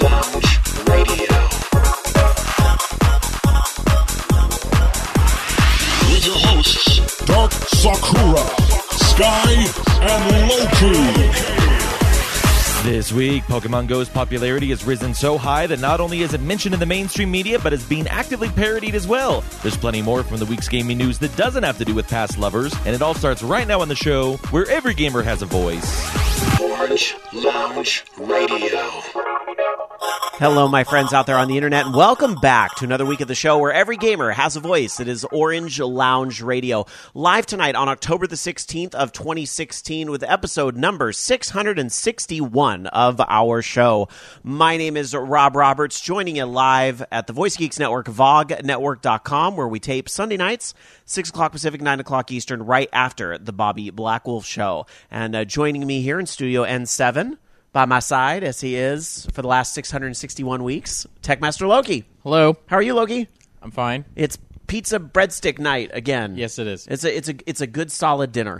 Lounge Radio. With your hosts, Dark Sakura, Sky, and Loki. This week, Pokemon Go's popularity has risen so high that not only is it mentioned in the mainstream media, but is being actively parodied as well. There's plenty more from the week's gaming news that doesn't have to do with past lovers, and it all starts right now on the show, where every gamer has a voice. Orange Lounge Radio. Hello, my friends out there on the internet, and welcome back to another week of the show where every gamer has a voice. It is Orange Lounge Radio, live tonight on October the 16th of 2016 with episode number 661 of our show. My name is Rob Roberts, joining you live at the Voice Geeks Network, VogNetwork.com, where we tape Sunday nights, 6 o'clock Pacific, 9 o'clock Eastern, right after the Bobby Blackwolf Show. And joining me here in Studio N7, by my side, as he is for the last 661 weeks, Techmaster Loki. Hello. How are you, Loki? I'm fine. It's pizza breadstick night again. Yes, it is. It's a good solid dinner.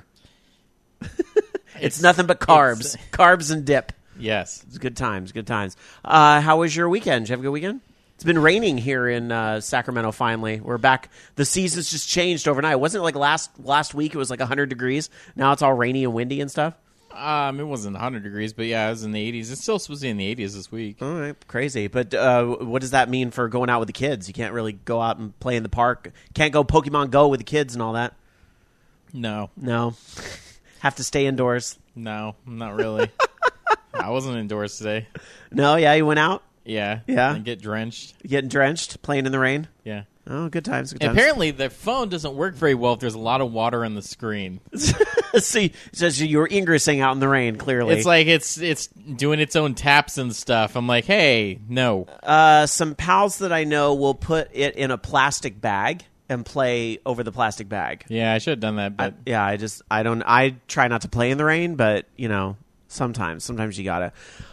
It's nothing but carbs, carbs and dip. Yes. It's good times. Good times. How was your weekend? Did you have a good weekend? It's been raining here in Sacramento. Finally, we're back. The season's just changed overnight. Wasn't it like last week? It was like 100 degrees. Now it's all rainy and windy and stuff. It wasn't 100 degrees, but yeah, it was in the 80s. It's still supposed to be in the 80s this week. All right, crazy. But what does that mean for going out with the kids? You can't really go out and play in the park. Can't go Pokemon Go with the kids and all that. No. Have to stay indoors. No, not really. I wasn't indoors today. No, yeah, you went out? Yeah. Yeah. And get drenched. Getting drenched, playing in the rain? Yeah. Oh, good times, good times. Apparently, the phone doesn't work very well if there's a lot of water on the screen. See, so you were ingressing out in the rain, clearly. It's like it's doing its own taps and stuff. I'm like, hey, no. Some pals that I know will put it in a plastic bag and play over the plastic bag. Yeah, I should have done that, but I try not to play in the rain, but sometimes you gotta.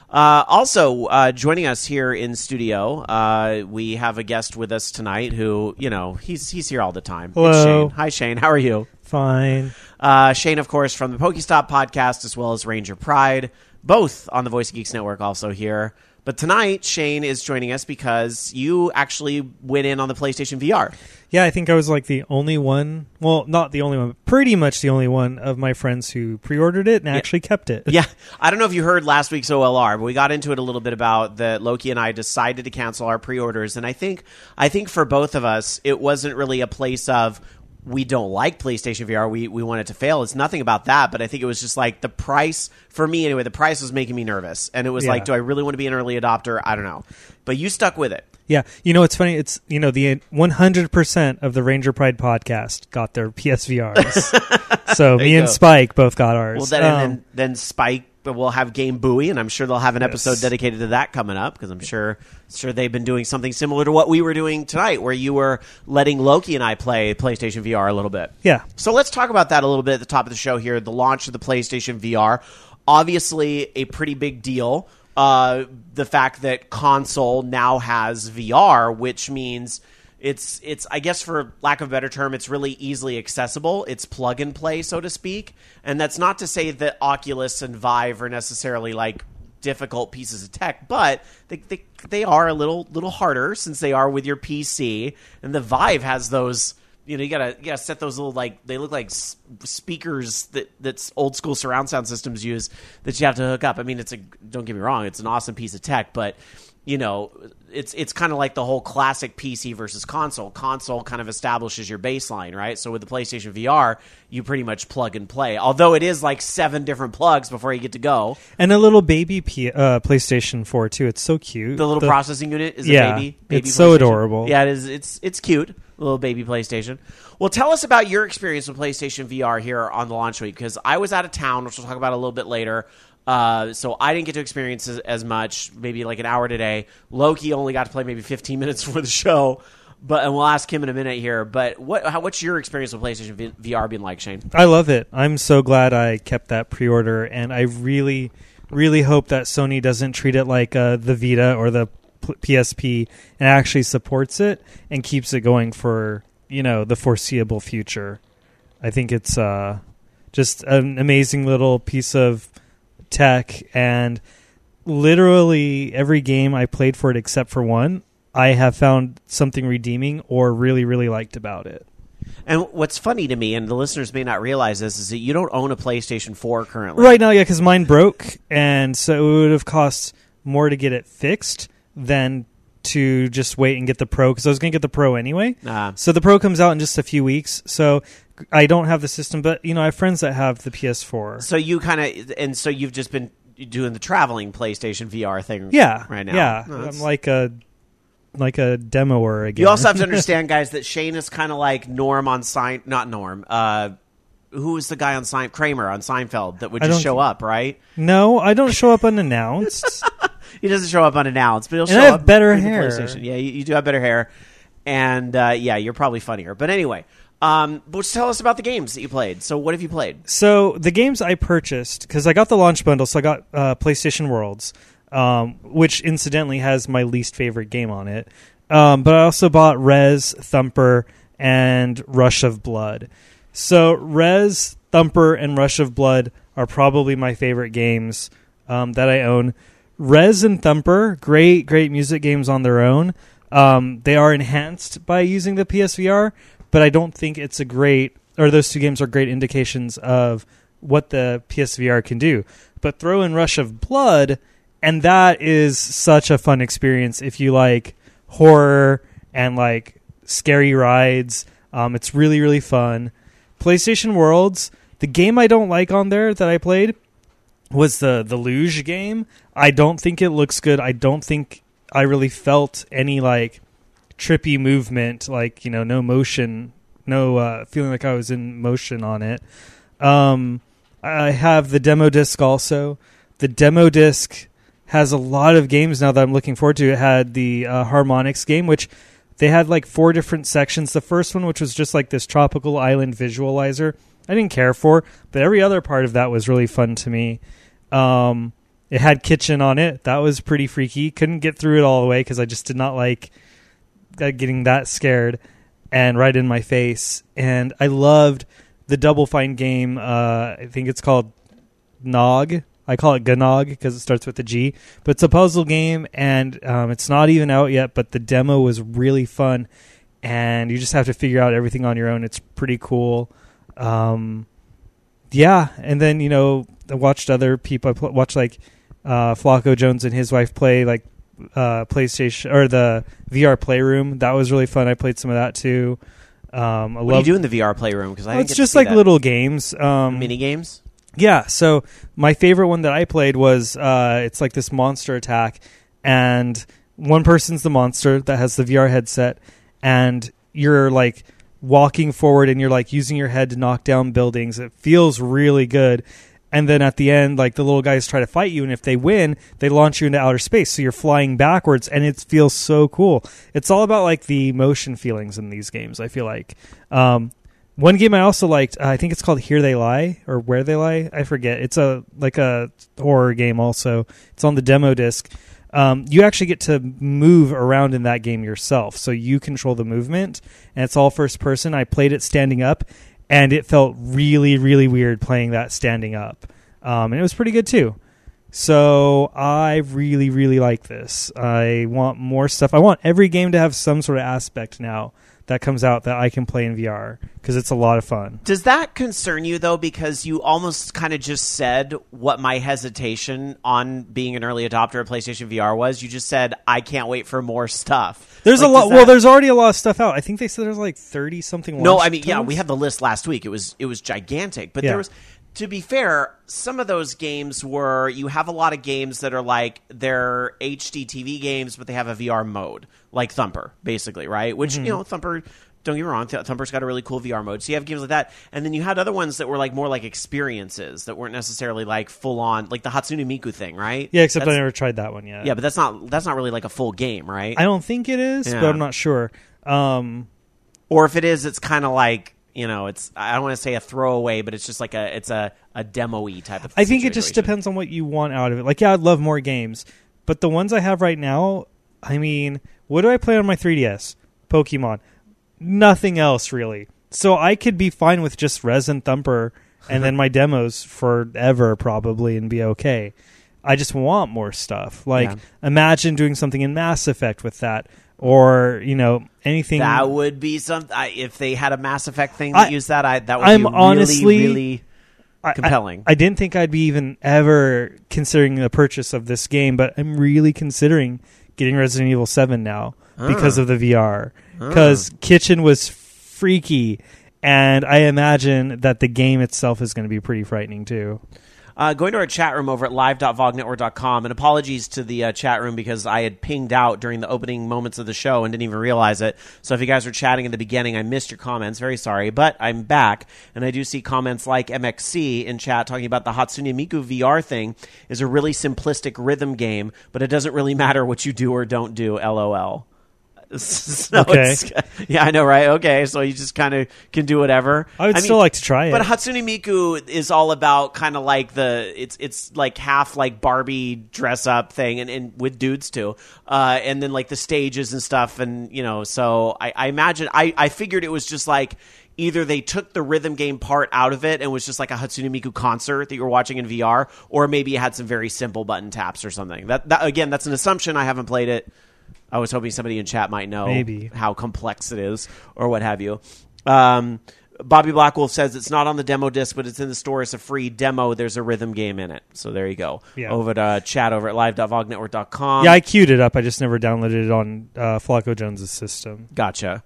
Also, joining us here in studio, we have a guest with us tonight who, he's here all the time. Hello. It's Shane. Hi, Shane. How are you? Fine. Shane, of course, from the Pokestop podcast, as well as Ranger Pride, both on the Voice Geeks Network, also here. But tonight, Shane is joining us because you actually went in on the PlayStation VR. Yeah, I think I was like the only one. Well, not the only one, but pretty much the only one of my friends who pre-ordered it and actually kept it. Yeah. I don't know if you heard last week's OLR, but we got into it a little bit about that Loki and I decided to cancel our pre-orders. And I think for both of us, it wasn't really a place of we don't like PlayStation VR. We want it to fail. It's nothing about that, but I think it was just like the price, for me anyway, the price was making me nervous. And it was like, do I really want to be an early adopter? I don't know. But you stuck with it. Yeah. It's funny. It's, the 100% of the Ranger Pride podcast got their PSVRs. So me and Spike both got ours. Well, then Spike will have Game Buoy, and I'm sure they'll have an episode dedicated to that coming up, because I'm sure they've been doing something similar to what we were doing tonight, where you were letting Loki and I play PlayStation VR a little bit. Yeah. So let's talk about that a little bit at the top of the show here, the launch of the PlayStation VR. Obviously a pretty big deal. The fact that console now has VR, which means it's I guess, for lack of a better term, it's really easily accessible. It's plug and play, so to speak. And that's not to say that Oculus and Vive are necessarily like difficult pieces of tech, but they are a little harder since they are with your PC. And the Vive has those, you gotta set those little, like, they look like speakers that's old school surround sound systems use, that you have to hook up. I mean, don't get me wrong, it's an awesome piece of tech, but it's kind of like the whole classic PC versus console. Console kind of establishes your baseline, right? So with the PlayStation VR, you pretty much plug and play. Although it is like 7 different plugs before you get to go. And a little baby PlayStation 4 too. It's so cute. The little processing unit is a baby. It's so adorable. Yeah, it is. It's cute. Little baby PlayStation. Well, tell us about your experience with PlayStation VR here on the launch week, because I was out of town, which we'll talk about a little bit later. So I didn't get to experience as much, maybe like an hour today. Loki only got to play maybe 15 minutes for the show, and we'll ask him in a minute here. But what's your experience with PlayStation VR been like, Shane? I love it. I'm so glad I kept that pre-order, and I really, really hope that Sony doesn't treat it like the Vita or the PSP and actually supports it and keeps it going for the foreseeable future. I think it's just an amazing little piece of tech, and literally every game I played for it except for one, I have found something redeeming or really, really liked about it. And what's funny to me, and the listeners may not realize this, is that you don't own a PlayStation 4 currently. Right now, yeah, because mine broke, and so it would have cost more to get it fixed than to just wait and get the Pro, because I was going to get the Pro anyway. So the Pro comes out in just a few weeks, so I don't have the system, but I have friends that have the PS4. So you so you've just been doing the traveling PlayStation VR thing right now. Yeah, No, I'm like a demoer again. You also have to understand, guys, that Shane is kind of like Norm on not Norm. Who was the guy on Kramer on Seinfeld that would just show up, right? No, I don't show up unannounced. He doesn't show up unannounced, but he'll show I have up better in the hair. PlayStation. Yeah, you do have better hair, and you're probably funnier. But anyway, but tell us about the games that you played. So what have you played? So the games I purchased, because I got the launch bundle, so I got PlayStation Worlds, which incidentally has my least favorite game on it. But I also bought Rez, Thumper, and Rush of Blood. So Rez, Thumper, and Rush of Blood are probably my favorite games that I own. Rez and Thumper, great music games on their own. They are enhanced by using the PSVR, but I don't think those two games are great indications of what the PSVR can do. But throw in Rush of Blood, and that is such a fun experience if you like horror and like scary rides. It's really, really fun. PlayStation Worlds, the game I don't like on there that I played was the luge game. I don't think it looks good. I don't think I really felt any like trippy movement, like, no motion, no feeling like I was in motion on it. I have the demo disc also. The demo disc has a lot of games now that I'm looking forward to. It had the Harmonix game, which they had like 4 different sections. The first one, which was just like this tropical island visualizer, I didn't care for, but every other part of that was really fun to me. It had Kitchen on it. That was pretty freaky. Couldn't get through it all the way because I just did not like getting that scared and right in my face. And I loved the Double Fine game. I think it's called Nog. I call it Gnog because it starts with a G. But it's a puzzle game, and it's not even out yet, but the demo was really fun. And you just have to figure out everything on your own. It's pretty cool. Yeah, and then, I watched other people. I watched, like, Flacco Jones and his wife play, like, PlayStation, or the VR Playroom. That was really fun. I played some of that, too. What do you do in the VR Playroom? Because I didn't it's just like that. Little games. Mini games? Yeah, so my favorite one that I played was, it's like this monster attack, and one person's the monster that has the VR headset, and you're, like, walking forward and you're like using your head to knock down buildings. It feels really good. And then at the end, like, the little guys try to fight you, and if they win, they launch you into outer space. So you're flying backwards, and it feels so cool. It's all about like the motion feelings in these games, I feel like. One game I also liked, I think it's called Here They Lie or Where They Lie. I forget. It's a horror game also. It's on the demo disc. You actually get to move around in that game yourself, so you control the movement, and it's all first person. I played it standing up, and it felt really, really weird playing that standing up, and it was pretty good too. So I really, really like this. I want more stuff. I want every game to have some sort of aspect now that comes out that I can play in VR, because it's a lot of fun. Does that concern you, though, because you almost kind of just said what my hesitation on being an early adopter of PlayStation VR was? You just said, I can't wait for more stuff. There's a lot. Well, there's already a lot of stuff out. I think they said there's like 30-something launch No, I mean, titles. yeah, we had the list last week. It was gigantic. But there was, to be fair, some of those games were, you have a lot of games that are like, they're HD TV games, but they have a VR mode, like Thumper, basically, right? Which, Thumper, don't get me wrong, Thumper's got a really cool VR mode. So you have games like that. And then you had other ones that were like more like experiences that weren't necessarily like full on, like the Hatsune Miku thing, right? Yeah, except I never tried that one yet. Yeah, but that's not really like a full game, right? I don't think it is, but I'm not sure. Or if it is, it's kind of like, it's, I don't want to say a throwaway, but it's just like it's a demo-y type of thing. I think it just depends on what you want out of it. Like, yeah, I'd love more games, but the ones I have right now, I mean, what do I play on my 3DS? Pokemon. Nothing else, really. So I could be fine with just Rez and Thumper and then my demos forever, probably, and be okay. I just want more stuff. Like, Yeah. imagine doing something in Mass Effect with that, or anything. That would be something. If they had a Mass Effect thing that used that, that would I'm be really, honestly- really compelling. I didn't think I'd be even ever considering the purchase of this game, but I'm really considering getting Resident Evil 7 now because of the VR. Because Kitchen was freaky, and I imagine that the game itself is going to be pretty frightening too. Going to our chat room over at live.vognetwork.com, and apologies to the chat room because I had pinged out during the opening moments of the show and didn't even realize it. So if you guys were chatting in the beginning, I missed your comments. Very sorry, but I'm back, and I do see comments like MXC in chat talking about the Hatsune Miku VR thing is a really simplistic rhythm game, but it doesn't really matter what you do or don't do, LOL. So Okay. Yeah, I know, right? Okay, so you just kind of can do whatever. I would still like to try it. But Hatsune Miku is all about kind of like it's like half like Barbie dress up thing and with dudes too. And then like the stages and stuff. And, so I imagine, I figured it was just like either they took the rhythm game part out of it and was just like a Hatsune Miku concert that you were watching in VR, or maybe it had some very simple button taps or something. That again, that's an assumption. I haven't played it. I was hoping somebody in chat might know Maybe. how complex it is or what have you. Bobby Blackwolf says it's not on the demo disc, but it's in the store. It's a free demo. There's a rhythm game in it. So there you go. Yeah. Over to chat over at live.vognetwork.com. Yeah, I queued it up. I just never downloaded it on Flacco Jones's system. Gotcha.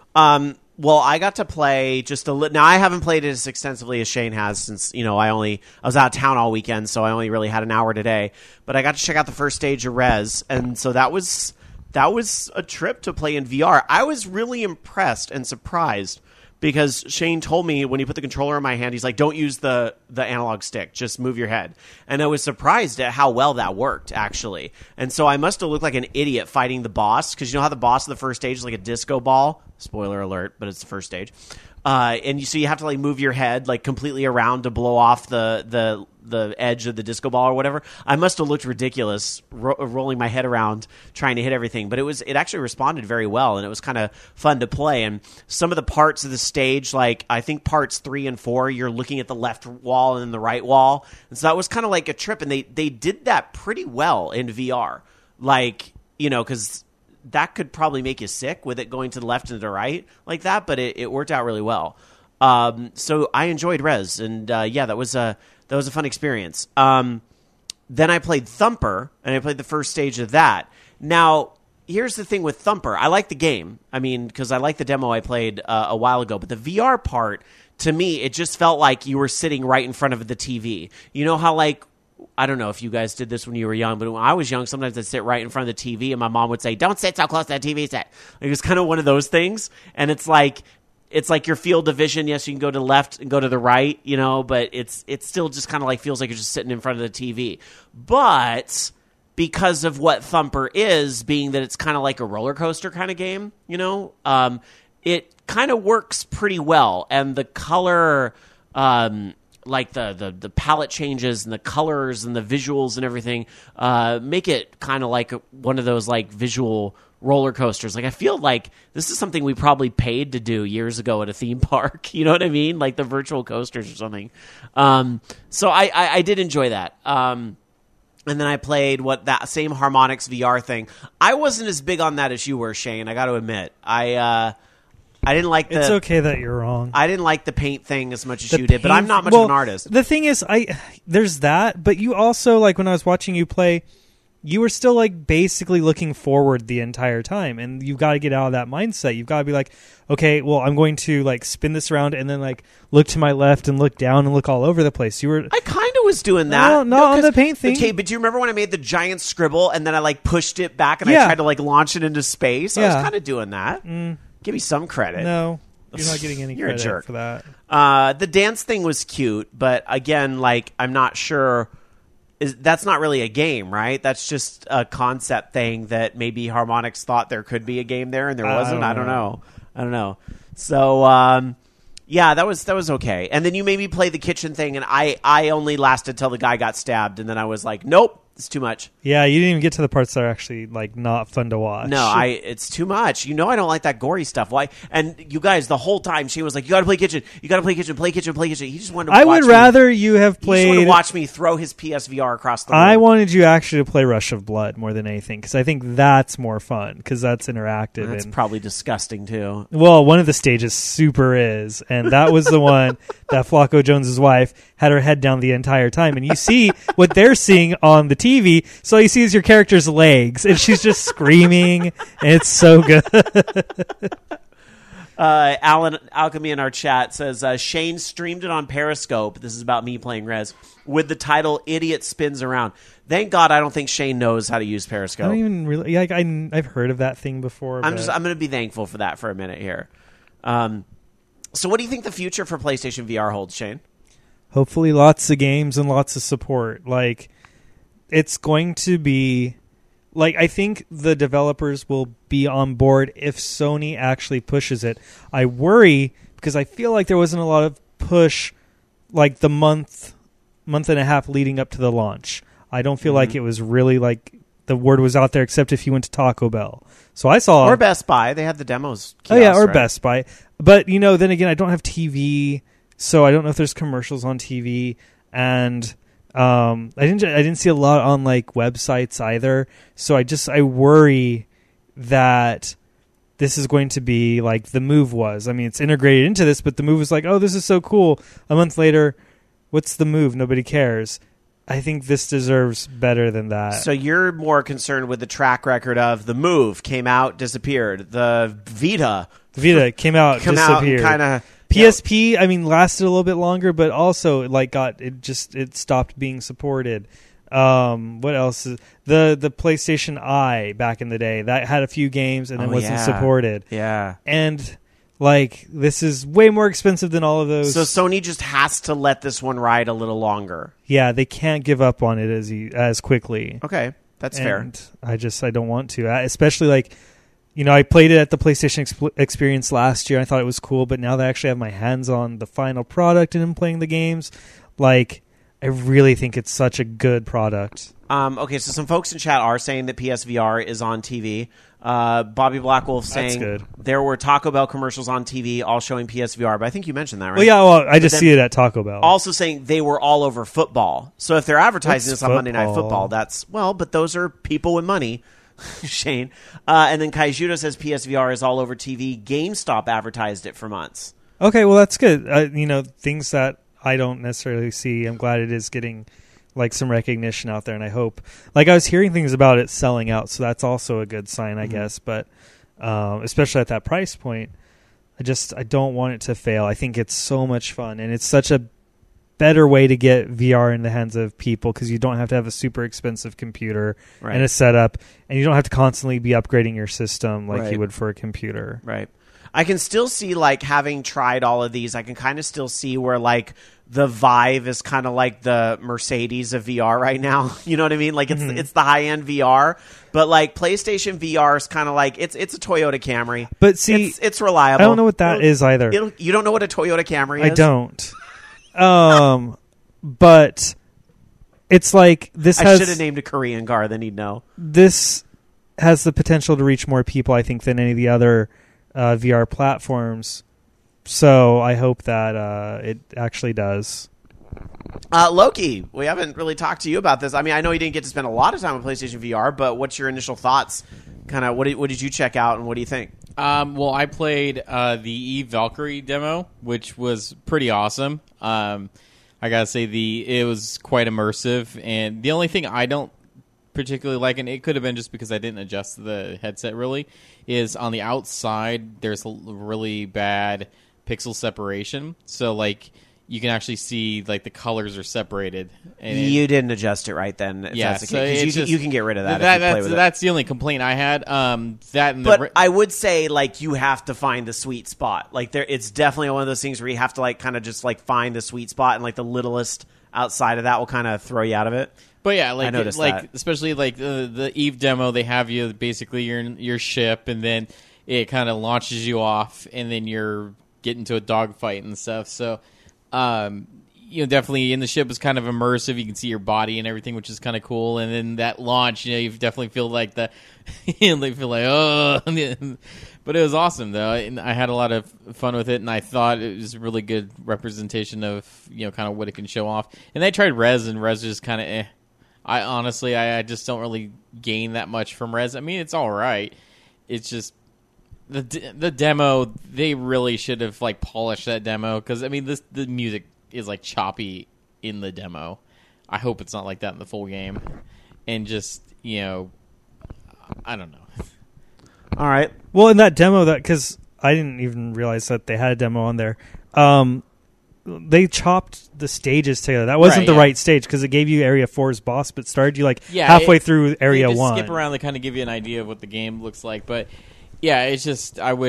Well, I got to play just a little. Now, I haven't played it as extensively as Shane has since, I was out of town all weekend, so I only really had an hour today. But I got to check out the first stage of Rez, and so that was a trip to play in VR. I was really impressed and surprised because Shane told me when he put the controller in my hand, he's like, don't use the analog stick, just move your head. And I was surprised at how well that worked, actually. And so I must have looked like an idiot fighting the boss, because you know how the boss of the first stage is like a disco ball? Spoiler alert, but it's the first stage. And you have to like move your head like completely around to blow off the edge of the disco ball or whatever. I must have looked ridiculous rolling my head around trying to hit everything, but it actually responded very well, and it was kind of fun to play. And some of the parts of the stage, like I think parts 3 and 4, you're looking at the left wall and then the right wall, and so that was kind of like a trip. And they did that pretty well in VR, like because that could probably make you sick with it going to the left and the right like that, but it worked out really well. So I enjoyed Rez, and that was a fun experience. Then I played Thumper, and I played the first stage of that. Now, here's the thing with Thumper. I like the game. I mean, because I like the demo I played a while ago, but the VR part, to me, it just felt like you were sitting right in front of the TV. You know how, like, I don't know if you guys did this when you were young, but when I was young, sometimes I'd sit right in front of the TV, and my mom would say, don't sit so close to that TV set. It was kind of one of those things, and it's like your field of vision. Yes, you can go to the left and go to the right, but it's still just kind of like feels like you're just sitting in front of the TV. But because of what Thumper is, being that it's kind of like a roller coaster kind of game, it kind of works pretty well. And the color, like the palette changes and the colors and the visuals and everything, make it kind of like one of those like visual roller coasters. Like I feel like this is something we probably paid to do years ago at a theme park. You know what I mean? Like the virtual coasters or something. So I did enjoy that. And then I played that same Harmonix VR thing. I wasn't as big on that as you were, Shane. I got to admit, I didn't like the. It's okay that you're wrong. I didn't like the paint thing as much as you did, but I'm not much of an artist. The thing is, there's that, but you also, like, when I was watching you play, you were still like basically looking forward the entire time, and you've got to get out of that mindset. You've got to be like, okay, well, I'm going to like spin this around and then like look to my left and look down and look all over the place. I kind of was doing that. No, on the paint thing. Okay, but do you remember when I made the giant scribble and then I like pushed it back and I tried to like launch it into space? I was kind of doing that. Give me some credit. No, you're not getting any You're credit a jerk for that. The dance thing was cute, but again, like I'm not sure. That's not really a game, right? That's just a concept thing that maybe Harmonix thought there could be a game there and there wasn't. I don't know. So that was okay. And then you made me play the kitchen thing, and I only lasted till the guy got stabbed, and then I was like, nope, It's too much. Yeah, you didn't even get to the parts that are actually like not fun to watch. No, it's too much. You know I don't like that gory stuff. Why? And you guys, the whole time she was like, "You got to play kitchen. You got to play kitchen. Play kitchen. Play kitchen." He just wanted to. I watch would me. rather you have He just wanted played. to watch me throw his PSVR across the room. I wanted you actually to play Rush of Blood more than anything because I think that's more fun because that's interactive. That's and, probably disgusting too. well, one of the stages super is, and that was the one that Flacco Jones's wife had her head down the entire time, and you see what they're seeing on the TV. So all you see is your character's legs, and she's just screaming, and it's so good. Alan Alchemy in our chat says Shane streamed it on Periscope. This is about me playing Rez with the title "Idiot Spins Around." Thank God I don't think Shane knows how to use Periscope. I don't even really like. I've heard of that thing before. I'm but- going to be thankful for that for a minute here. So, what do you think the future for PlayStation VR holds, Shane? Hopefully lots of games and lots of support. Like, it's going to be like, I think the developers will be on board if Sony actually pushes it. I worry because I feel like there wasn't a lot of push like the month and a half leading up to the launch. I don't feel like it was really like the word was out there except if you went to Taco Bell. So I saw Or Best Buy. They had the demos. Oh yeah, kiosks, or right? Best Buy. But then again, I don't have TV, so I don't know if there's commercials on TV, and I didn't see a lot on like websites either. So I worry that this is going to be like the Move was. I mean, it's integrated into this, but the Move was like, oh, this is so cool. A month later, what's the Move? Nobody cares. I think this deserves better than that. So you're more concerned with the track record of the Move came out, disappeared. The Vita came out, disappeared. kind of PSP, I mean, lasted a little bit longer, but also like it stopped being supported. What else? The PlayStation Eye back in the day that had a few games and then wasn't supported. Yeah, and like this is way more expensive than all of those. So Sony just has to let this one ride a little longer. Yeah, they can't give up on it as quickly. Okay, that's fair. And I don't want to, especially like. I played it at the PlayStation Experience last year. I thought it was cool, but now that I actually have my hands on the final product and I'm playing the games, like, I really think it's such a good product. Okay, so some folks in chat are saying that PSVR is on TV. Bobby Blackwolf saying good. There were Taco Bell commercials on TV all showing PSVR, but I think you mentioned that, right? Well, yeah, I just see it at Taco Bell. Also saying they were all over football. So if they're advertising What's this on Monday Night football? Football, but those are people with money. Shane. And then Kaijudo says PSVR is all over TV. GameStop advertised it for months. Okay, well, that's good. Things that I don't necessarily see. I'm glad it is getting like some recognition out there, and I hope. Like I was hearing things about it selling out, so that's also a good sign, I guess. But especially at that price point, I don't want it to fail. I think it's so much fun, and it's such a better way to get VR in the hands of people because you don't have to have a super expensive computer and a setup, and you don't have to constantly be upgrading your system like you would for a computer. Right. I can still see, like, having tried all of these, I can kind of still see where, like, the Vive is kind of like the Mercedes of VR right now. You know what I mean? Like, it's the high-end VR. But, like, PlayStation VR is kind of like, it's a Toyota Camry. But see, it's reliable. I don't know what that is either. You don't know what a Toyota Camry is? I don't. But it's like this I should have named a Korean car, then he'd know. This has the potential to reach more people, I think, than any of the other VR platforms. So I hope that it actually does. Loki, we haven't really talked to you about this. I mean, I know you didn't get to spend a lot of time with PlayStation VR, but what's your initial thoughts? Kind of, what did you check out, and what do you think? Well, I played the Eve Valkyrie demo, which was pretty awesome. I gotta say, it was quite immersive, and the only thing I don't particularly like, and it could have been just because I didn't adjust the headset really, is on the outside there's a really bad pixel separation. So like you can actually see like the colors are separated. And you didn't adjust it right then. If yeah, that's the so case. it's You can get rid of that. That's the only complaint I had. But I would say like you have to find the sweet spot. Like it's definitely one of those things where you have to like kind of just like find the sweet spot, and like the littlest outside of that will kind of throw you out of it. But yeah, like I noticed like that. especially like the Eve demo, they have you basically you're in your ship, and then it kind of launches you off, and then you're getting into a dogfight and stuff. So definitely in the ship is kind of immersive. You can see your body and everything, which is kind of cool. And then that launch, you definitely feel like they feel like, oh. But it was awesome, though. And I had a lot of fun with it, and I thought it was a really good representation of, kind of what it can show off. And I tried Rez, and Rez just kind of I honestly, I just don't really gain that much from Rez. I mean, it's all right. It's just the demo, they really should have, polished that demo. Because, I mean, the music is, choppy in the demo. I hope it's not like that in the full game. And just, I don't know. All right. Well, in that demo, because I didn't even realize that they had a demo on there, they chopped the stages together. That wasn't the right stage because it gave you Area 4's boss, but started you halfway through Area 1. Skip around to kind of give you an idea of what the game looks like. But, yeah, it's just, I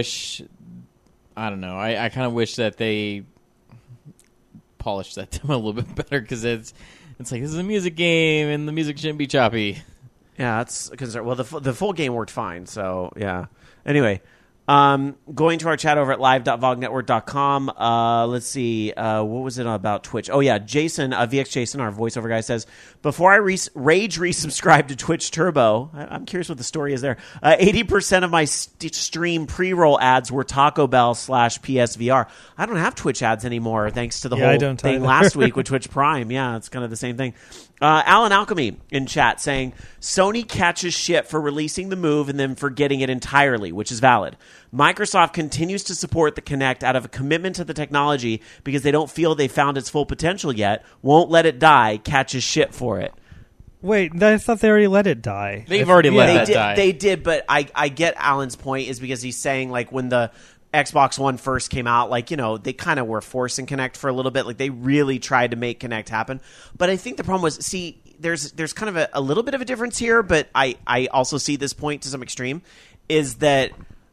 don't know. I kind of wish that they polished that demo a little bit better because it's like, this is a music game and the music shouldn't be choppy. Yeah, that's a concern. Well, the full game worked fine, so yeah. Anyway, going to our chat over at live.vognetwork.com. Let's see. What was it about Twitch? Oh, yeah. Jason, VX Jason, our voiceover guy, says, before I rage resubscribe to Twitch Turbo, I'm curious what the story is there. 80% of my stream pre-roll ads were Taco Bell / PSVR. I don't have Twitch ads anymore, thanks to the whole thing last week with Twitch Prime. Yeah, it's kind of the same thing. Alan Alchemy in chat saying, Sony catches shit for releasing the Move and then forgetting it entirely, which is valid. Microsoft continues to support the Kinect out of a commitment to the technology because they don't feel they found its full potential yet, won't let it die, catches shit for it. Wait, I thought they already let it die. They've already let that die. They did, but I get Alan's point is because he's saying when the Xbox One first came out, they kind of were forcing Kinect for a little bit. They really tried to make Kinect happen. But I think the problem was, there's kind of a little bit of a difference here, but I also see this point to some extreme, is that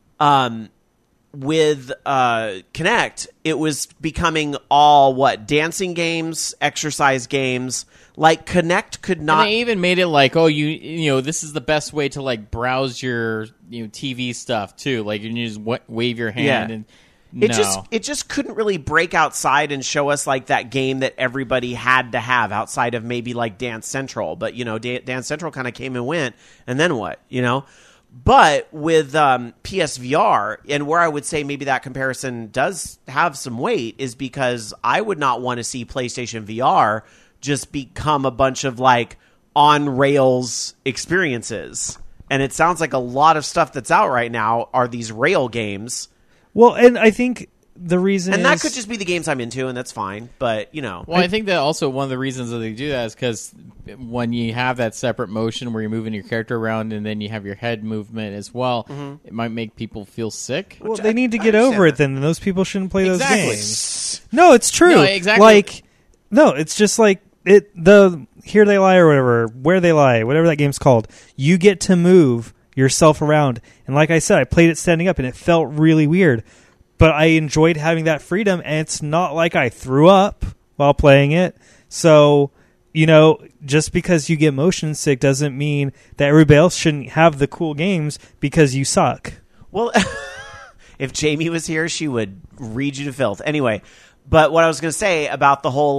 with Kinect, it was becoming all, dancing games, exercise games. Kinect could not... And they even made it this is the best way to, browse your TV stuff, too. You can just wave your hand and... It just couldn't really break outside and show us, that game that everybody had to have outside of maybe, Dance Central. But, Dance Central kind of came and went, and then what, But with PSVR, and where I would say maybe that comparison does have some weight, is because I would not want to see PlayStation VR just become a bunch of on rails experiences. And it sounds like a lot of stuff that's out right now are these rail games. Well, and I think the reason and that could just be the games I'm into, and that's fine. But well, I think that also one of the reasons that they do that is because when you have that separate motion where you're moving your character around and then you have your head movement as well, it might make people feel sick. Well, they need to get over it. Then those people shouldn't play those games. No, it's true. No, exactly. No, it's just the Here They Lie or whatever, Where They Lie, whatever that game's called. You get to move yourself around, and like I said, I played it standing up, and it felt really weird. But I enjoyed having that freedom, and it's not like I threw up while playing it. So, just because you get motion sick doesn't mean that everybody else shouldn't have the cool games because you suck. Well, if Jamie was here, she would read you to filth. Anyway, but what I was going to say about the whole...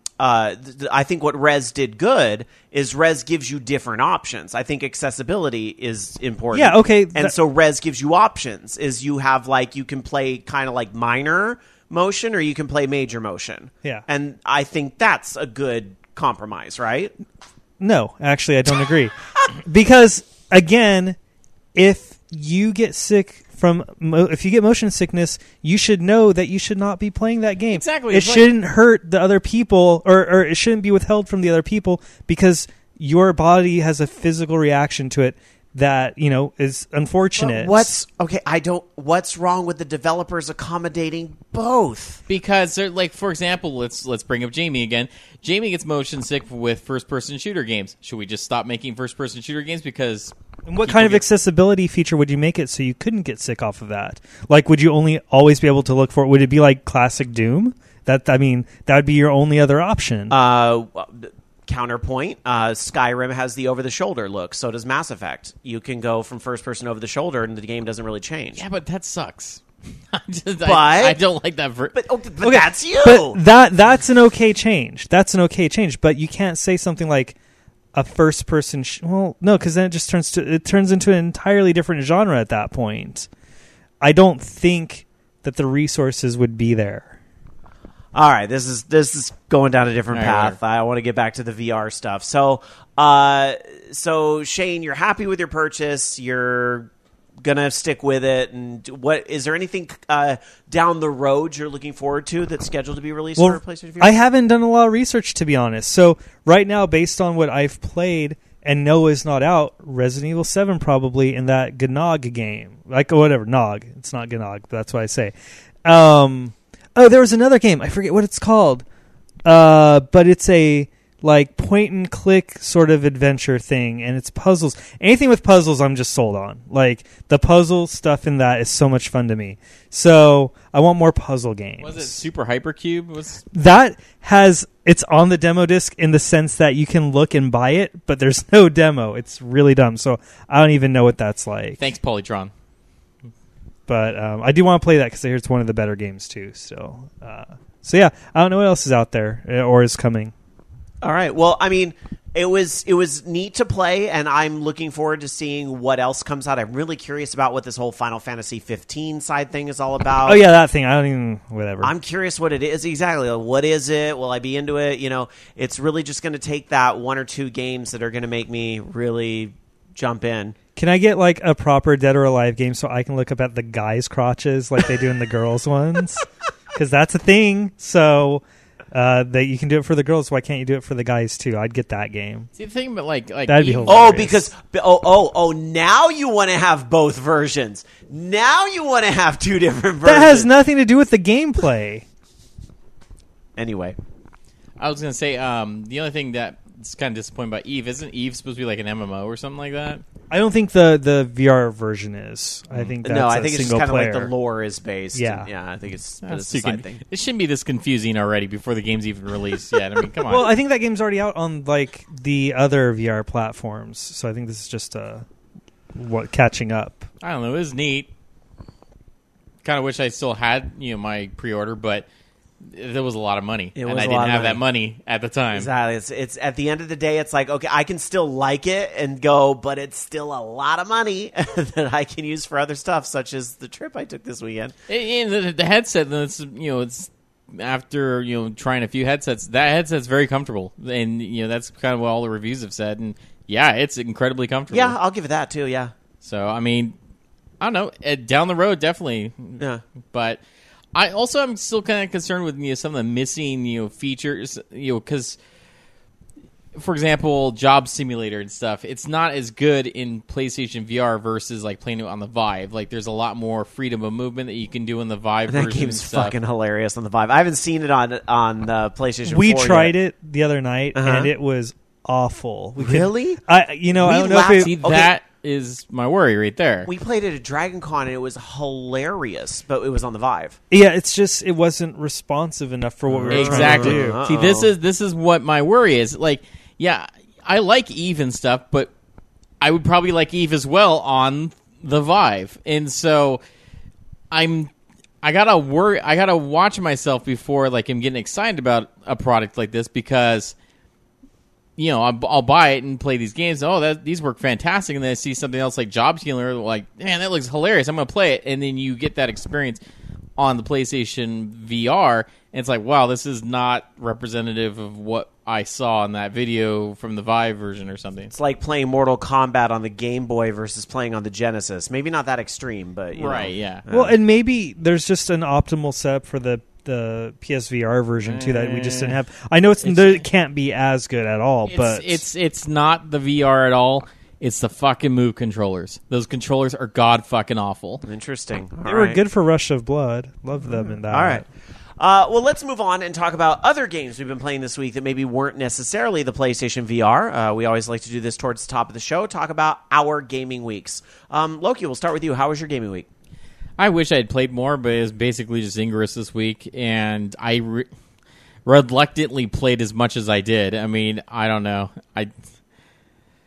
I think what Rez did good is Rez gives you different options. I think accessibility is important. Yeah, okay. And so Rez gives you options. Is you have you can play kind of minor motion or you can play major motion. Yeah. And I think that's a good compromise, right? No, actually, I don't agree. Because, again, if you get sick... if you get motion sickness, you should know that you should not be playing that game. Exactly. It shouldn't hurt the other people, or it shouldn't be withheld from the other people because your body has a physical reaction to it that is unfortunate. What's wrong with the developers accommodating both? Because they're for example, let's bring up Jamie again. Jamie gets motion sick with first-person shooter games. Should we just stop making first-person shooter games because? And what kind of accessibility feature would you make it so you couldn't get sick off of that? Would you only always be able to look for it? Would it be like classic Doom? That would be your only other option. Counterpoint, Skyrim has the over-the-shoulder look. So does Mass Effect. You can go from first person over the shoulder, and the game doesn't really change. Yeah, but that sucks. I don't like that. But that's you. But that's an okay change. That's an okay change. But you can't say something like a first person. Well, no, because then it just turns into an entirely different genre at that point. I don't think that the resources would be there. All right, this is going down a different path. I want to get back to the VR stuff. So Shane, you're happy with your purchase. You're gonna stick with it. And what is there anything down the road you're looking forward to that's scheduled to be released for PlayStation VR? I haven't done a lot of research, to be honest. So right now, based on what I've played and know is not out, Resident Evil 7 probably in that Gnog game, like whatever Nog. It's not Gnog, but that's what I say. There was another game. I forget what it's called, but it's a like point and click sort of adventure thing, and it's puzzles. Anything with puzzles, I'm just sold on. Like the puzzle stuff in that is so much fun to me. So I want more puzzle games. Was it Super Hypercube? It's on the demo disc in the sense that you can look and buy it, but there's no demo. It's really dumb. So I don't even know what that's like. Thanks, Polytron. But I do want to play that because I hear it's one of the better games too. So yeah, I don't know what else is out there or is coming. All right. Well, I mean, it was neat to play, and I'm looking forward to seeing what else comes out. I'm really curious about what this whole Final Fantasy 15 side thing is all about. Oh yeah, that thing. I don't even whatever. I'm curious what it is exactly. What is it? Will I be into it? You know, it's really just going to take that one or two games that are going to make me really jump in. Can I get like a proper Dead or Alive game so I can look up at the guys' crotches like they do in the girls' ones? Because that's a thing. So that you can do it for the girls. Why can't you do it for the guys too? I'd get that game. See, the thing about like that'd be hilarious. Oh, because now you want to have both versions. Now you want to have two different versions. That has nothing to do with the gameplay. Anyway, I was gonna say the only thing that's kind of disappointing about Eve, isn't Eve supposed to be like an MMO or something like that? I don't think the VR version is. I think that's I think it's just kind of like player. the lore is based. Yeah. And, I think it's a So side thing. it shouldn't be this confusing already before the game's even released yet. I mean, come on. Well, I think that game's already out on like the other VR platforms, so I think this is just catching up. I don't know. It was neat. Kind of wish I still had my pre-order, but there was a lot of money, and I didn't have that money at the time. Exactly. It's at the end of the day, it's like, okay, I can still like it and go, but it's still a lot of money that I can use for other stuff, such as the trip I took this weekend. And the headset, it's after trying a few headsets, that headset's very comfortable, and that's kind of what all the reviews have said. And yeah, it's incredibly comfortable. Yeah, I'll give it that too. Yeah. So I mean, I don't know. Down the road, definitely. Yeah. But I also am still kind of concerned with some of the missing features. Because, for example, Job Simulator and stuff, it's not as good in PlayStation VR versus like playing it on the Vive. Like, there's a lot more freedom of movement that you can do in the Vive version. That game's and stuff. fucking hilarious on the Vive. I haven't seen it on the PlayStation 4 We tried yet. it the other night, and it was awful. Really? I don't know if See, it, that is my worry right there. We played it at Dragon Con, and it was hilarious, but it was on the Vive. yeah, it's just it wasn't responsive enough for what we were Exactly. trying to do. Uh-oh. See, this is what my worry is. Like, yeah, I like Eve and stuff, but I would probably like Eve as well on the Vive, and so I gotta worry. I gotta watch myself before like I'm getting excited about a product like this because I'll buy it and play these games. Oh, these work fantastic, and then I see something else like Job Simulator, like, man, that looks hilarious. I'm gonna play it, and then you get that experience on the PlayStation VR, and it's like, wow, this is not representative of what I saw in that video from the Vive version or something. It's like playing Mortal Kombat on the Game Boy versus playing on the Genesis. Maybe not that extreme, but you know. Yeah. Well, and maybe there's just an optimal setup for the PSVR version too that we just didn't have. I know it can't be as good at all, but it's not the VR at all. It's the fucking Move controllers. Those controllers are god fucking awful. Interesting. they were good for Rush of Blood. Love them in that. All right. Well, let's move on and talk about other games we've been playing this week that maybe weren't necessarily the PlayStation VR. We always like to do this towards the top of the show, talk about our gaming weeks. Loki, we'll start with you. How was your gaming week? I wish I had played more, but it was basically just Ingress this week, and I reluctantly played as much as I did. I mean, I don't know.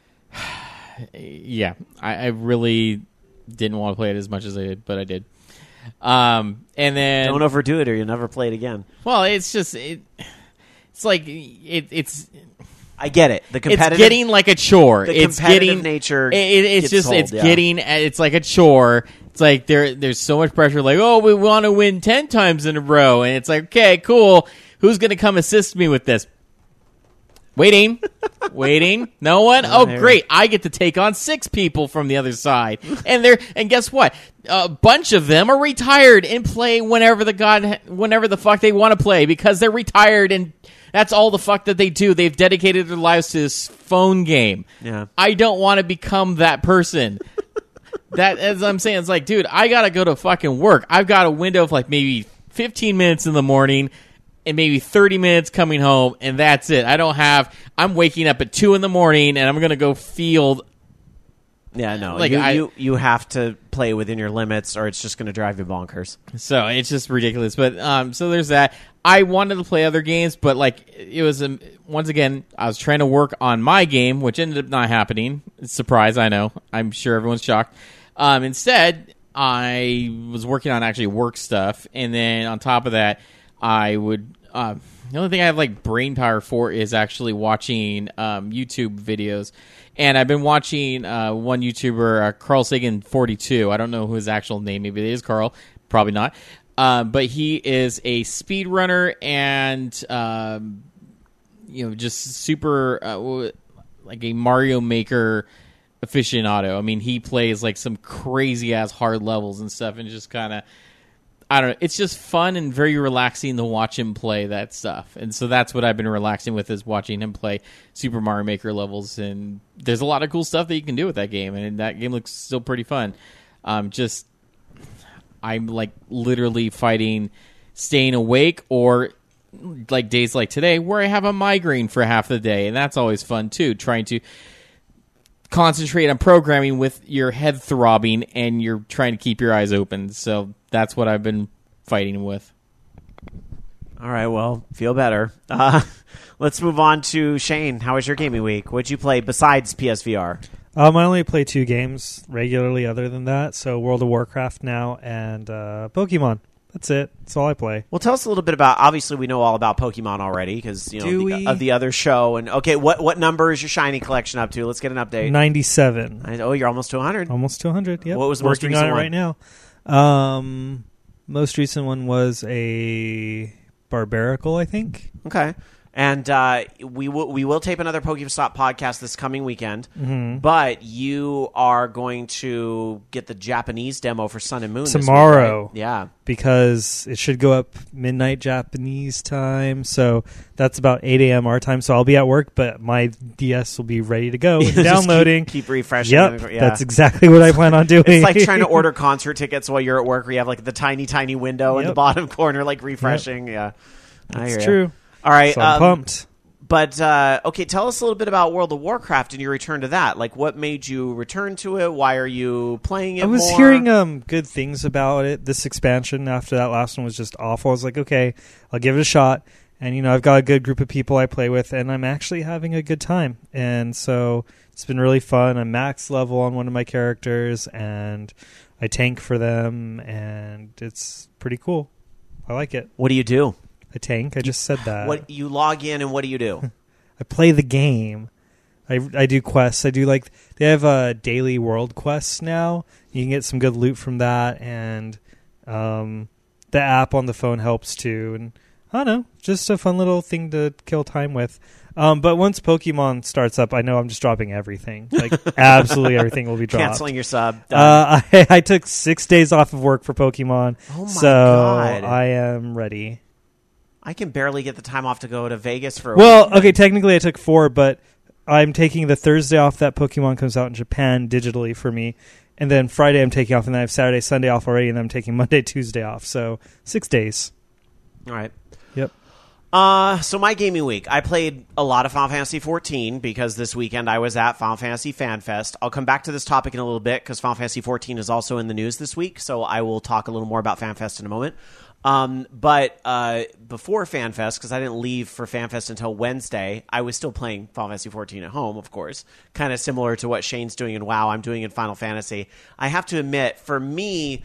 I really didn't want to play it as much as I did, but I did. And then Don't overdo it, or you'll never play it again. well, it's just it's like it's I get it. The competitive, it's getting like a chore. the It's competitive getting nature. it's gets just sold, it's yeah. getting it's like a chore. It's like there's so much pressure. Like, oh, we want to win 10 times in a row, and it's like, okay, cool. Who's going to come assist me with this? Waiting. No one. Oh, great! I get to take on 6 people from the other side, and guess what? A bunch of them are retired and play whenever the fuck they want to play because they're retired and. That's all the fuck that they do. They've dedicated their lives to this phone game. Yeah. I don't want to become that person. That, as I'm saying, it's like, dude, I gotta go to fucking work. I've got a window of like maybe 15 minutes in the morning and maybe 30 minutes coming home, and that's it. I'm waking up at 2 in the morning and I'm gonna go field. Yeah, no. Like, you have to play within your limits, or it's just going to drive you bonkers. So it's just ridiculous. But so there's that. I wanted to play other games, but like it was once again, I was trying to work on my game, which ended up not happening. Surprise, I know. I'm sure everyone's shocked. Instead, I was working on actually work stuff, and then on top of that, I would. The only thing I have like brain power for is actually watching YouTube videos. And I've been watching one YouTuber, Carl Sagan 42. I don't know who his actual name. Maybe it is Carl. Probably not. But he is a speedrunner and just super like a Mario Maker aficionado. I mean, he plays like some crazy ass hard levels and stuff, and just kind of. I don't know. It's just fun and very relaxing to watch him play that stuff. And so that's what I've been relaxing with, is watching him play Super Mario Maker levels. And there's a lot of cool stuff that you can do with that game. And that game looks still pretty fun. I'm like literally fighting staying awake, or like days like today where I have a migraine for half the day. And that's always fun too, trying to concentrate on programming with your head throbbing and you're trying to keep your eyes open. So that's what I've been fighting with. All right, well, feel better. Let's move on to Shane. How was your gaming week? What'd you play besides PSVR? I only play 2 games regularly other than that. So World of Warcraft now and Pokemon. That's it. That's all I play. Well, tell us a little bit about, obviously we know all about Pokemon already because, of the other show. And okay, what number is your shiny collection up to? Let's get an update. 97. Oh, you're almost to 100. Almost to 100, yep. What was the most working recent on it one? right now. Most recent one was a Barbaracle, I think. Okay. And we will tape another Pokestop podcast this coming weekend, but you are going to get the Japanese demo for Sun and Moon tomorrow. This week, right? Yeah, because it should go up midnight Japanese time, so that's about 8 a.m. our time. So I'll be at work, but my DS will be ready to go. And downloading, keep refreshing. Yep, yeah. That's exactly what I plan on doing. It's like trying to order concert tickets while you're at work, where you have like the tiny window in the bottom corner, like refreshing. Yeah, that's true. All right, so I'm pumped. But, okay, tell us a little bit about World of Warcraft and your return to that. Like, what made you return to it? Why are you playing it I was more? hearing good things about it. This expansion after that last one was just awful. I was like, okay, I'll give it a shot. And, I've got a good group of people I play with, and I'm actually having a good time. And so it's been really fun. I'm max level on one of my characters, and I tank for them, and it's pretty cool. I like it. What do you do? I tank. I just said that. What you log in and what do you do? I play the game. I do quests. I do they have daily world quests now. You can get some good loot from that, and the app on the phone helps too. And I don't know, just a fun little thing to kill time with. But once Pokemon starts up, I know I'm just dropping everything. Like absolutely everything will be dropped. Canceling your sub. I took 6 days off of work for Pokemon. Oh my so God. I am ready. I can barely get the time off to go to Vegas for a week. Okay, technically I took 4, but I'm taking the Thursday off that Pokemon comes out in Japan digitally for me. And then Friday I'm taking off, and then I have Saturday, Sunday off already, and then I'm taking Monday, Tuesday off. So 6 days. All right. Yep. So my gaming week, I played a lot of Final Fantasy 14 because this weekend I was at Final Fantasy Fan Fest. I'll come back to this topic in a little bit because Final Fantasy 14 is also in the news this week, so I will talk a little more about Fan Fest in a moment. But before FanFest, because I didn't leave for FanFest until Wednesday, I was still playing Final Fantasy 14 at home, of course. Kind of similar to what Shane's doing in WoW, I'm doing in Final Fantasy. I have to admit, for me,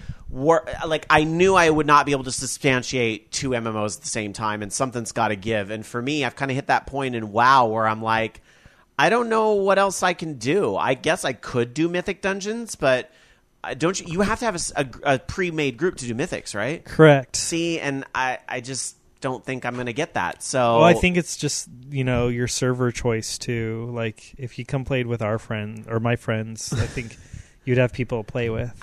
I knew I would not be able to substantiate 2 MMOs at the same time, and something's got to give. And for me, I've kind of hit that point in WoW where I'm like, I don't know what else I can do. I guess I could do Mythic Dungeons, but don't you have to have a pre-made group to do Mythics, right? Correct. See, and I just don't think I'm going to get that. So Well, I think it's just, your server choice too. Like, if you come played with our friend or my friends, I think you'd have people to play with.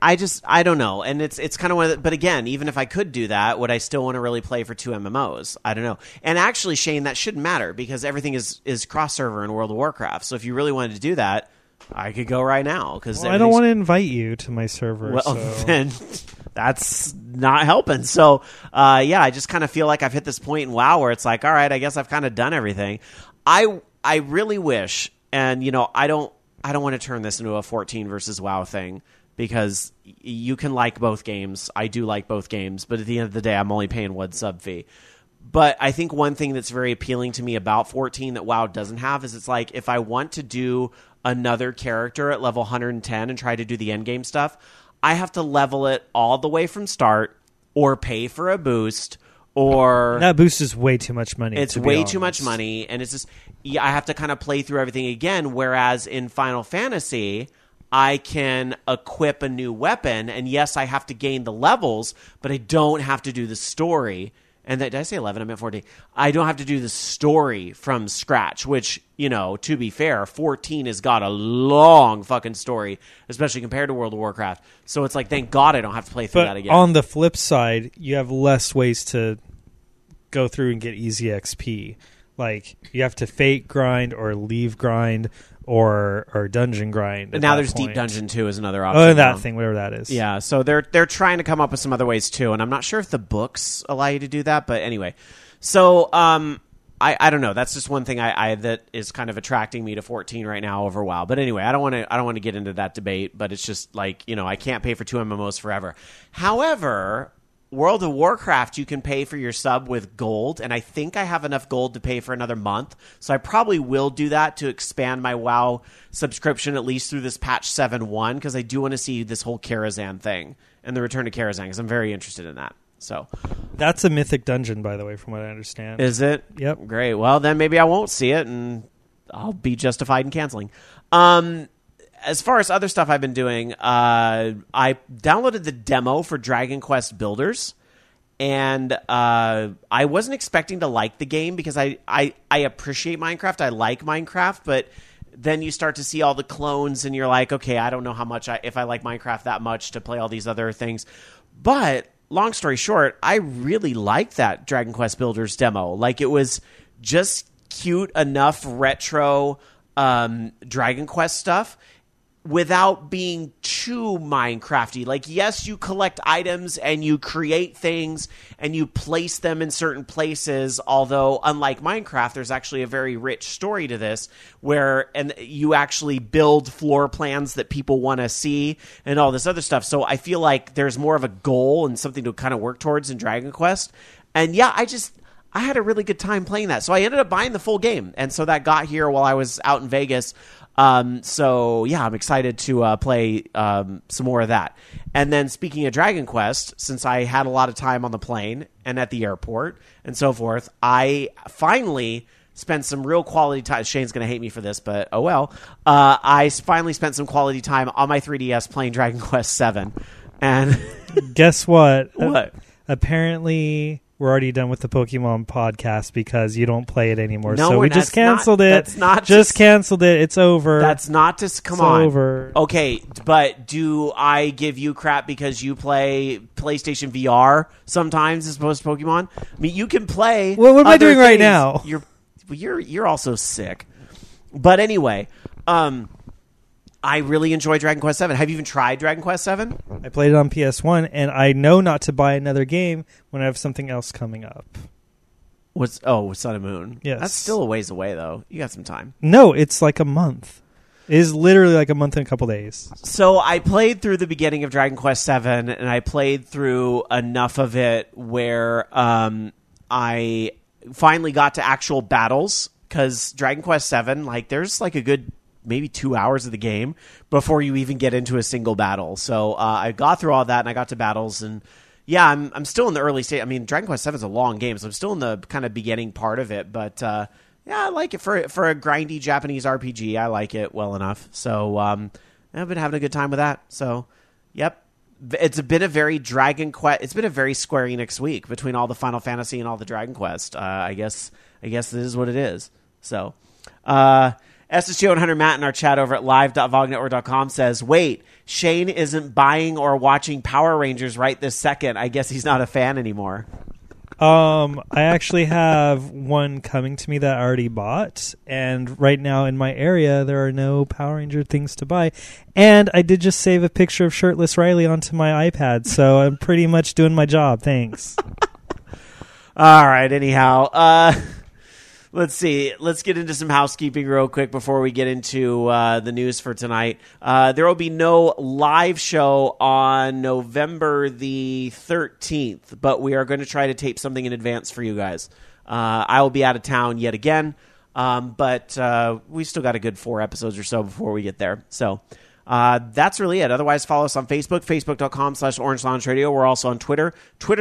I don't know. And it's kind of one of the, but again, even if I could do that, would I still want to really play for 2 MMOs? I don't know. And actually, Shane, that shouldn't matter because everything is cross-server in World of Warcraft. So if you really wanted to do that, I could go right now because I don't want to invite you to my server. Well, so. then that's not helping. So, I just kind of feel like I've hit this point in WoW where it's like, all right, I guess I've kind of done everything. I really wish, and I don't want to turn this into a 14 versus WoW thing because you can like both games. I do like both games, but at the end of the day, I'm only paying one sub fee. But I think one thing that's very appealing to me about 14 that WoW doesn't have is it's like if I want to do another character at level 110 and try to do the endgame stuff, I have to level it all the way from start or pay for a boost or... That boost is way too much money. It's way too much money, and it's just... I have to kind of play through everything again, whereas in Final Fantasy... I can equip a new weapon, and yes, I have to gain the levels, but I don't have to do the story. And did I say 11? I meant 14. I don't have to do the story from scratch, which, to be fair, 14 has got a long fucking story, especially compared to World of Warcraft. So it's like, thank God I don't have to play through that again. On the flip side, you have less ways to go through and get easy XP. Like, you have to fate grind or leave grind or dungeon grind. And now there's point. Deep Dungeon 2 is another option. Oh, that thing, whatever that is. Yeah, so they're trying to come up with some other ways too, and I'm not sure if the books allow you to do that, but anyway. So I don't know. That's just one thing I that is kind of attracting me to 14 right now over WoW. But anyway, I don't want to get into that debate, but it's just like, I can't pay for 2 MMOs forever. However, World of Warcraft, you can pay for your sub with gold, and I think I have enough gold to pay for another month, so I probably will do that to expand my WoW subscription at least through this patch 7.1, because I do want to see this whole Karazhan thing and the return to Karazhan, because I'm very interested in that. So that's a mythic dungeon, by the way, from what I understand. Is it? Yep. Great. Well, then maybe I won't see it, and I'll be justified in canceling. As far as other stuff I've been doing, I downloaded the demo for Dragon Quest Builders, and I wasn't expecting to like the game because I appreciate Minecraft. I like Minecraft, but then you start to see all the clones, and you're like, okay, I don't know how much if I like Minecraft that much to play all these other things. But long story short, I really liked that Dragon Quest Builders demo. Like, it was just cute enough retro Dragon Quest stuff without being too Minecrafty. Like, yes, you collect items and you create things and you place them in certain places, although unlike Minecraft, there's actually a very rich story to this and you actually build floor plans that people want to see and all this other stuff. So I feel like there's more of a goal and something to kind of work towards in Dragon Quest. And yeah, I had a really good time playing that. So I ended up buying the full game. And so that got here while I was out in Vegas. So yeah, I'm excited to play some more of that. And then speaking of Dragon Quest, since I had a lot of time on the plane and at the airport and so forth, I finally spent some real quality time. Shane's going to hate me for this, but oh well. I finally spent some quality time on my 3DS playing Dragon Quest VII. And guess what? What? Apparently, we're already done with the Pokemon podcast because you don't play it anymore. No, so we just canceled it. That's not just canceled it. It's over. That's not just come it's on. Over. Okay, but do I give you crap because you play PlayStation VR sometimes as opposed to Pokemon? I mean, you can play. Well, what am I other doing right things. now? You're also sick. But anyway, I really enjoy Dragon Quest VII. Have you even tried Dragon Quest VII? I played it on PS1, and I know not to buy another game when I have something else coming up. Sun and Moon? Yes. That's still a ways away, though. You got some time. No, it's like a month. It is literally like a month and a couple days. So I played through the beginning of Dragon Quest VII, and I played through enough of it where I finally got to actual battles, because Dragon Quest VII, like, there's like a good maybe 2 hours of the game before you even get into a single battle. So I got through all that, and I got to battles, and yeah, I'm still in the early stage. I mean, Dragon Quest VII is a long game, so I'm still in the kind of beginning part of it, but yeah, I like it for a grindy Japanese RPG. I like it well enough. So I've been having a good time with that. So, yep. It's been a very Dragon Quest. It's been a very Square Enix week between all the Final Fantasy and all the Dragon Quest. I guess this is what it is. So, SSGO and Hunter Matt in our chat over at live.vognetwork.com says, wait, Shane isn't buying or watching Power Rangers right this second. I guess he's not a fan anymore. I actually have one coming to me that I already bought, and right now in my area there are no Power Ranger things to buy. And I did just save a picture of shirtless Riley onto my iPad, so I'm pretty much doing my job. Thanks. All right, anyhow. Let's see. Let's get into some housekeeping real quick before we get into the news for tonight. There will be no live show on November the 13th, but we are going to try to tape something in advance for you guys. I will be out of town yet again, but we still got a good 4 episodes or so before we get there. So that's really it. Otherwise, follow us on Facebook, facebook.com/Orange Lounge Radio. We're also on Twitter,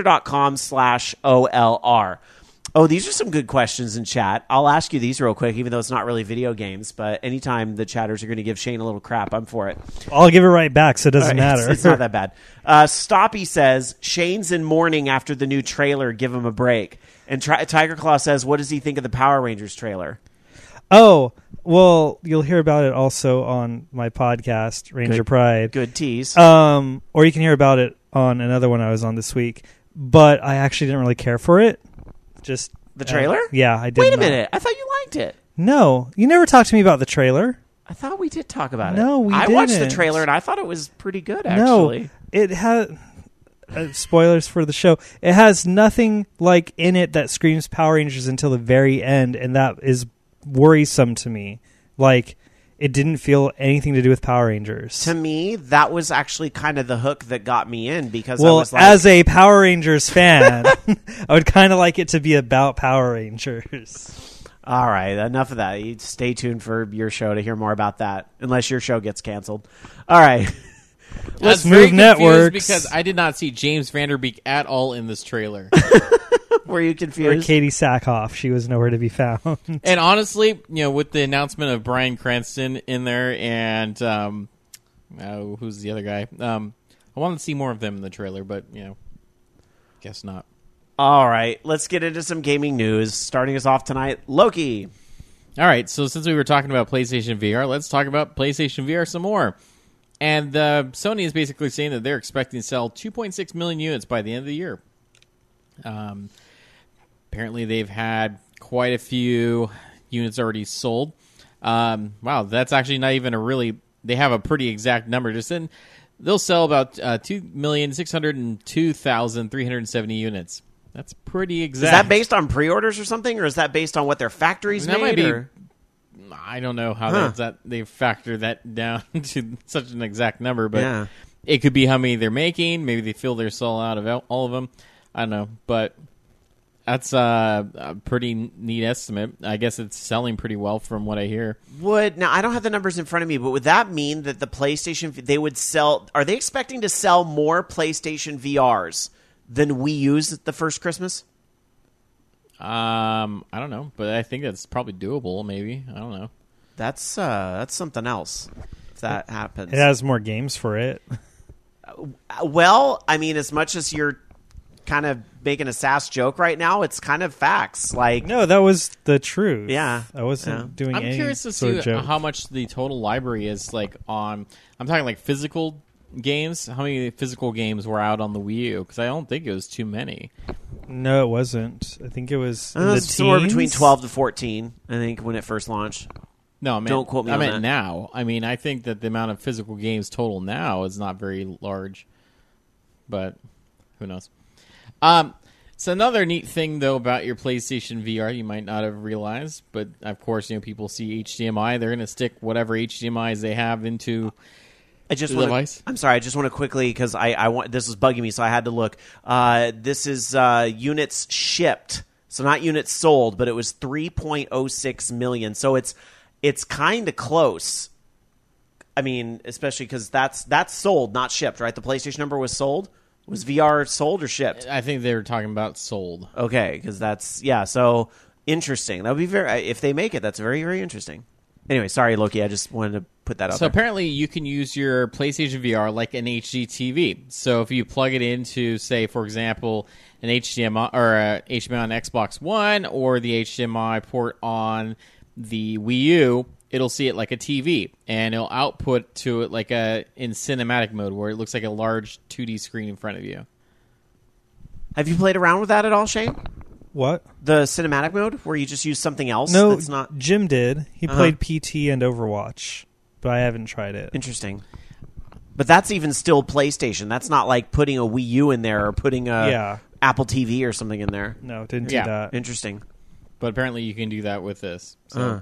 twitter.com/OLR. Oh, these are some good questions in chat. I'll ask you these real quick, even though it's not really video games. But anytime the chatters are going to give Shane a little crap, I'm for it. I'll give it right back, so it doesn't matter. It's not that bad. Stoppy says, Shane's in mourning after the new trailer. Give him a break. And Tiger Claw says, what does he think of the Power Rangers trailer? Oh, well, you'll hear about it also on my podcast, Ranger Pride. Good tease. Or you can hear about it on another one I was on this week. But I actually didn't really care for it. Just the trailer? Yeah, I did. Wait a minute. I thought you liked it. No, you never talked to me about the trailer. I thought we did talk about it. No, we I didn't. watched the trailer, and I thought it was pretty good, actually. No, it had... spoilers for the show. It has nothing like in it that screams Power Rangers until the very end, and that is worrisome to me. Like, it didn't feel anything to do with Power Rangers. To me, that was actually kind of the hook that got me in, because well, I was like, as a Power Rangers fan, I would kind of like it to be about Power Rangers. All right, enough of that. You stay tuned for your show to hear more about that, unless your show gets canceled. All right. Let's very move confused networks. because I did not see James Vanderbeek at all in this trailer. Were you Or confused? Katie Sackhoff. She was nowhere to be found. And honestly, with the announcement of Bryan Cranston in there and who's the other guy? I wanted to see more of them in the trailer, but guess not. All right, let's get into some gaming news. Starting us off tonight, Loki. All right, so since we were talking about PlayStation VR, let's talk about PlayStation VR some more. And Sony is basically saying that they're expecting to sell 2.6 million units by the end of the year. Apparently, they've had quite a few units already sold. Wow, that's actually not even a really... They have a pretty exact number. Just in, they'll sell about 2,602,370 units. That's pretty exact. Is that based on pre-orders or something, or is that based on what their factories That made? might be- or? I don't know how they factor that down to such an exact number, but it could be how many they're making. Maybe they feel they're sold out of all of them. I don't know, but that's a pretty neat estimate. I guess it's selling pretty well from what I hear. Now I don't have the numbers in front of me, but would that mean that the PlayStation they would sell? Are they expecting to sell more PlayStation VRs than Wii U's the first Christmas? I don't know, but I think that's probably doable. Maybe I don't know. That's something else. If that happens, It has more games for it. well, I mean, as much as you're kind of making a sass joke right now, it's kind of facts. Like, No, that was the truth. Yeah. I wasn't doing I'm any curious to sort see of joke. how much the total library is like on. I'm talking like physical games. How many physical games were out on the Wii U? Because I don't think it was too many. No, it wasn't. I think it was in it the was somewhere teens. between 12 to 14. I think when it first launched. No, I meant, Don't quote me I on meant that. now. I mean, I think that the amount of physical games total now is not very large, but who knows? So another neat thing, though, about your PlayStation VR, you might not have realized, but of course, people see HDMI. They're going to stick whatever HDMIs they have into I just the want device. I'm sorry. I just want to quickly, because I want, this was bugging me, so I had to look. This is units shipped, so not units sold, but it was 3.06 million. So it's kind of close. I mean, especially because that's sold, not shipped, right? The PlayStation number was sold. Was VR sold or shipped? I think they were talking about sold. Okay, because so interesting. That would be if they make it, that's very, very interesting. Anyway, sorry, Loki, I just wanted to put that out So there. apparently you can use your PlayStation VR like an HD TV. So if you plug it into, say, for example, an HDMI or a HDMI on Xbox One or the HDMI port on the Wii U, it'll see it like a TV, and it'll output to it like in cinematic mode, where it looks like a large 2D screen in front of you. Have you played around with that at all, Shane? What? The cinematic mode, where you just use something else No, that's not Jim did. He played PT and Overwatch, but I haven't tried it. interesting. But that's even still PlayStation. That's not like putting a Wii U in there or putting a Apple TV or something in there. No, didn't do Yeah. that. Interesting. But apparently you can do that with this. So.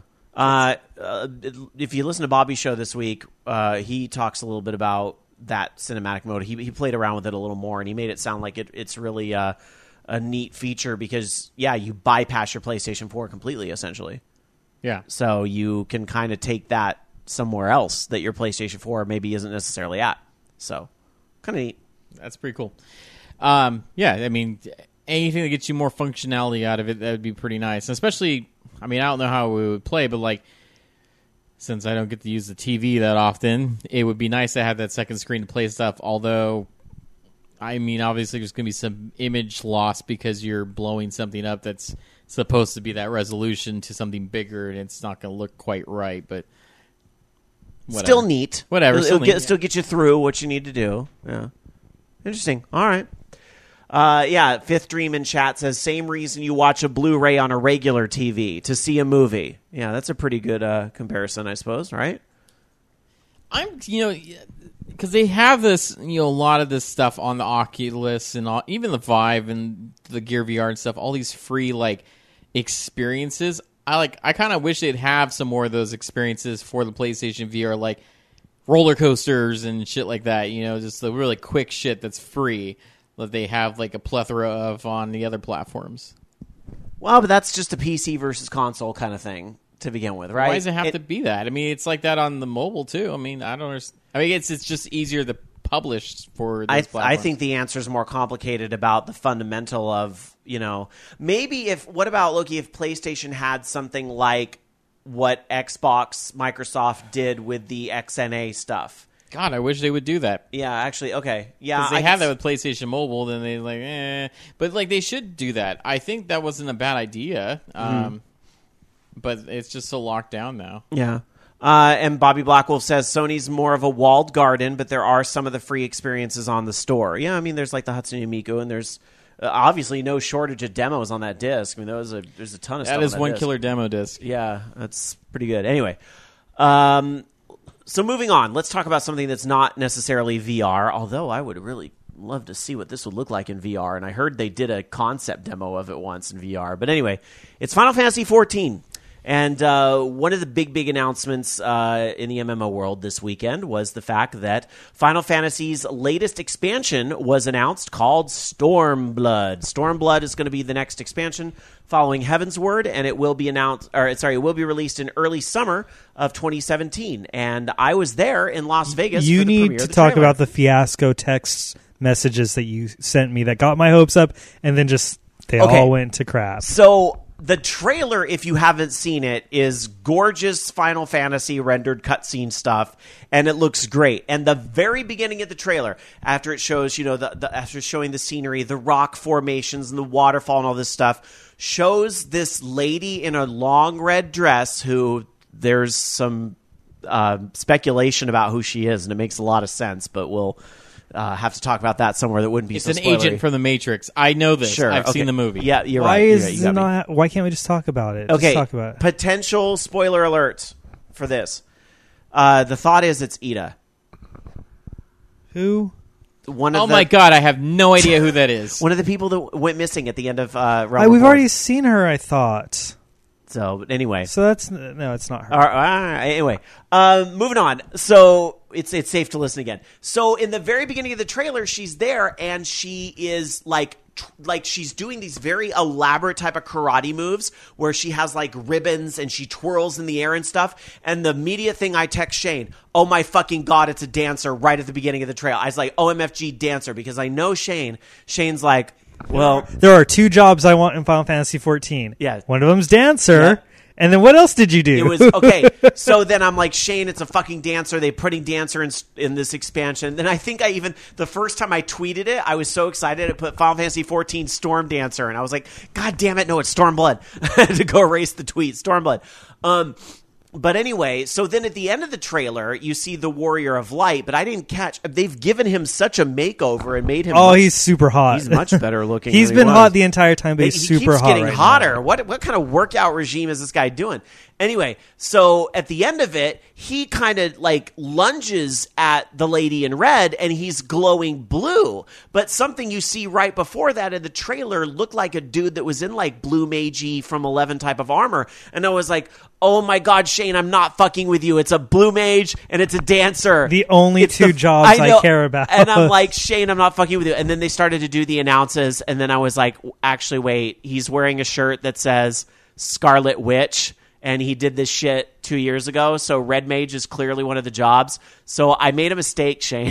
If you listen to Bobby's show this week, he talks a little bit about that cinematic mode. He played around with it a little more, and he made it sound like it's really a neat feature because, you bypass your PlayStation 4 completely, essentially. Yeah. So you can kind of take that somewhere else that your PlayStation 4 maybe isn't necessarily at. So, kind of neat. That's pretty cool. I mean, anything that gets you more functionality out of it, that would be pretty nice. And especially, I mean, I don't know how we would play, but like, since I don't get to use the TV that often, it would be nice to have that second screen to play stuff. Although, I mean, obviously there's going to be some image loss because you're blowing something up that's supposed to be that resolution to something bigger, and it's not going to look quite right, but whatever. Still neat. Whatever, It'll still neat, still get you through what you need to do. Yeah. Interesting. All right. Fifth Dream in chat says, same reason you watch a Blu-ray on a regular TV, to see a movie. Yeah, that's a pretty good comparison, I suppose, right? Because they have this, a lot of this stuff on the Oculus and even the Vive and the Gear VR and stuff, all these free, experiences. I kind of wish they'd have some more of those experiences for the PlayStation VR, like roller coasters and shit like that, just the really quick shit that's free that they have, a plethora of on the other platforms. Well, but that's just a PC versus console kind of thing to begin with, right? Why does it have to be that? I mean, it's like that on the mobile, too. I mean, I don't understand. I mean, it's just easier to publish for those platforms. I think the answer is more complicated about the fundamental of, maybe what about, Loki, if PlayStation had something like what Xbox, Microsoft did with the XNA stuff? God, I wish they would do that. Yeah, actually, okay. Yeah, Because they have that with PlayStation Mobile, then they But, they should do that. I think that wasn't a bad idea. But it's just so locked down now. Yeah. And Bobby Blackwolf says Sony's more of a walled garden, but there are some of the free experiences on the store. Yeah, I mean, there's the Hatsune Miku, and there's obviously no shortage of demos on that disc. I mean, there's a ton of stuff. That is on one disc. killer demo disc. Yeah, that's pretty good. Anyway, so moving on, let's talk about something that's not necessarily VR, although I would really love to see what this would look like in VR, and I heard they did a concept demo of it once in VR. But anyway, it's Final Fantasy XIV. And one of the big announcements in the MMO world this weekend was the fact that Final Fantasy's latest expansion was announced, called Stormblood. Stormblood is going to be the next expansion following Heavensward, and it will be it will be released in early summer of 2017. And I was there in Las Vegas. You for the need premiere to of the talk trailer. about the fiasco text messages that you sent me that got my hopes up, and then they all went to crap. So the trailer, if you haven't seen it, is gorgeous Final Fantasy rendered cutscene stuff, and it looks great. And the very beginning of the trailer, after it shows, after showing the scenery, the rock formations and the waterfall and all this stuff, shows this lady in a long red dress who there's some speculation about who she is, and it makes a lot of sense, but we'll have to talk about that somewhere that wouldn't be It's so an spoilery. agent from the Matrix. I know this. Sure, I've okay. seen the movie. Yeah, you're Why right. is You got me. why can't we just talk about it? Okay, Just talk about it. potential spoiler alert for this. The thought is it's Ida. Who? one of Oh the, my god, I have no idea who that is. one of the people that went missing at the end of Realm We've Reborn. already seen her, I thought. So anyway, So that's no, it's not her. all right, anyway, moving on. So it's safe to listen again. So in the very beginning of the trailer, she's there and she is like she's doing these very elaborate type of karate moves where she has like ribbons and she twirls in the air and stuff. And the immediate thing I text Shane, oh my fucking God, it's a dancer right at the beginning of the trailer. I was like, OMFG dancer, because I know Shane. Shane's like, well, There are 2 jobs I want in Final Fantasy 14. Yeah. One of them's dancer. Yeah. And then what else did you do? it was okay. So then I'm like, Shane, it's a fucking dancer. They putting dancer in this expansion. Then I think the first time I tweeted it, I was so excited. I put Final Fantasy 14 Storm Dancer, and I was like, God damn it, no, it's Stormblood. I had to go erase the tweet, Stormblood. But anyway, so then at the end of the trailer, you see the Warrior of Light, but I didn't catch. They've given him such a makeover and made him. he's super hot. He's much better looking. He's than he been was. hot the entire time, but He he's super keeps hot getting right hotter. now. What kind of workout regime is this guy doing? Anyway, so at the end of it, he kind of like lunges at the lady in red and he's glowing blue. But something you see right before that in the trailer looked like a dude that was in like blue magey from 11 type of armor. And I was like, oh my God, Shane, I'm not fucking with you. It's a blue mage and it's a dancer. The only It's 2 jobs I know. care about. And I'm like, Shane, I'm not fucking with you. And then they started to do the announces. And then I was like, actually, wait, he's wearing a shirt that says Scarlet Witch. And he did this shit 2 years ago. So Red Mage is clearly one of the jobs. So I made a mistake, Shane.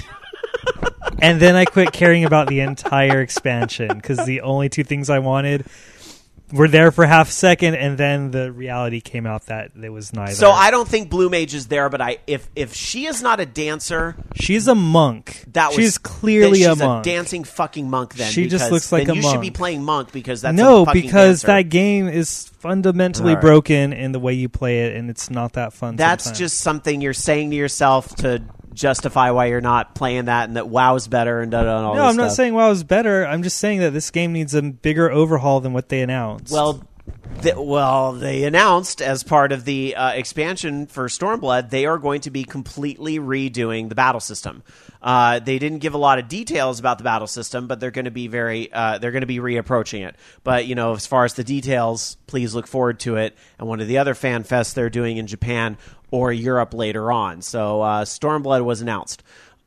And then I quit caring about the entire expansion because the only 2 things I wanted were there for half a second, and then the reality came out that it was neither. So I don't think Blue Mage is there, but if she is not a dancer, She's a monk. She's clearly then a she's monk. dancing fucking monk. Then She just because looks like then a you should monk. be playing monk because that's No, a fucking because dancer. that game is fundamentally All right. broken in the way you play it, and it's not that fun. That's sometimes. just something you're saying to yourself to justify why you're not playing that, and that WoW's better and da-da and all No, this I'm not stuff. saying WoW is better. I'm just saying that this game needs a bigger overhaul than what they announced. Well, they announced as part of the expansion for Stormblood, they are going to be completely redoing the battle system. They didn't give a lot of details about the battle system, but they're going to be they're going to be reapproaching it. But as far as the details, please look forward to it and one of the other fan fests they're doing in Japan or Europe later on. So Stormblood was announced.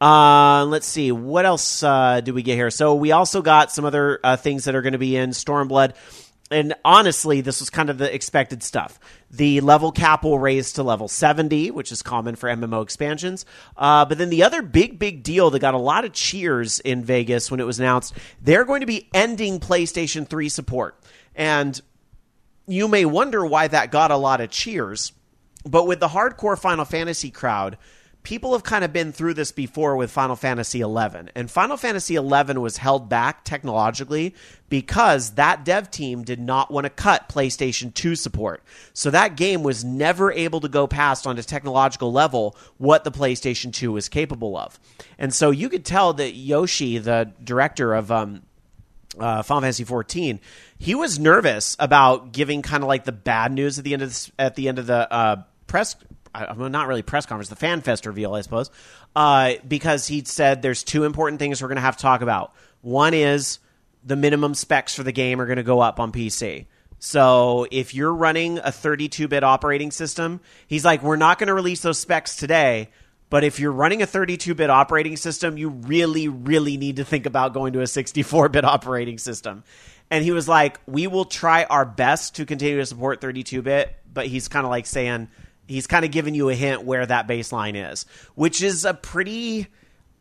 Let's see, what else did we get here? So we also got some other things that are going to be in Stormblood. And honestly, this was kind of the expected stuff. The level cap will raise to level 70, which is common for MMO expansions. But then the other big deal that got a lot of cheers in Vegas when it was announced, they're going to be ending PlayStation 3 support. And you may wonder why that got a lot of cheers. But with the hardcore Final Fantasy crowd, people have kind of been through this before with Final Fantasy XI. And Final Fantasy XI was held back technologically because that dev team did not want to cut PlayStation 2 support. So that game was never able to go past on a technological level what the PlayStation 2 was capable of. And so you could tell that Yoshi, the director of Final Fantasy XIV, he was nervous about giving kind of like the bad news at the end of the press. Not really press conference, the FanFest reveal, I suppose, because he said there's 2 important things we're going to have to talk about. One is the minimum specs for the game are going to go up on PC. So if you're running a 32-bit operating system, he's like, we're not going to release those specs today, but if you're running a 32-bit operating system, you really, really need to think about going to a 64-bit operating system. And he was like, we will try our best to continue to support 32-bit, but he's kind of like saying... He's kind of giving you a hint where that baseline is, which is a pretty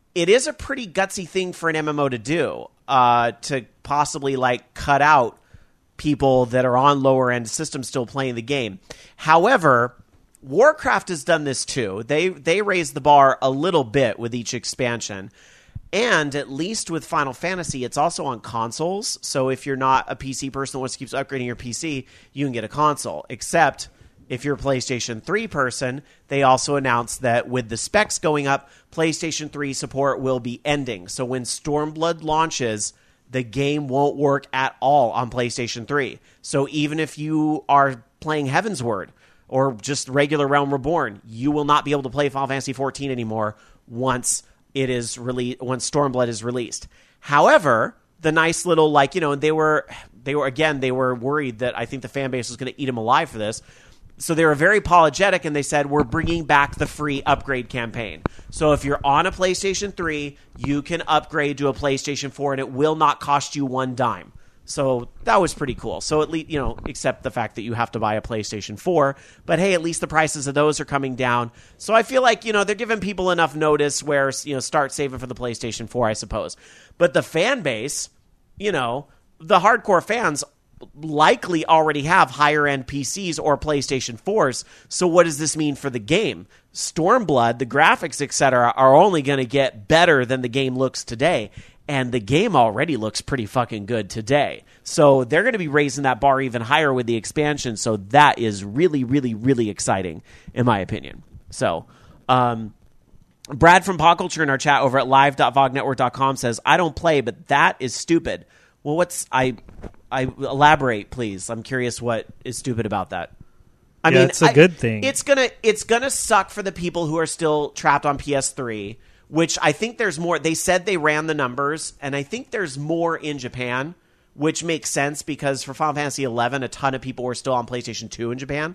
gutsy thing for an MMO to do, to possibly like cut out people that are on lower end systems still playing the game. However, Warcraft has done this too. They raised the bar a little bit with each expansion. And at least with Final Fantasy, it's also on consoles. So if you're not a PC person that wants to keep upgrading your PC, you can get a console. Except if you're a PlayStation 3 person, they also announced that with the specs going up, PlayStation 3 support will be ending. So when Stormblood launches, the game won't work at all on PlayStation 3. So even if you are playing Heavensward or just regular Realm Reborn, you will not be able to play Final Fantasy XIV anymore once it is once Stormblood is released. However, the nice little they were worried that I think the fan base was going to eat them alive for this. So they were very apologetic, and they said, we're bringing back the free upgrade campaign. So if you're on a PlayStation 3, you can upgrade to a PlayStation 4, and it will not cost you one dime. So that was pretty cool. So at least, except the fact that you have to buy a PlayStation 4. But hey, at least the prices of those are coming down. So I feel like, they're giving people enough notice where, start saving for the PlayStation 4, I suppose. But the fan base, the hardcore fans likely already have higher-end PCs or PlayStation 4s. So what does this mean for the game? Stormblood, the graphics, etc., are only going to get better than the game looks today. And the game already looks pretty fucking good today. So they're going to be raising that bar even higher with the expansion. So that is really, really, really exciting, in my opinion. So, Brad from Pop Culture in our chat over at live.vognetwork.com says, I don't play, but that is stupid. Well, I elaborate, please. I'm curious what is stupid about that. I mean, it's a good thing. It's gonna suck for the people who are still trapped on PS3, which I think there's more. They said they ran the numbers, and I think there's more in Japan, which makes sense because for Final Fantasy XI, a ton of people were still on PlayStation 2 in Japan.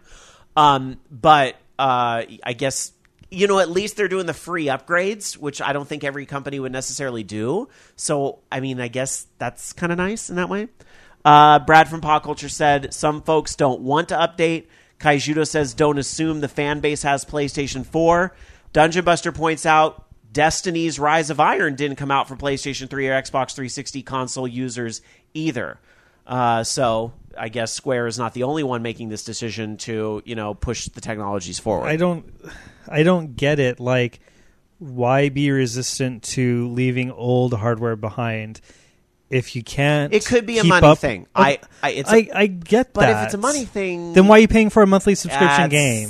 But I guess, at least they're doing the free upgrades, which I don't think every company would necessarily do. So, I mean, I guess that's kind of nice in that way. Brad from Pop Culture said, some folks don't want to update. Kaijudo says, don't assume the fan base has PlayStation 4. Dungeon Buster points out, Destiny's Rise of Iron didn't come out for PlayStation 3 or Xbox 360 console users either. So I guess Square is not the only one making this decision to, push the technologies forward. I don't get it. Like, why be resistant to leaving old hardware behind? If you can't, it could be a keep money up, thing. I get that. But if it's a money thing, then why are you paying for a monthly subscription game?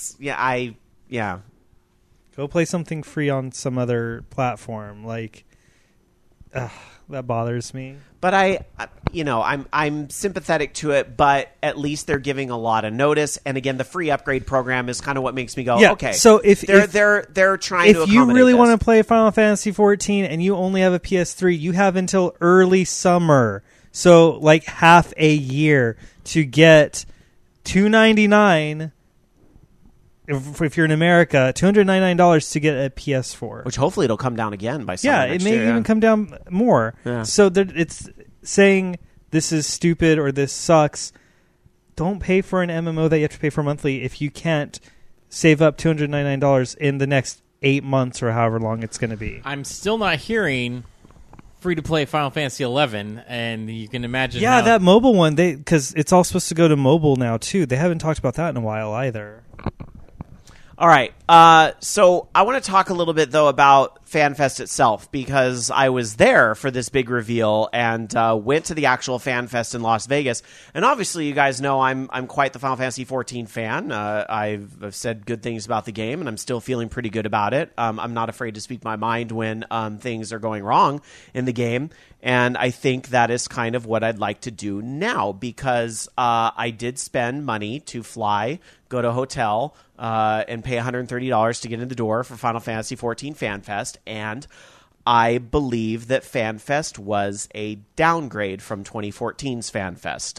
Go play something free on some other platform. Like, that bothers me. But I'm sympathetic to it. But at least they're giving a lot of notice. And again, the free upgrade program is kind of what makes me go, okay. So if they're trying to, if you really want to play Final Fantasy 14 and you only have a PS3, you have until early summer, so like half a year to get $299. If you're in America, $299 to get a PS4, which hopefully it'll come down again by summer next it may year, even come down more. Yeah. So it's saying this is stupid or this sucks. Don't pay for an MMO that you have to pay for monthly if you can't save up $299 in the next 8 months or however long it's going to be. I'm still not hearing free-to-play Final Fantasy XI, and you can imagine. Yeah, that mobile one, because it's all supposed to go to mobile now too. They haven't talked about that in a while either. All right. So I want to talk a little bit, though, about FanFest itself, because I was there for this big reveal and went to the actual FanFest in Las Vegas. And obviously, you guys know I'm quite the Final Fantasy XIV fan. I've said good things about the game, and I'm still feeling pretty good about it. I'm not afraid to speak my mind when things are going wrong in the game. And I think that is kind of what I'd like to do now, because I did spend money to fly, go to a hotel, and pay $130 to get in the door for Final Fantasy XIV FanFest, and I believe that FanFest was a downgrade from 2014's FanFest.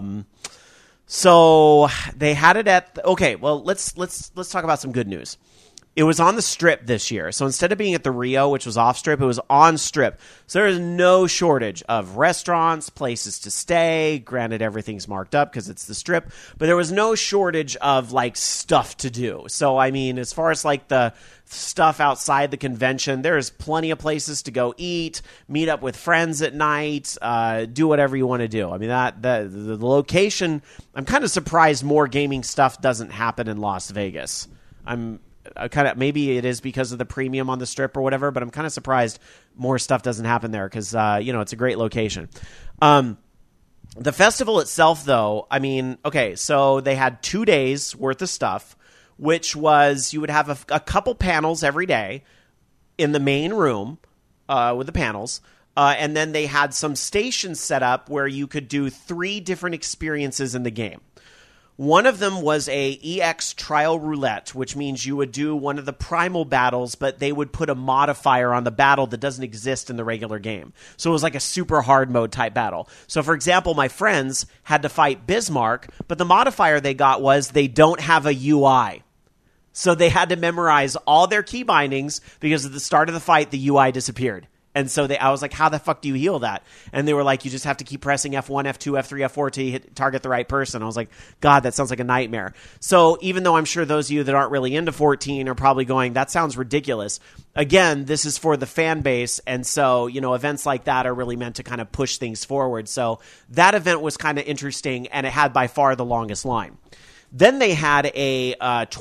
So they had it at okay. Well, let's talk about some good news. It was on the Strip this year. So instead of being at the Rio, which was off Strip, it was on Strip. So there is no shortage of restaurants, places to stay. Granted, everything's marked up because it's the Strip. But there was no shortage of, like, stuff to do. So, I mean, as far as, like, the stuff outside the convention, there's plenty of places to go eat, meet up with friends at night, do whatever you want to do. I mean, the location, I'm kind of surprised more gaming stuff doesn't happen in Las Vegas. Maybe it is because of the premium on the Strip or whatever, but I'm kind of surprised more stuff doesn't happen there because, it's a great location. The festival itself, though, I mean, okay, so they had 2 days worth of stuff, which was you would have a couple panels every day in the main room with the panels, and then they had some stations set up where you could do 3 different experiences in the game. One of them was a EX trial roulette, which means you would do one of the primal battles, but they would put a modifier on the battle that doesn't exist in the regular game. So it was like a super hard mode type battle. So for example, my friends had to fight Bismarck, but the modifier they got was they don't have a UI. So they had to memorize all their key bindings because at the start of the fight, the UI disappeared. And so I was like, how the fuck do you heal that? And they were like, you just have to keep pressing F1, F2, F3, F4 to target the right person. I was like, God, that sounds like a nightmare. So even though I'm sure those of you that aren't really into 14 are probably going, that sounds ridiculous. Again, this is for the fan base. And so, events like that are really meant to kind of push things forward. So that event was kind of interesting, and it had by far the longest line. Then they had a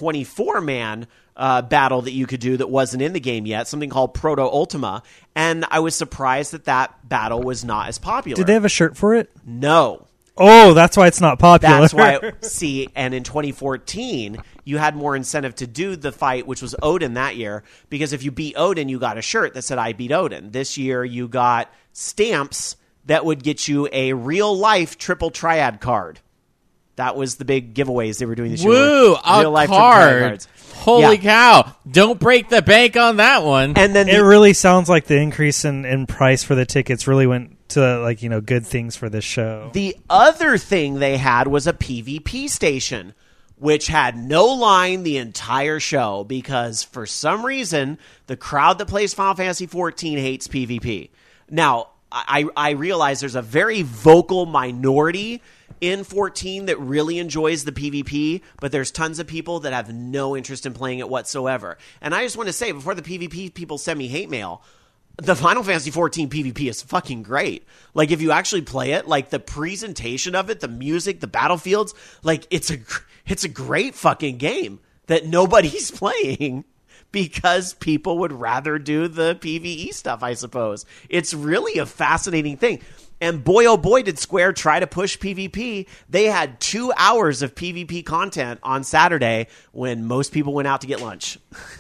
24-man battle that you could do that wasn't in the game yet, something called Proto Ultima, and I was surprised that battle was not as popular. Did they have a shirt for it? No. Oh, that's why it's not popular. That's why, see, and in 2014, you had more incentive to do the fight, which was Odin that year, because if you beat Odin, you got a shirt that said, I beat Odin. This year, you got stamps that would get you a real-life triple triad card. That was the big giveaways they were doing this year. Woo, a card. Holy cow. Don't break the bank on that one. And then it really sounds like the increase in price for the tickets really went to good things for this show. The other thing they had was a PvP station, which had no line the entire show because for some reason the crowd that plays Final Fantasy XIV hates PvP. Now, I realize there's a very vocal minority in 14 that really enjoys the PvP, but there's tons of people that have no interest in playing it whatsoever. And I just want to say, before the PvP people send me hate mail, the Final Fantasy XIV PvP is fucking great. Like, if you actually play it, like, the presentation of it, the music, the battlefields, like, it's a great fucking game that nobody's playing because people would rather do the PvE stuff, I suppose. It's really a fascinating thing. And boy, oh boy, did Square try to push PvP. They had 2 hours of PvP content on Saturday when most people went out to get lunch.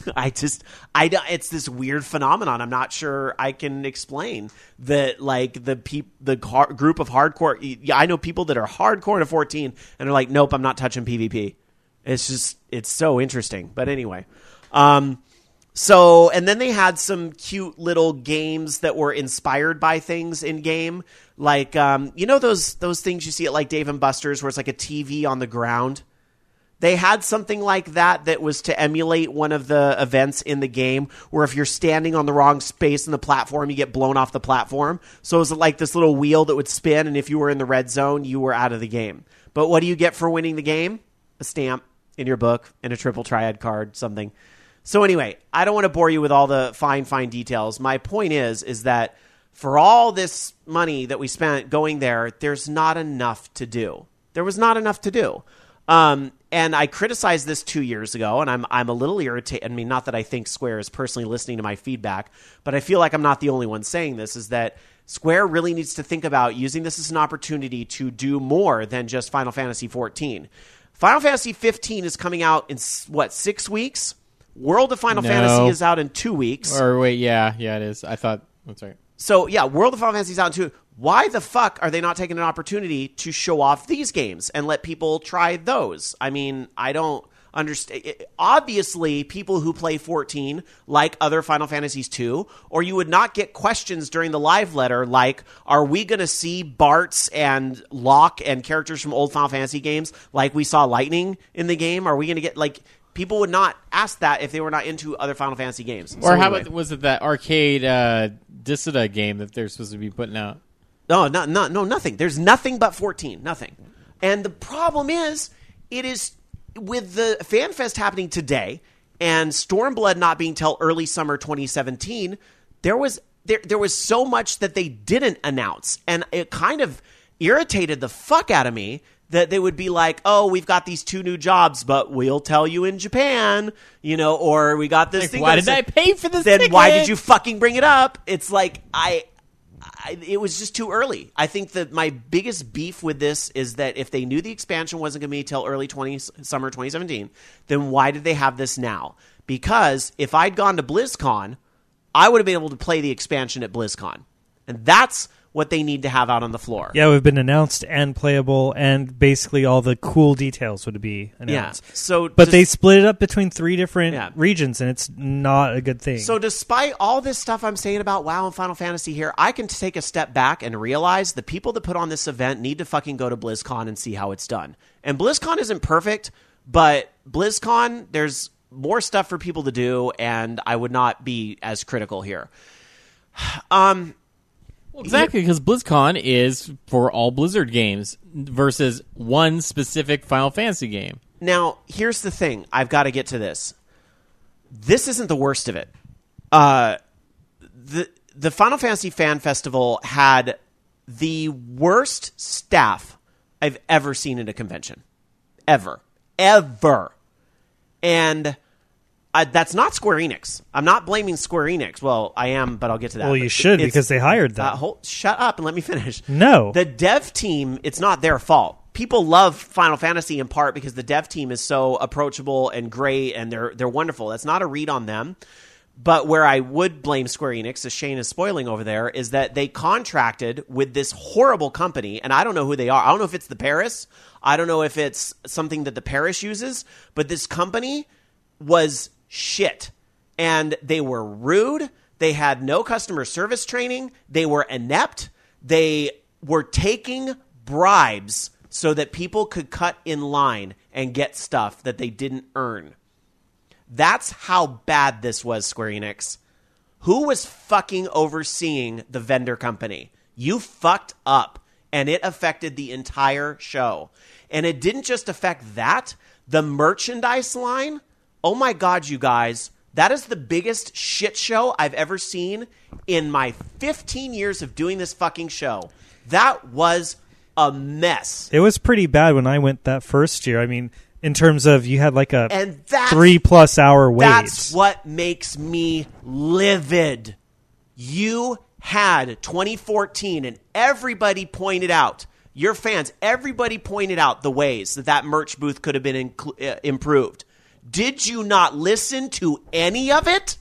It's this weird phenomenon. I'm not sure I can explain that. Like the group of hardcore. I know people that are hardcore to 14 and are like, nope, I'm not touching PvP. It's so interesting. But anyway. So, and then they had some cute little games that were inspired by things in game. Like, those things you see at like Dave & Buster's where it's like a TV on the ground? They had something like that was to emulate one of the events in the game where if you're standing on the wrong space in the platform, you get blown off the platform. So it was like this little wheel that would spin, and if you were in the red zone, you were out of the game. But what do you get for winning the game? A stamp in your book and a triple triad card, something. So anyway, I don't want to bore you with all the fine details. My point is that for all this money that we spent going there, there's not enough to do. There was not enough to do. And I criticized this 2 years ago, and I'm a little irritated. I mean, not that I think Square is personally listening to my feedback, but I feel like I'm not the only one saying this, is that Square really needs to think about using this as an opportunity to do more than just Final Fantasy XIV. Final Fantasy 15 is coming out in, 6 weeks? World of Final Fantasy is out in 2 weeks. Or wait, yeah, it is. I thought, that's right. So, yeah, World of Final Fantasy is out in 2 weeks. Why the fuck are they not taking an opportunity to show off these games and let people try those? I mean, I don't understand. Obviously, people who play 14 like other Final Fantasies too, or you would not get questions during the live letter like, are we going to see Bartz and Locke and characters from old Final Fantasy games like we saw Lightning in the game? Are we going to get, like... People would not ask that if they were not into other Final Fantasy games. Or how about, was it that arcade Dissidia game that they're supposed to be putting out? No, nothing. There's nothing but 14. Nothing. And the problem is, it is with the FanFest happening today and Stormblood not being till early summer 2017, there was so much that they didn't announce. And it kind of irritated the fuck out of me that they would be like, oh, we've got these 2 new jobs, but we'll tell you in Japan, or we got this thing. Why did I pay for this Then ticket? why did you fucking bring it up? It's like, it was just too early. I think that my biggest beef with this is that if they knew the expansion wasn't going to be till early summer 2017, then why did they have this now? Because if I'd gone to BlizzCon, I would have been able to play the expansion at BlizzCon. And that's what they need to have out on the floor. Yeah, it would have been announced and playable, and basically all the cool details would be announced. Yeah. So, but they split it up between 3 different Yeah. regions, and it's not a good thing. So despite all this stuff I'm saying about WoW and Final Fantasy here, I can take a step back and realize the people that put on this event need to fucking go to BlizzCon and see how it's done. And BlizzCon isn't perfect, but BlizzCon, there's more stuff for people to do, and I would not be as critical here. Exactly, because BlizzCon is for all Blizzard games versus one specific Final Fantasy game. Now, here's the thing. I've got to get to this. This isn't the worst of it. The Final Fantasy Fan Festival had the worst staff I've ever seen at a convention. Ever. And that's not Square Enix. I'm not blaming Square Enix. Well, I am, but I'll get to that. well, you should, because they hired them. Shut up and let me finish. No. The dev team, it's not their fault. People love Final Fantasy in part because the dev team is so approachable and great, and they're wonderful. That's not a read on them. But where I would blame Square Enix, as Shane is spoiling over there, is that they contracted with this horrible company, and I don't know who they are. I don't know if it's the Paris. I don't know if it's something that the Paris uses, but this company was shit. And they were rude. They had no customer service training. They were inept. They were taking bribes so that people could cut in line and get stuff that they didn't earn. That's how bad this was, Square Enix. Who was fucking overseeing the vendor company? You fucked up, and it affected the entire show. And it didn't just affect that. The merchandise line, oh my God, you guys, that is the biggest shit show I've ever seen in my 15 years of doing this fucking show. That was a mess. It was pretty bad when I went that first year. I mean, in terms of you had like a And that's- 3+ hour wait. That's what makes me livid. You had 2014, and everybody pointed out, your fans, everybody pointed out the ways that merch booth could have been improved. Did you not listen to any of it?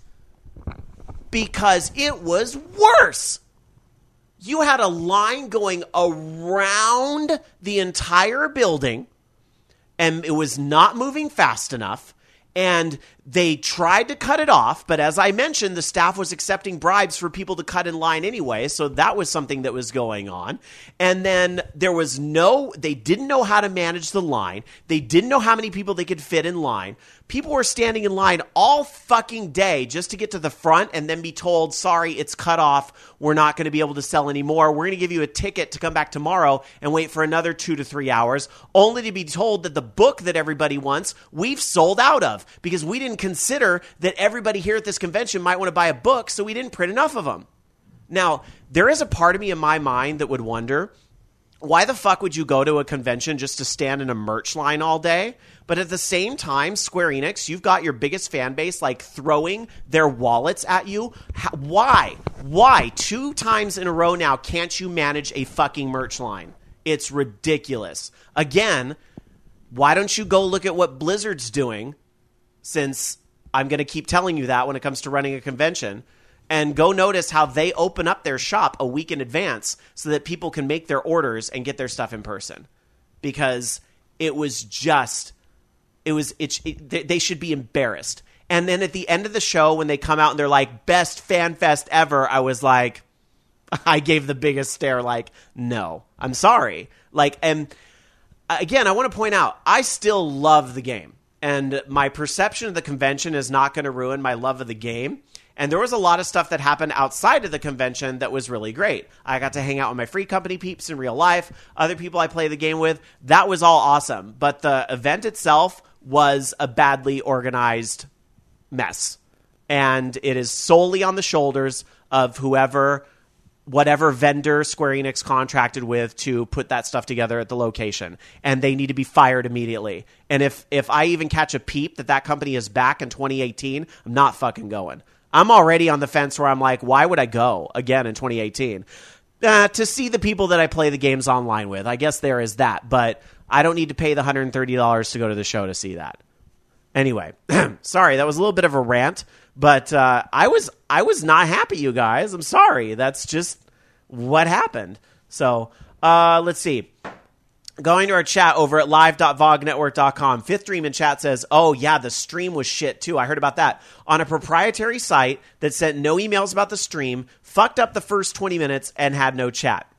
Because it was worse. You had a line going around the entire building, and it was not moving fast enough. And they tried to cut it off, but as I mentioned, the staff was accepting bribes for people to cut in line anyway, so that was something that was going on. And then they didn't know how to manage the line. They didn't know how many people they could fit in line. People were standing in line all fucking day just to get to the front and then be told, sorry, it's cut off. We're not going to be able to sell anymore. We're going to give you a ticket to come back tomorrow and wait for another 2 to 3 hours, only to be told that the book that everybody wants, we've sold out of because we didn't consider that everybody here at this convention might want to buy a book, so we didn't print enough of them. Now, there is a part of me in my mind that would wonder, why the fuck would you go to a convention just to stand in a merch line all day? But at the same time, Square Enix, you've got your biggest fan base like throwing their wallets at you. Why? 2 times in a row now can't you manage a fucking merch line? It's ridiculous. Again, why don't you go look at what Blizzard's doing, since I'm going to keep telling you that when it comes to running a convention, and go notice how they open up their shop a week in advance so that people can make their orders and get their stuff in person. Because it was just, they should be embarrassed. And then at the end of the show, when they come out and they're like, best fan fest ever, I was like, I gave the biggest stare, like, no, I'm sorry. Like, and again, I want to point out, I still love the game. And my perception of the convention is not going to ruin my love of the game. And there was a lot of stuff that happened outside of the convention that was really great. I got to hang out with my Free Company peeps in real life, other people I play the game with. That was all awesome. But the event itself was a badly organized mess. And it is solely on the shoulders of whatever vendor Square Enix contracted with to put that stuff together at the location. And they need to be fired immediately. And if I even catch a peep that company is back in 2018, I'm not fucking going. I'm already on the fence where I'm like, why would I go again in 2018? To see the people that I play the games online with. I guess there is that. But I don't need to pay the $130 to go to the show to see that. Anyway, sorry, that was a little bit of a rant. But I was not happy, you guys. I'm sorry. That's just what happened? So let's see. Going to our chat over at live.vognetwork.com. Fifth Dream in chat says, oh, yeah, the stream was shit, too. I heard about that. On a proprietary site that sent no emails about the stream, fucked up the first 20 minutes, and had no chat.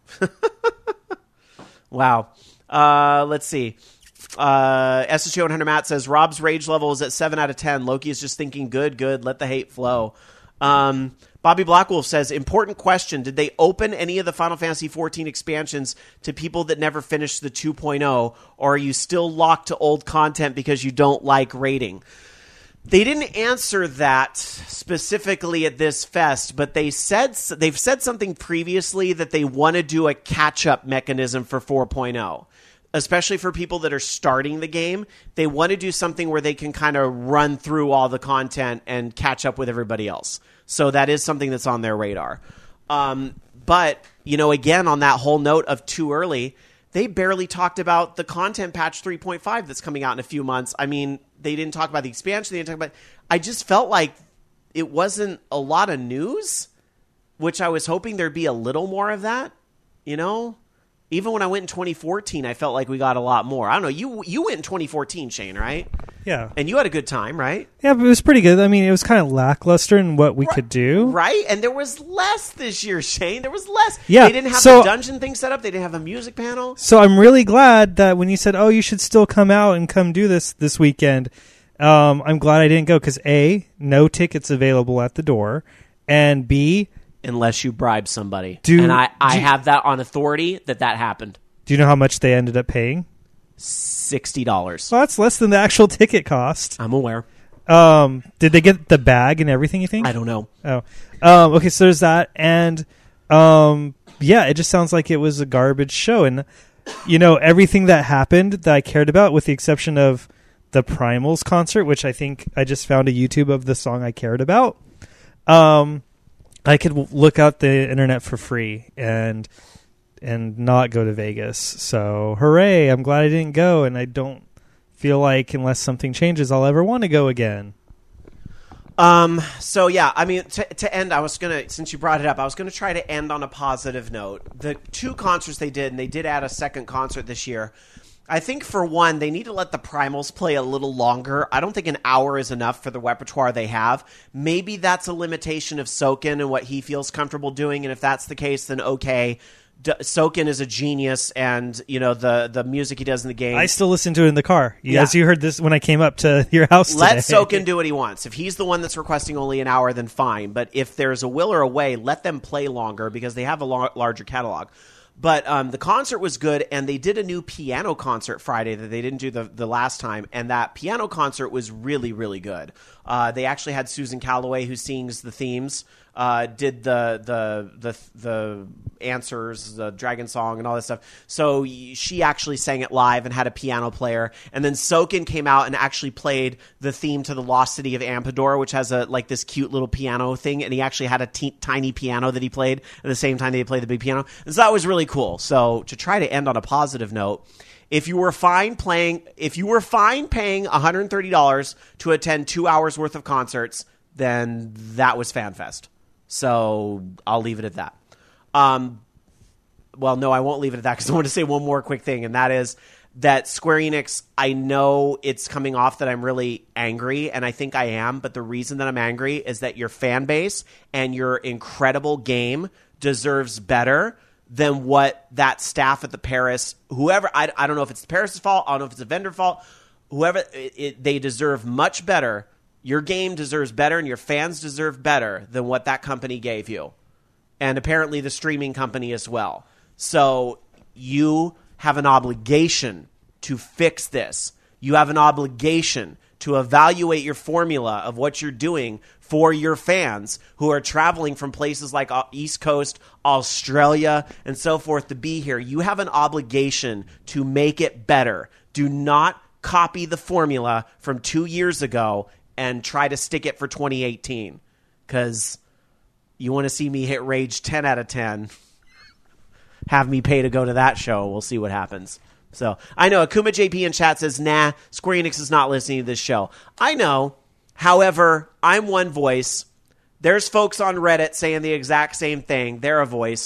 Wow. Let's see. SSG 100 Matt says, Rob's rage level is at 7 out of 10. Loki is just thinking, good, let the hate flow. Bobby Blackwolf says, important question. Did they open any of the Final Fantasy XIV expansions to people that never finished the 2.0, or are you still locked to old content because you don't like raiding? They didn't answer that specifically at this fest, but they've said something previously that they want to do a catch-up mechanism for 4.0. Especially for people that are starting the game, they want to do something where they can kind of run through all the content and catch up with everybody else. So that is something that's on their radar. But, again, on that whole note of too early, they barely talked about the content patch 3.5 that's coming out in a few months. I mean, they didn't talk about the expansion. They didn't talk about. I just felt like it wasn't a lot of news, which I was hoping there'd be a little more of that, Even when I went in 2014, I felt like we got a lot more. I don't know. You went in 2014, Shane, right? Yeah. And you had a good time, right? Yeah, but it was pretty good. I mean, it was kind of lackluster in what we could do. Right? And there was less this year, Shane. There was less. Yeah. They didn't have the dungeon thing set up. They didn't have a music panel. So I'm really glad that when you said, oh, you should still come out and come do this weekend, I'm glad I didn't go because A, no tickets available at the door, and B... Unless you bribe somebody. And I have that on authority that happened. Do you know how much they ended up paying? $60. Well, that's less than the actual ticket cost. I'm aware. Did they get the bag and everything, you think? I don't know. Oh. Okay, so there's that. And, yeah, it just sounds like it was a garbage show. And, everything that happened that I cared about, with the exception of the Primals concert, which I think I just found a YouTube of the song I cared about, I could look out the internet for free and not go to Vegas. So, hooray, I'm glad I didn't go, and I don't feel like unless something changes, I'll ever want to go again. So, yeah, I mean, to end, since you brought it up, I was going to try to end on a positive note. The 2 concerts they did, and they did add a second concert this year, I think, for one, they need to let the Primals play a little longer. I don't think an hour is enough for the repertoire they have. Maybe that's a limitation of Soken and what he feels comfortable doing, and if that's the case, then okay. Soken is a genius, and, the music he does in the game. I still listen to it in the car. As you heard this when I came up to your house today. Let Soken do what he wants. If he's the one that's requesting only an hour, then fine. But if there's a will or a way, let them play longer because they have a larger catalog. But the concert was good, and they did a new piano concert Friday that they didn't do the last time, and that piano concert was really, really good. They actually had Susan Calloway, who sings the themes, did the answers, the Dragon Song, and all that stuff. So she actually sang it live and had a piano player. And then Soken came out and actually played the theme to the Lost City of Ampedor, which has this cute little piano thing. And he actually had a tiny piano that he played at the same time that he played the big piano. And so that was really cool. So to try to end on a positive note, if you were fine paying $130 to attend 2 hours worth of concerts, then that was FanFest. So I'll leave it at that. Well, no, I won't leave it at that because I want to say one more quick thing, and that is that Square Enix, I know it's coming off that I'm really angry, and I think I am, but the reason that I'm angry is that your fan base and your incredible game deserves better than what that staff at the Paris, whoever, I don't know if it's the Paris' fault, I don't know if it's a vendor fault, whoever, they deserve much better. Your game deserves better, and your fans deserve better than what that company gave you. And apparently the streaming company as well. So you have an obligation to fix this. You have an obligation to evaluate your formula of what you're doing for your fans who are traveling from places like East Coast, Australia, and so forth to be here. You have an obligation to make it better. Do not copy the formula from 2 years ago and try to stick it for 2018. Because you want to see me hit Rage 10 out of 10. Have me pay to go to that show. We'll see what happens. So I know Akuma JP in chat says, nah, Square Enix is not listening to this show. I know. However, I'm one voice. There's folks on Reddit saying the exact same thing. They're a voice.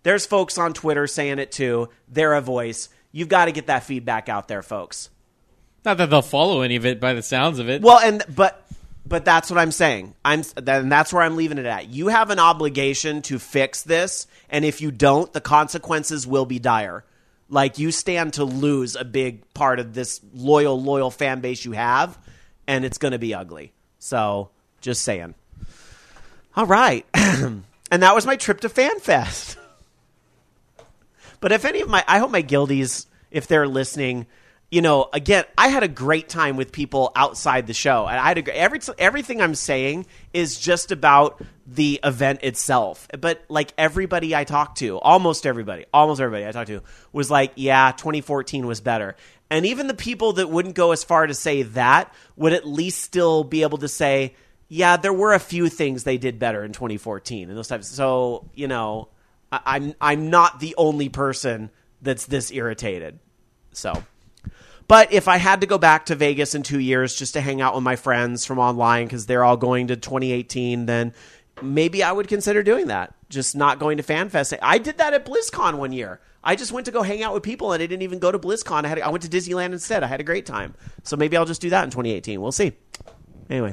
There's folks on Twitter saying it too. They're a voice. You've got to get that feedback out there, folks. Not that they'll follow any of it by the sounds of it. Well, but that's what I'm saying. And that's where I'm leaving it at. You have an obligation to fix this, and if you don't, the consequences will be dire. Like, you stand to lose a big part of this loyal fan base you have, and it's going to be ugly. So, just saying. All right. And that was my trip to FanFest. But if any of I hope my guildies, if they're listening, again, I had a great time with people outside the show. And I had everything I'm saying is just about the event itself. But like everybody I talked to, almost everybody I talked to was like, yeah, 2014 was better. And even the people that wouldn't go as far to say that would at least still be able to say, yeah, there were a few things they did better in 2014 and those types. So, I'm not the only person that's this irritated. So, but if I had to go back to Vegas in 2 years just to hang out with my friends from online because they're all going to 2018, then maybe I would consider doing that. Just not going to FanFest. I did that at BlizzCon one year. I just went to go hang out with people, and I didn't even go to BlizzCon. I went to Disneyland instead. I had a great time. So maybe I'll just do that in 2018. We'll see. Anyway.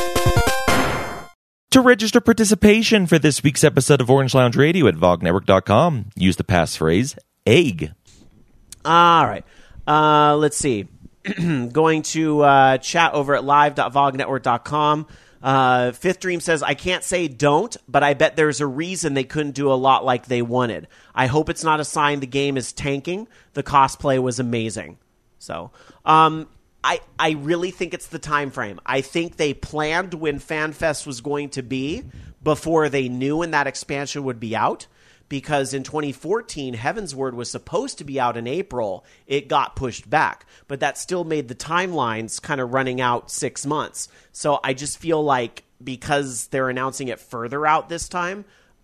To register participation for this week's episode of Orange Lounge Radio at VogNetwork.com, use the passphrase EGG. All right. Let's see. Going to chat over at live.vognetwork.com. Fifth Dream says, I can't say don't, but I bet there's a reason they couldn't do a lot like they wanted. I hope it's not a sign the game is tanking. The cosplay was amazing. So, I really think it's the time frame. I think they planned when FanFest was going to be before they knew when that expansion would be out. Because in 2014, Heavensward was supposed to be out in April. It got pushed back. But that still made the timelines kind of running out 6 months. So I just feel like because they're announcing it further out this time,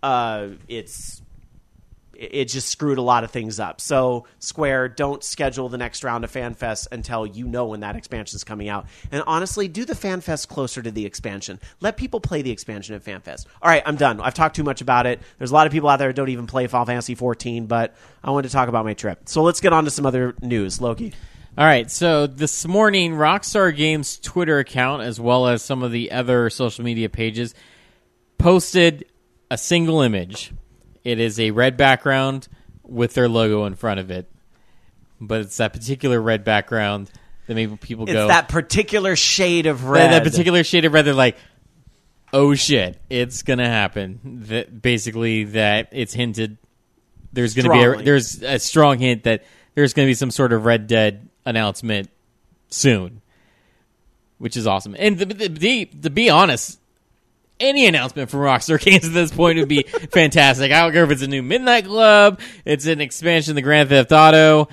it just screwed a lot of things up. So Square, don't schedule the next round of FanFest until you know when that expansion is coming out. And honestly, do the FanFest closer to the expansion. Let people play the expansion at FanFest. All right, I'm done. I've talked too much about it. There's a lot of people out there who don't even play Final Fantasy 14, but I wanted to talk about my trip. So let's get on to some other news. Loki. All right, so this morning, Rockstar Games' Twitter account, as well as some of the other social media pages, posted a single image. It is a red background with their logo in front of it. But it's that particular red background that maybe people go... It's that particular shade of red. That particular shade of red, they're like, oh shit, it's going to happen. Basically, that it's hinted... There's going to be there's a strong hint that there's going to be some sort of Red Dead announcement soon. Which is awesome. And to be honest... Any announcement from Rockstar Games at this point would be fantastic. I don't care if it's a new Midnight Club, it's an expansion of the Grand Theft Auto.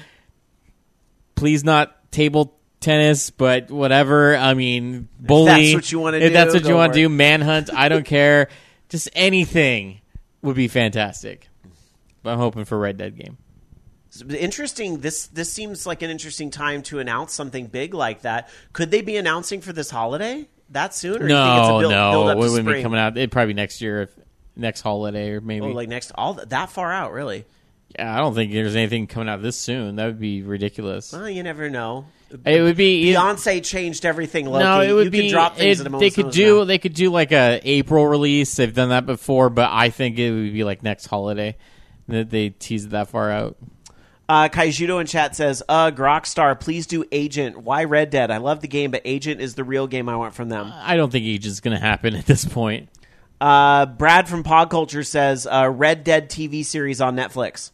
Please not table tennis, but whatever. I mean, Bully. If that's what you want to do. If that's what you want to do, Manhunt, I don't care. Just anything would be fantastic. But I'm hoping for a Red Dead game. Interesting. This seems like an interesting time to announce something big like that. Could they be announcing for this holiday? That soon? Or do you think it's a build up to it wouldn't spring? be coming out. It'd probably be next year, next holiday, or maybe. Oh, like that far out, really? Yeah, I don't think there's anything coming out this soon. That would be ridiculous. Well, you never know. It would be Beyonce changed everything. Loki. No, it would you can drop things at a moment's notice now. They could do like a April release. They've done that before, but I think it would be like next holiday that they tease it that far out. Kaijudo in chat says, Rockstar, please do Agent. Why Red Dead? I love the game, but Agent is the real game I want from them. I don't think Agent's going to happen at this point. Brad from Pod Culture says, Red Dead TV series on Netflix.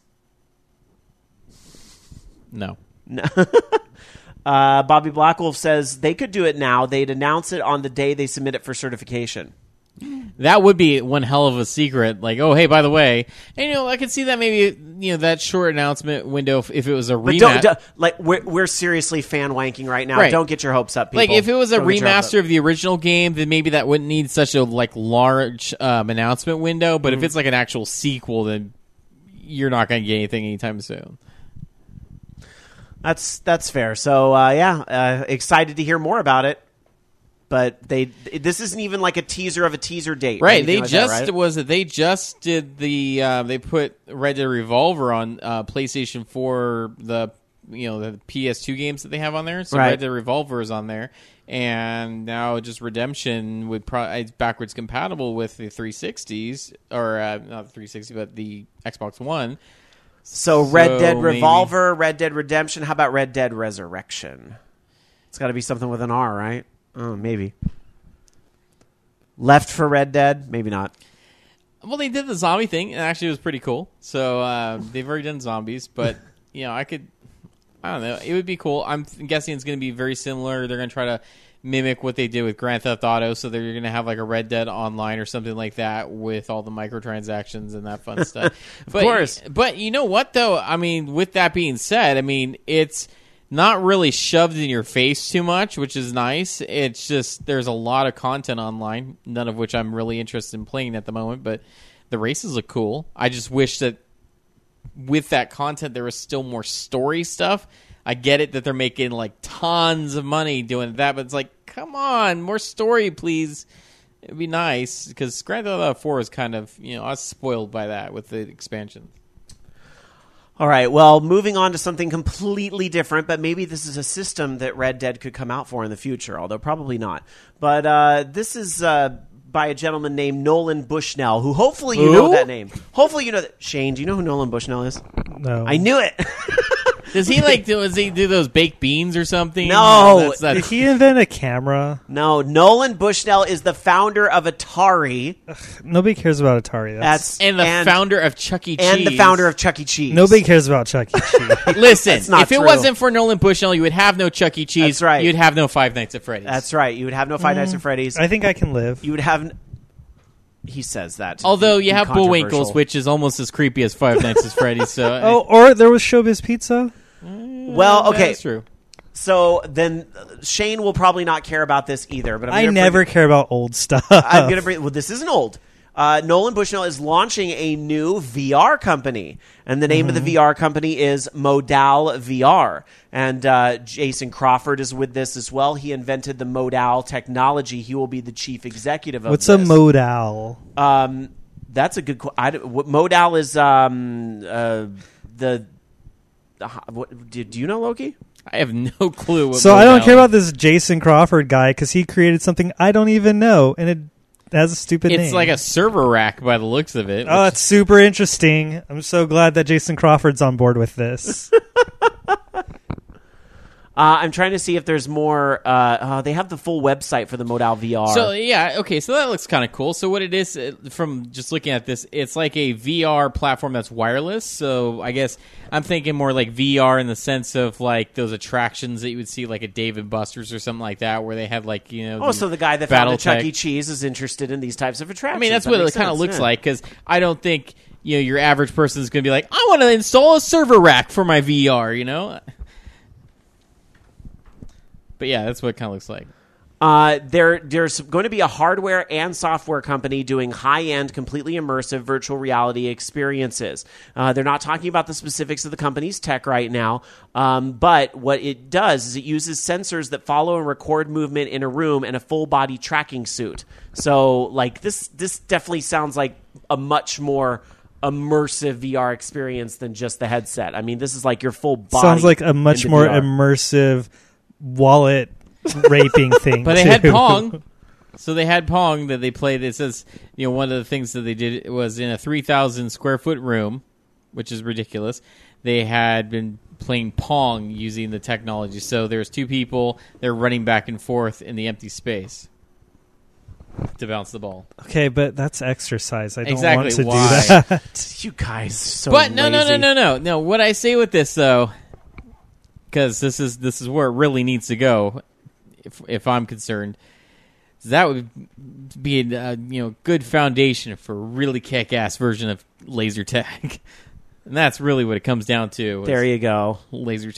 No. Bobby Blackwolf says, they could do it now. They'd announce it on the day they submit it for certification. That would be one hell of a secret. Like, oh, hey, by the way, and I could see that maybe that short announcement window if it was a remaster. But like we're seriously fan wanking right now. Right. Don't get your hopes up, people. Like if it was a remaster of the original game, then maybe that wouldn't need such a large announcement window. But if it's like an actual sequel, then you're not going to get anything anytime soon. That's fair. So excited to hear more about it. but this isn't even like a teaser of a teaser date. Right, they just did the they put Red Dead Revolver on PlayStation 4, the PS2 games that they have on there. So Right. Red Dead Revolver is on there, and now just Redemption it's backwards compatible with the 360s or not the 360, but the Xbox One. So Red Dead maybe- Revolver, Red Dead Redemption. How about Red Dead Resurrection? It's got to be something with an R, right? Oh, maybe. Left for Red Dead? Maybe not. Well, they did the zombie thing, and actually it was pretty cool. So they've already done zombies, but I don't know. It would be cool. I'm guessing it's going to be very similar. They're going to try to mimic what they did with Grand Theft Auto, so they're going to have like a Red Dead Online or something like that with all the microtransactions and that fun stuff. Of course. But you know what, though? I mean, with that being said, I mean, it's not really shoved in your face too much, which is nice. It's just there's a lot of content online, none of which I'm really interested in playing at the moment, but the races look cool. I just wish that with that content there was still more story stuff. I get it that they're making like tons of money doing that, but it's like, come on, more story, please. It'd be nice because Grand Theft Auto 4 is kind of, I was spoiled by that with the expansion. All right, well, moving on to something completely different, but maybe this is a system that Red Dead could come out for in the future, although probably not. But this is by a gentleman named Nolan Bushnell, who hopefully you know that name. Hopefully you know that. Shane, do you know who Nolan Bushnell is? No. I knew it. Does he do those baked beans or something? No. Did he invent a camera? No, Nolan Bushnell is the founder of Atari. Nobody cares about Atari. And the founder of Chuck E. Cheese. And the founder of Chuck E. Cheese. Nobody cares about Chuck E. Cheese. Listen, not if it true. wasn't for Nolan Bushnell, you would have no Chuck E. Cheese. That's right. You'd have no Five Nights at Freddy's. That's right. You would have no Five Nights at Freddy's. I think I can live. You would have... He says that. Although Be you have controversial. Bullwinkles, which is almost as creepy as Five Nights at Freddy's. So Oh, or there was Showbiz Pizza. Well, okay. that's true. So then Shane will probably not care about this either. But I gonna never bring, care about old stuff. I'm going to bring... Well, this isn't old. Nolan Bushnell is launching a new VR company. And the name of the VR company is Modal VR. And Jason Crawford is with this as well. He invented the Modal technology. He will be the chief executive of What's this. a modal? That's a good question. Modal is do you know, Loki? I have no clue. What So I don't Modal care is. about this Jason Crawford guy because he created something I don't even know, and it has a stupid name. It's like a server rack by the looks of it. Oh, which- it's super interesting. I'm so glad that Jason Crawford's on board with this. I'm trying to see if there's more. They have the full website for the Modal VR. So yeah, okay, so that looks kind of cool. So what it is, from just looking at this, it's like a VR platform that's wireless. So I guess I'm thinking more like VR in the sense of like those attractions that you would see like at Dave and Buster's or something like that, where they had like so the guy that founded Chuck E. Battletech. Cheese is interested in these types of attractions. I mean, that's That what it makes kind of sense, looks yeah. like, because I don't think your average person is going to be like, I want to install a server rack for my VR, But yeah, that's what it kind of looks like. There's going to be a hardware and software company doing high-end, completely immersive virtual reality experiences. They're not talking about the specifics of the company's tech right now, but what it does is it uses sensors that follow and record movement in a room and a full-body tracking suit. So, like, this definitely sounds like a much more immersive VR experience than just the headset. I mean, this is like your full body. Sounds like a much into more VR. immersive wallet raping thing. But they had too. Pong. So they had Pong that they played. It says, one of the things that they did was in a 3,000 square foot room, which is ridiculous. They had been playing Pong using the technology. So there's two people. They're running back and forth in the empty space to bounce the ball. Okay, but that's exercise. I don't Exactly, want to why? do that. You guys are so But no. lazy. No, what I say with this, though, because this is where it really needs to go, if I'm concerned, that would be a good foundation for a really kick-ass version of laser tag. And that's really what it comes down to. There you go. Laser tag.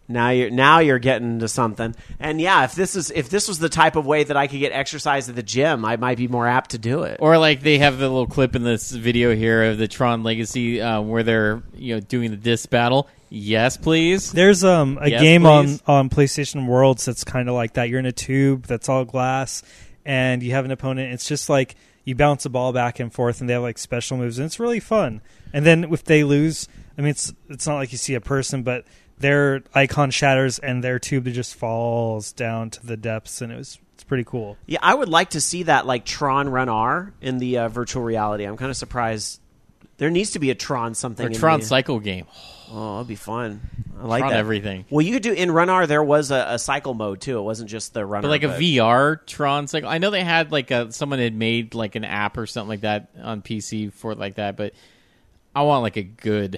Now you're getting to something. And yeah, if this was the type of way that I could get exercise at the gym, I might be more apt to do it. Or like they have the little clip in this video here of the Tron Legacy where they're doing the disc battle. Yes, please. There's a Yes, game please. on PlayStation Worlds that's kind of like that. You're in a tube that's all glass, and you have an opponent. It's just like you bounce a ball back and forth, and they have like special moves, and it's really fun. And then if they lose, I mean, it's not like you see a person, but their icon shatters and their tube just falls down to the depths, and it's pretty cool. Yeah, I would like to see that like Tron Run R in the virtual reality. I'm kind of surprised. There needs to be a Tron something. Or in Tron the- Cycle game. Oh, that'd be fun. I like Tron that. everything. Well, you could do in Run R. There was a cycle mode too. It wasn't just the runner, But like a VR Tron Cycle. I know they had like someone had made like an app or something like that on PC for like that, but I want like a good,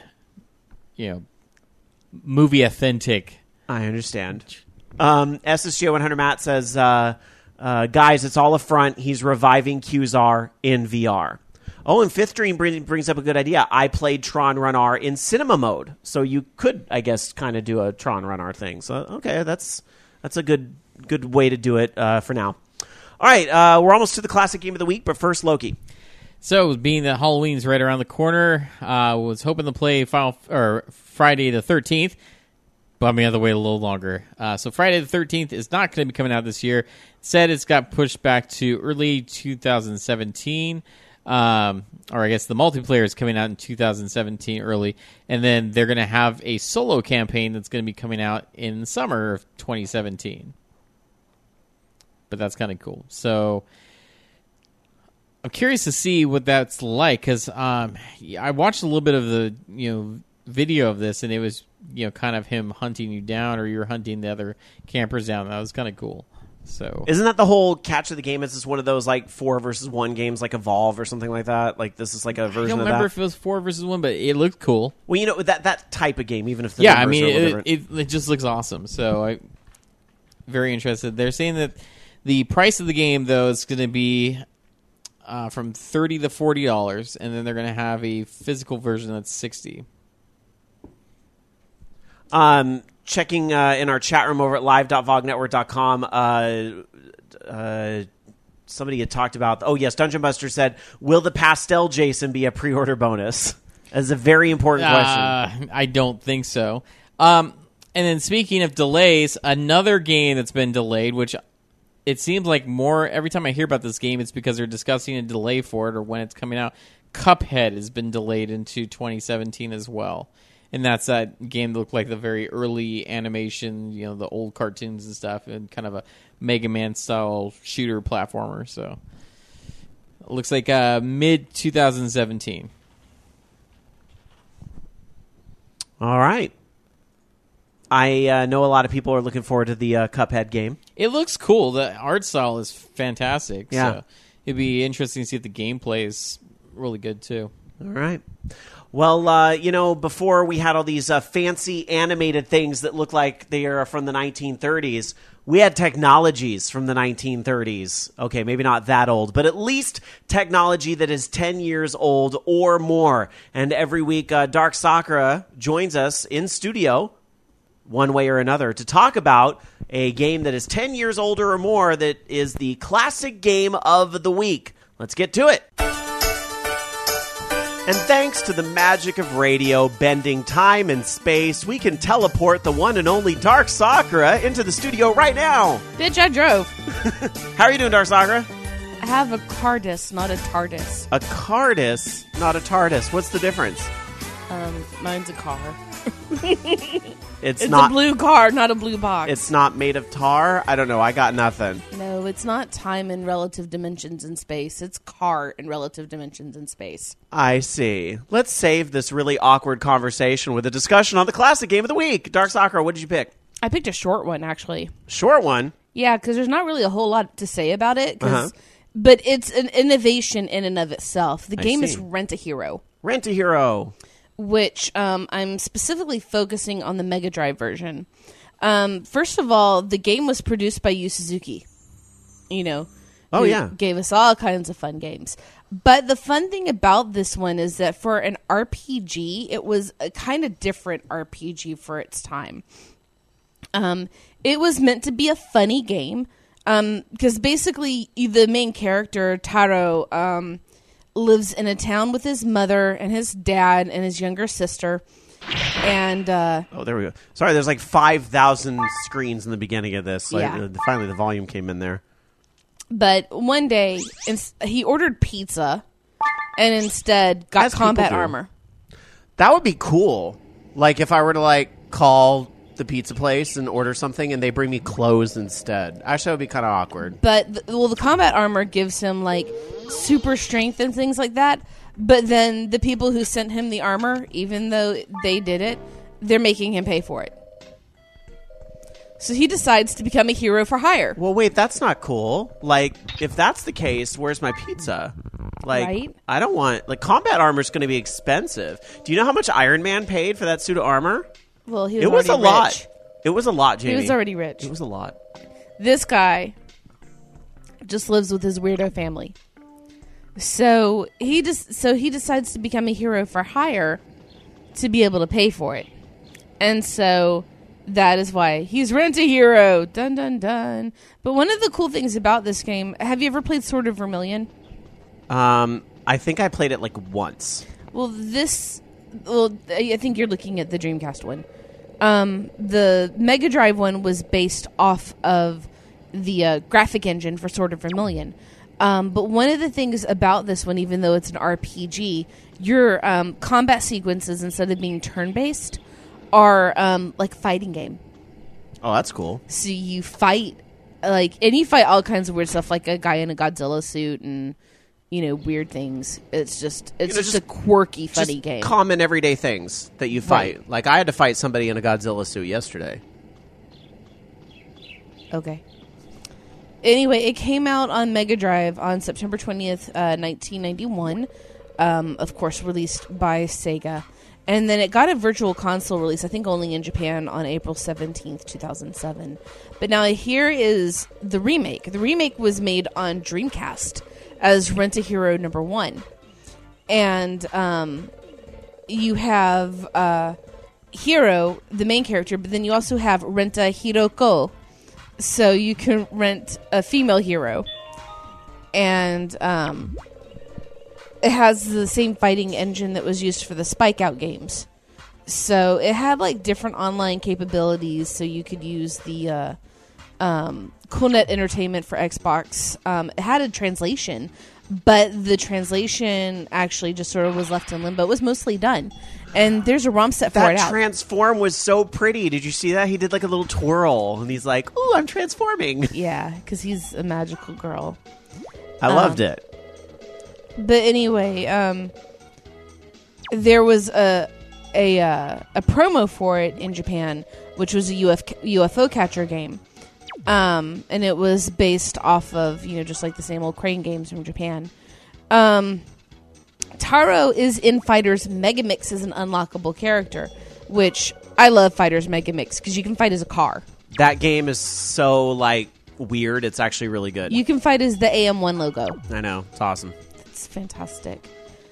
movie authentic. I understand. SSGO 100 Matt says, guys, it's all a front. He's reviving Qzar in VR. Oh, and Fifth Dream brings up a good idea. I played Tron Run R in cinema mode, so you could, I guess, kind of do a Tron Run R thing. So okay, that's a good way to do it for now. All right, we're almost to the classic game of the week, but first, Loki. So, being that Halloween's right around the corner, was hoping to play Friday the 13th, but I'm going to have to wait a little longer. So, Friday the 13th is not going to be coming out this year. Said it's got pushed back to early 2017. Or I guess the multiplayer is coming out in 2017 early, and then they're going to have a solo campaign that's going to be coming out in the summer of 2017. But that's kind of cool. So I'm curious to see what that's like, because I watched a little bit of the video of this, and it was kind of him hunting you down, or you're hunting the other campers down. That was kind of cool. So Isn't that the whole catch of the game? Is this one of those like 4 versus 1 games, like Evolve or something like that? Like this is like a I version don't of remember that. if it was 4 versus 1, but it looked cool. Well, that type of game, even if the Yeah, I numbers mean, are a little different. it just looks awesome. So I'm very interested. They're saying that the price of the game, though, is going to be from $30 to $40, and then they're going to have a physical version that's $60. Checking in our chat room over at live.vognetwork.com, somebody had talked about, Dungeon Buster said, will the pastel Jason be a pre-order bonus? That's a very important question. I don't think so. And then speaking of delays, another game that's been delayed, which it seems like more every time I hear about this game, it's because they're discussing a delay for it or when it's coming out. Cuphead has been delayed into 2017 as well. And that's that game that looked like the very early animation, the old cartoons and stuff, and kind of a Mega Man style shooter platformer. So it looks like mid 2017. All right. I know a lot of people are looking forward to the Cuphead game. It looks cool. The art style is fantastic. Yeah. So it'd be interesting to see if the gameplay is really good too. All right. Well, before we had all these fancy animated things that look like they are from the 1930s, we had technologies from the 1930s. Okay, maybe not that old, but at least technology that is 10 years old or more. And every week, Dark Sakura joins us in studio, one way or another, to talk about a game that is 10 years older or more that is the classic game of the week. Let's get to it. And thanks to the magic of radio, bending time and space, we can teleport the one and only Dark Sakura into the studio right now. Bitch, I drove. How are you doing, Dark Sakura? I have a Cardis, not a TARDIS. A Cardis, not a TARDIS. What's the difference? Mine's a car. It's It's not a blue car, not a blue box. It's not made of tar? I don't know. I got nothing. No, it's not time in relative dimensions in space. It's car in relative dimensions in space. I see. Let's save this really awkward conversation with a discussion on the classic game of the week. Dark Sakura, what did you pick? I picked a short one, actually. Short one. Yeah, because there's not really a whole lot to say about it. But it's an innovation in and of itself. The game is see. Rent-A-Hero, Rent-A-Hero. which I'm specifically focusing on the Mega Drive version. First of all, the game was produced by Yu Suzuki. Oh, who yeah. gave us all kinds of fun games. But the fun thing about this one is that for an RPG, it was a kind of different RPG for its time. It was meant to be a funny game because basically the main character, Taro, lives in a town with his mother and his dad and his younger sister. And oh, there we go. Sorry, there's like 5,000 screens in the beginning of this. Yeah. Finally, the volume came in there. But one day, he ordered pizza and instead got As people combat do. armor. That would be cool. Like if I were to like call the pizza place and order something and they bring me clothes instead. Actually, that would be kind of awkward. But the combat armor gives him like super strength and things like that. But then the people who sent him the armor, even though they did it, they're making him pay for it. So he decides to become a hero for hire. Well, wait, that's not cool. Like, if that's the case, where's my pizza? Like, Right? I don't want... Like, combat armor is going to be expensive. Do you know how much Iron Man paid for that suit of armor? Well, he was It was a already lot. rich. It was a lot, Jamie. He was already rich. It was a lot. This guy just lives with his weirdo family. So he decides to become a hero for hire to be able to pay for it. And so that is why he's Rent-A-Hero. Dun dun dun. But one of the cool things about this game, have you ever played Sword of Vermilion? I think I played it like once. Well, I think you're looking at the Dreamcast one. The Mega Drive one was based off of the graphic engine for Sword of Vermilion. But one of the things about this one, even though it's an RPG, your combat sequences, instead of being turn-based, are like fighting game. Oh, that's cool. So you fight, and you fight all kinds of weird stuff, like a guy in a Godzilla suit and, weird things. It's just a quirky, funny Just game. common everyday things that you fight. Right. Like, I had to fight somebody in a Godzilla suit yesterday. Okay. Anyway, it came out on Mega Drive on September 20th, 1991. Of course, released by Sega. And then it got a virtual console release, I think only in Japan, on April 17th, 2007. But now here is the remake. The remake was made on Dreamcast as Rent-A-Hero number 1. And you have Hiro, the main character, but then you also have Renta-Hiroko. So you can rent a female hero. And it has the same fighting engine that was used for the Spike Out games. So it had like different online capabilities, so you could use the CoolNet Entertainment for Xbox. It had a translation, but the translation actually just sort of was left in limbo. It was mostly done. And there's a ROM set for it That out. transform was so pretty. Did you see that? He did like a little twirl, and he's like, "Ooh, I'm transforming." Yeah, because he's a magical girl. I loved it. But anyway, there was a promo for it in Japan, which was a UFO catcher game, and it was based off of just like the same old crane games from Japan. Taro is in Fighters Megamix as an unlockable character, which I love Fighters Megamix because you can fight as a car. That game is so like weird. It's actually really good. You can fight as the AM1 logo. I know. It's awesome. It's fantastic.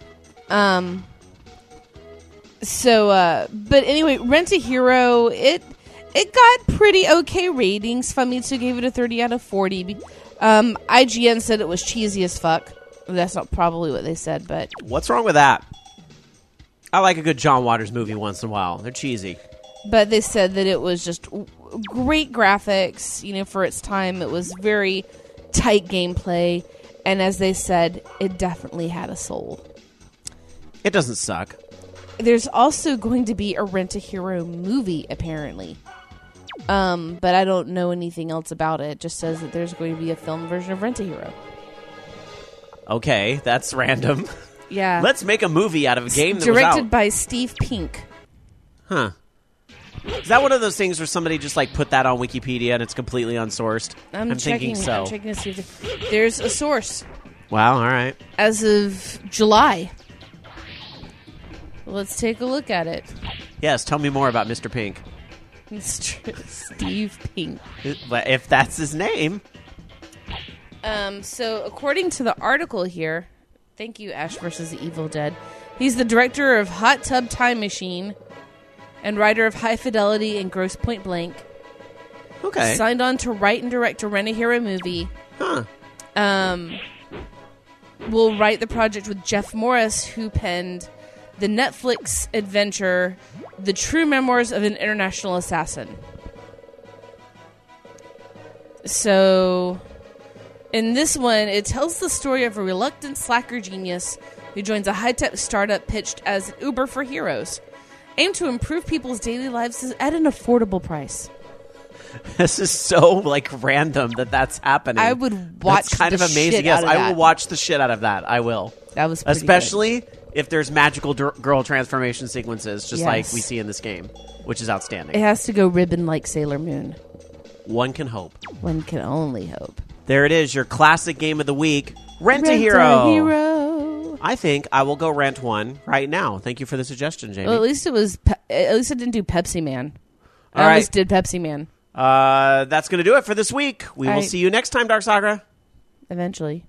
But anyway, Rent-A-Hero, it got pretty okay ratings. Famitsu gave it a 30 out of 40. IGN said it was cheesy as fuck. That's not probably what they said, but What's wrong with that? I like a good John Waters movie once in a while. They're cheesy. they said that it was just great graphics. For its time, it was very tight gameplay. And as they said, it definitely had a soul. It doesn't suck. There's also going to be a Rent-A-Hero movie, apparently. But I don't know anything else about it. It just says that there's going to be a film version of Rent-A-Hero. Okay, that's random. Yeah. Let's make a movie out of a game that was Directed out. by Steve Pink. Huh. Is that one of those things where somebody just like put that on Wikipedia and it's completely unsourced? I'm thinking so. I'm checking to see if there's a source. Wow, all right. As of July. Let's take a look at it. Yes, tell me more about Mr. Pink. Mr. Steve Pink. If that's his name. So according to the article here, thank you, Ash vs. the Evil Dead, he's the director of Hot Tub Time Machine and writer of High Fidelity and Gross Point Blank. Okay. Signed on to write and direct a Rent-A-Hero movie. Huh. Will write the project with Jeff Morris, who penned the Netflix adventure The True Memoirs of an International Assassin. So, in this one, it tells the story of a reluctant slacker genius who joins a high-tech startup pitched as an Uber for heroes, aimed to improve people's daily lives at an affordable price. This is so random that's happening. I would watch That's kind the of amazing. shit Yes, out of I that. will watch the shit out of that. I will. That was pretty Especially if there's magical girl transformation sequences, just like Yes. we see in this game, which is outstanding. It has to go ribbon like Sailor Moon. One can hope. One can only hope. There it is, your classic game of the week, Rent-A-Hero. Rent-A-Hero. I think I will go rent one right now. Thank you for the suggestion, Jamie. Well, at least it was. At least it didn't do Pepsi Man. All I almost right. did Pepsi Man. That's going to do it for this week. We All will right. see you next time, Dark Sakura. Eventually.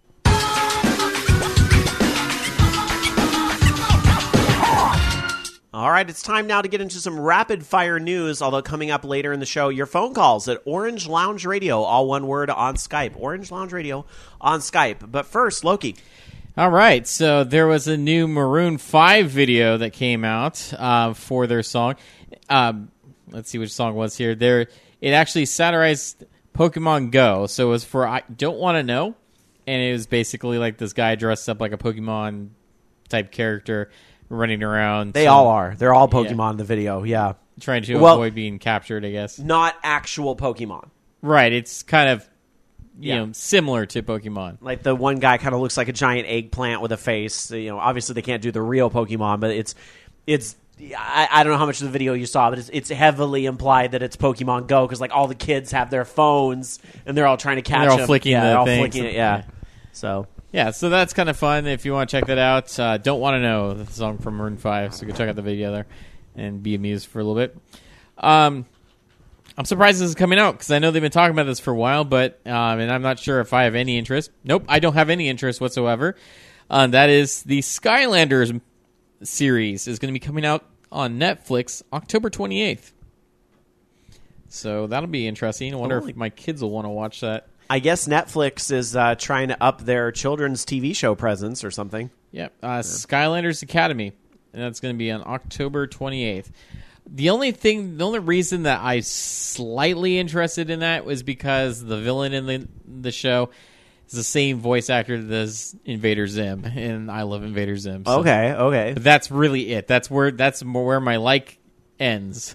All right, it's time now to get into some rapid-fire news, although coming up later in the show, your phone calls at Orange Lounge Radio, all one word, on Skype. Orange Lounge Radio on Skype. But first, Loki. All right, so there was a new Maroon 5 video that came out for their song. Let's see which song it was here. It actually satirized Pokemon Go, so it was for I Don't Want to Know, and it was basically like this guy dressed up like a Pokemon-type character running around. They all are. They're all Pokemon in the video, yeah. Trying to Well- avoid being captured, I guess. Not actual Pokemon. Right, it's kind of Yeah. similar to Pokemon. Like the one guy kind of looks like a giant eggplant with a face. Obviously they can't do the real Pokemon, but it's. I don't know how much of the video you saw, but it's heavily implied that it's Pokemon Go because all the kids have their phones and they're all trying to catch they're all them. flicking yeah, the they're all things. flicking it. Yeah. So Yeah, so that's kind of fun. If you want to check that out, Don't Want to Know, the song from Maroon 5. So go check out the video there and be amused for a little bit. I'm surprised this is coming out because I know they've been talking about this for a while, but and I'm not sure if I have any interest. Nope, I don't have any interest whatsoever. That is the Skylanders series is going to be coming out on Netflix October 28th. So that'll be interesting. I wonder if my kids will want to watch that. I guess Netflix is trying to up their children's TV show presence or something. Yep, Skylanders Academy, and that's going to be on October 28th. The only reason that I'm slightly interested in that was because the villain in the show is the same voice actor that does Invader Zim, and I love Invader Zim. So. Okay. But that's really it. That's where my like ends.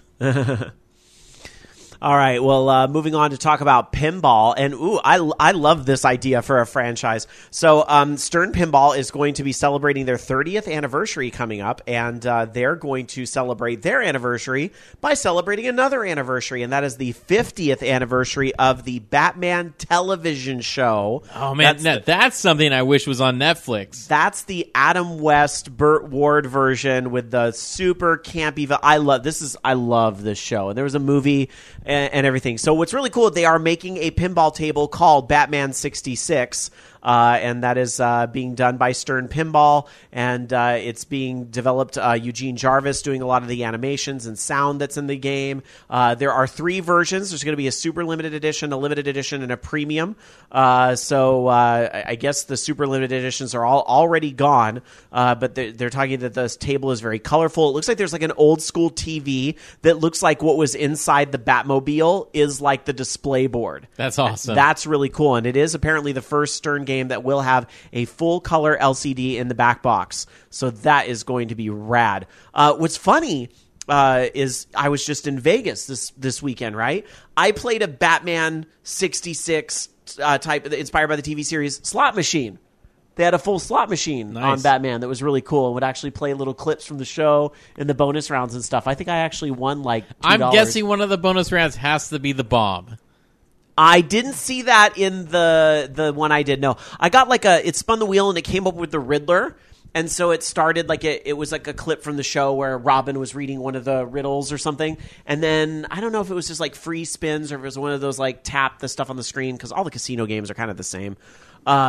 All right, well, moving on to talk about pinball, and I love this idea for a franchise. So, Stern Pinball is going to be celebrating their 30th anniversary coming up, and they're going to celebrate their anniversary by celebrating another anniversary, and that is the 50th anniversary of the Batman television show. Oh man, that's something I wish was on Netflix. That's the Adam West, Burt Ward version with the super campy. I love this show, and there was a movie and everything. So what's really cool, they are making a pinball table called Batman 66, and that is being done by Stern Pinball, and it's being developed. Eugene Jarvis doing a lot of the animations and sound that's in the game. There are 3 versions. There's going to be a super limited edition, a limited edition, and a premium. So I guess the super limited editions are all already gone, but they're talking that this table is very colorful. It looks like there's an old school TV that looks like what was inside the Batmobile is like the display board. That's awesome. That's really cool, and it is apparently the first Stern game that will have a full color LCD in the back box. So that is going to be rad. What's funny is I was just in Vegas this weekend, right? I played a Batman 66 type inspired by the TV series slot machine. They had a full slot machine on Batman that was really cool and would actually play little clips from the show in the bonus rounds and stuff. I think I actually won $2. I'm guessing one of the bonus rounds has to be the bomb. I didn't see that in the one I did. No, I got it spun the wheel and it came up with the Riddler. And so it started it was like a clip from the show where Robin was reading one of the riddles or something. And then I don't know if it was just free spins or if it was one of those tap the stuff on the screen because all the casino games are kind of the same.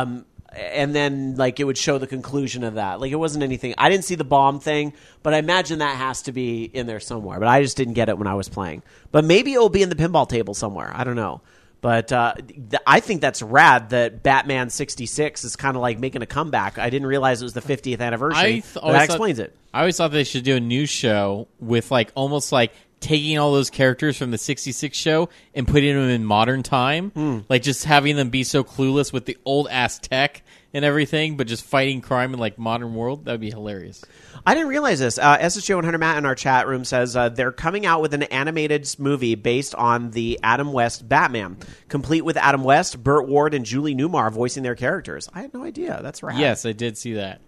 and then like it would show the conclusion of that. Like it wasn't anything. I didn't see the bomb thing, but I imagine that has to be in there somewhere. But I just didn't get it when I was playing. But maybe it will be in the pinball table somewhere. I don't know. But I think that's rad that Batman 66 is kind of like making a comeback. I didn't realize it was the 50th anniversary. But that explains it. I always thought they should do a new show with like almost like taking all those characters from the 66 show and putting them in modern time. Like just having them be so clueless with the old ass tech and everything, but just fighting crime in like modern world. That would be hilarious. I didn't realize this. SSJ 100 Matt in our chat room says they're coming out with an animated movie based on the Adam West Batman, complete with Adam West, Burt Ward, and Julie Newmar voicing their characters. I had no idea. That's right. Yes, I did see that.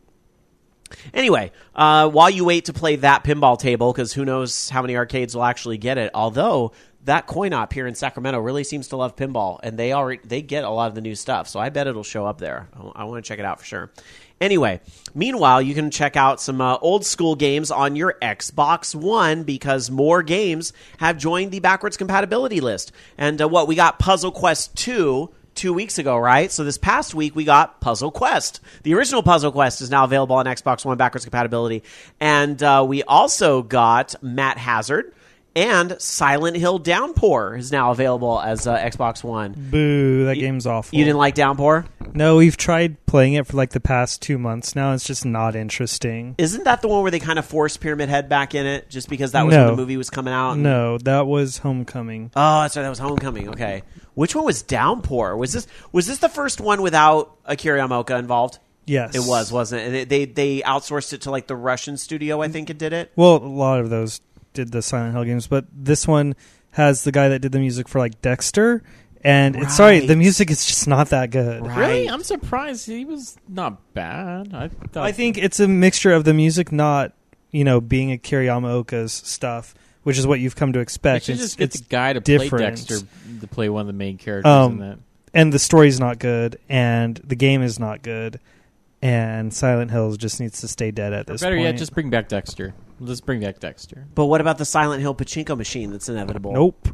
Anyway, while you wait to play that pinball table, because who knows how many arcades will actually get it, although that coin op here in Sacramento really seems to love pinball, and they get a lot of the new stuff, so I bet it'll show up there. I want to check it out for sure. Anyway, meanwhile, you can check out some old school games on your Xbox One because more games have joined the backwards compatibility list. And we got Puzzle Quest 2 weeks ago, right? So this past week, we got Puzzle Quest. The original Puzzle Quest is now available on Xbox One backwards compatibility. And we also got Matt Hazard. And Silent Hill Downpour is now available as Xbox One. Boo, that game's awful. You didn't like Downpour? No, we've tried playing it for like the past 2 months now. It's just not interesting. Isn't that the one where they kind of forced Pyramid Head back in it just because that was when the movie was coming out? No, that was Homecoming. Oh, that's right. That was Homecoming. Okay. Which one was Downpour? Was this the first one without Akira Yamaoka involved? Yes. It was, wasn't it? They outsourced it to like the Russian studio, I think it did it. Well, a lot of those did the Silent Hill games, but this one has the guy that did the music for like Dexter, and the music is just not that good. Right. Really? I'm surprised. He was not bad. I think it's a mixture of the music not, being Akira Yamaoka's stuff, which is what you've come to expect. They should just get it's the guy to different. play Dexter to play one of the main characters in that. And the story's not good, and the game is not good, and Silent Hill just needs to stay dead at this point. Better yet, just bring back Dexter. Let's bring back Dexter. But what about the Silent Hill pachinko machine that's inevitable? Nope.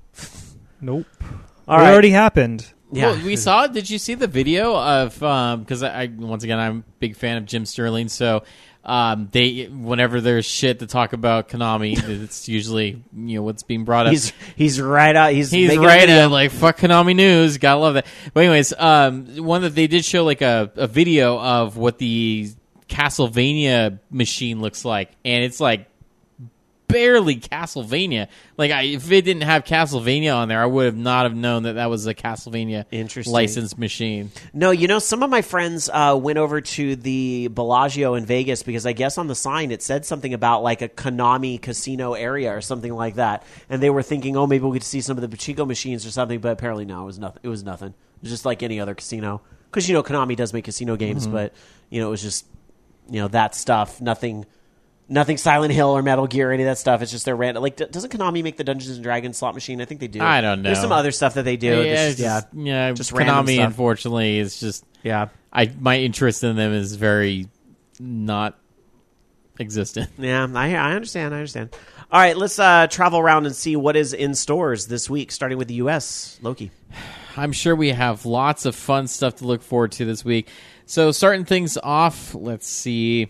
All it right. already happened. Yeah. Well, we saw. Did you see the video of? Because once again, I'm a big fan of Jim Sterling. So they whenever there's shit to talk about Konami, it's usually what's being brought up. He's right out. He's right at like fuck Konami news. Gotta love that. But anyways, one that they did show like a video of what the Castlevania machine looks like, and it's like barely Castlevania. Like if it didn't have Castlevania on there, I would have not have known that was a Castlevania licensed machine. No, some of my friends went over to the Bellagio in Vegas because I guess on the sign it said something about like a Konami casino area or something like that, and they were thinking, oh, maybe we could see some of the pachinko machines or something, but apparently no, it was nothing. It was nothing. It was just like any other casino because Konami does make casino games, but it was just that stuff. Nothing Silent Hill or Metal Gear or any of that stuff. It's just their random. Like, doesn't Konami make the Dungeons and Dragons slot machine? I think they do. I don't know. There's some other stuff that they do. Yeah, just random Konami. stuff. Unfortunately, is just my interest in them is very not existent. Yeah, I understand. All right, let's travel around and see what is in stores this week, starting with the U.S. Loki. I'm sure we have lots of fun stuff to look forward to this week. So starting things off, let's see.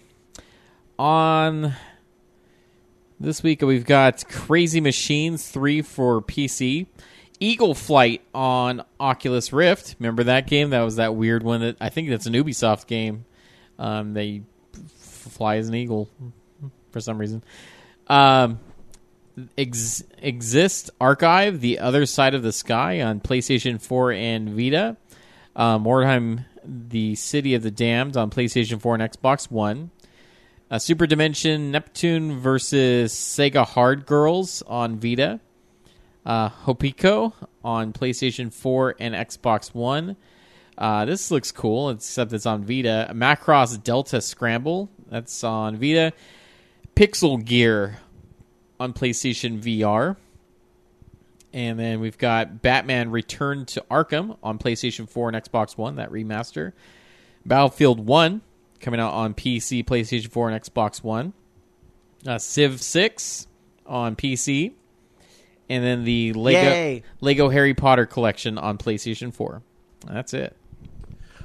On this week, we've got Crazy Machines 3 for PC. Eagle Flight on Oculus Rift. Remember that game? That was that weird one. That I think that's an Ubisoft game. They fly as an eagle for some reason. Exist Archive, The Other Side of the Sky on PlayStation 4 and Vita. Mordheim, The City of the Damned on PlayStation 4 and Xbox One. Super Dimension Neptune versus Sega Hard Girls on Vita. Hopiko on PlayStation 4 and Xbox One. This looks cool, except it's on Vita. Macross Delta Scramble, that's on Vita. Pixel Gear on PlayStation VR. And then we've got Batman Return to Arkham on PlayStation 4 and Xbox One, that remaster. Battlefield 1 coming out on PC, PlayStation 4, and Xbox One. Civ 6 on PC. And then the Lego Harry Potter collection on PlayStation 4. That's it.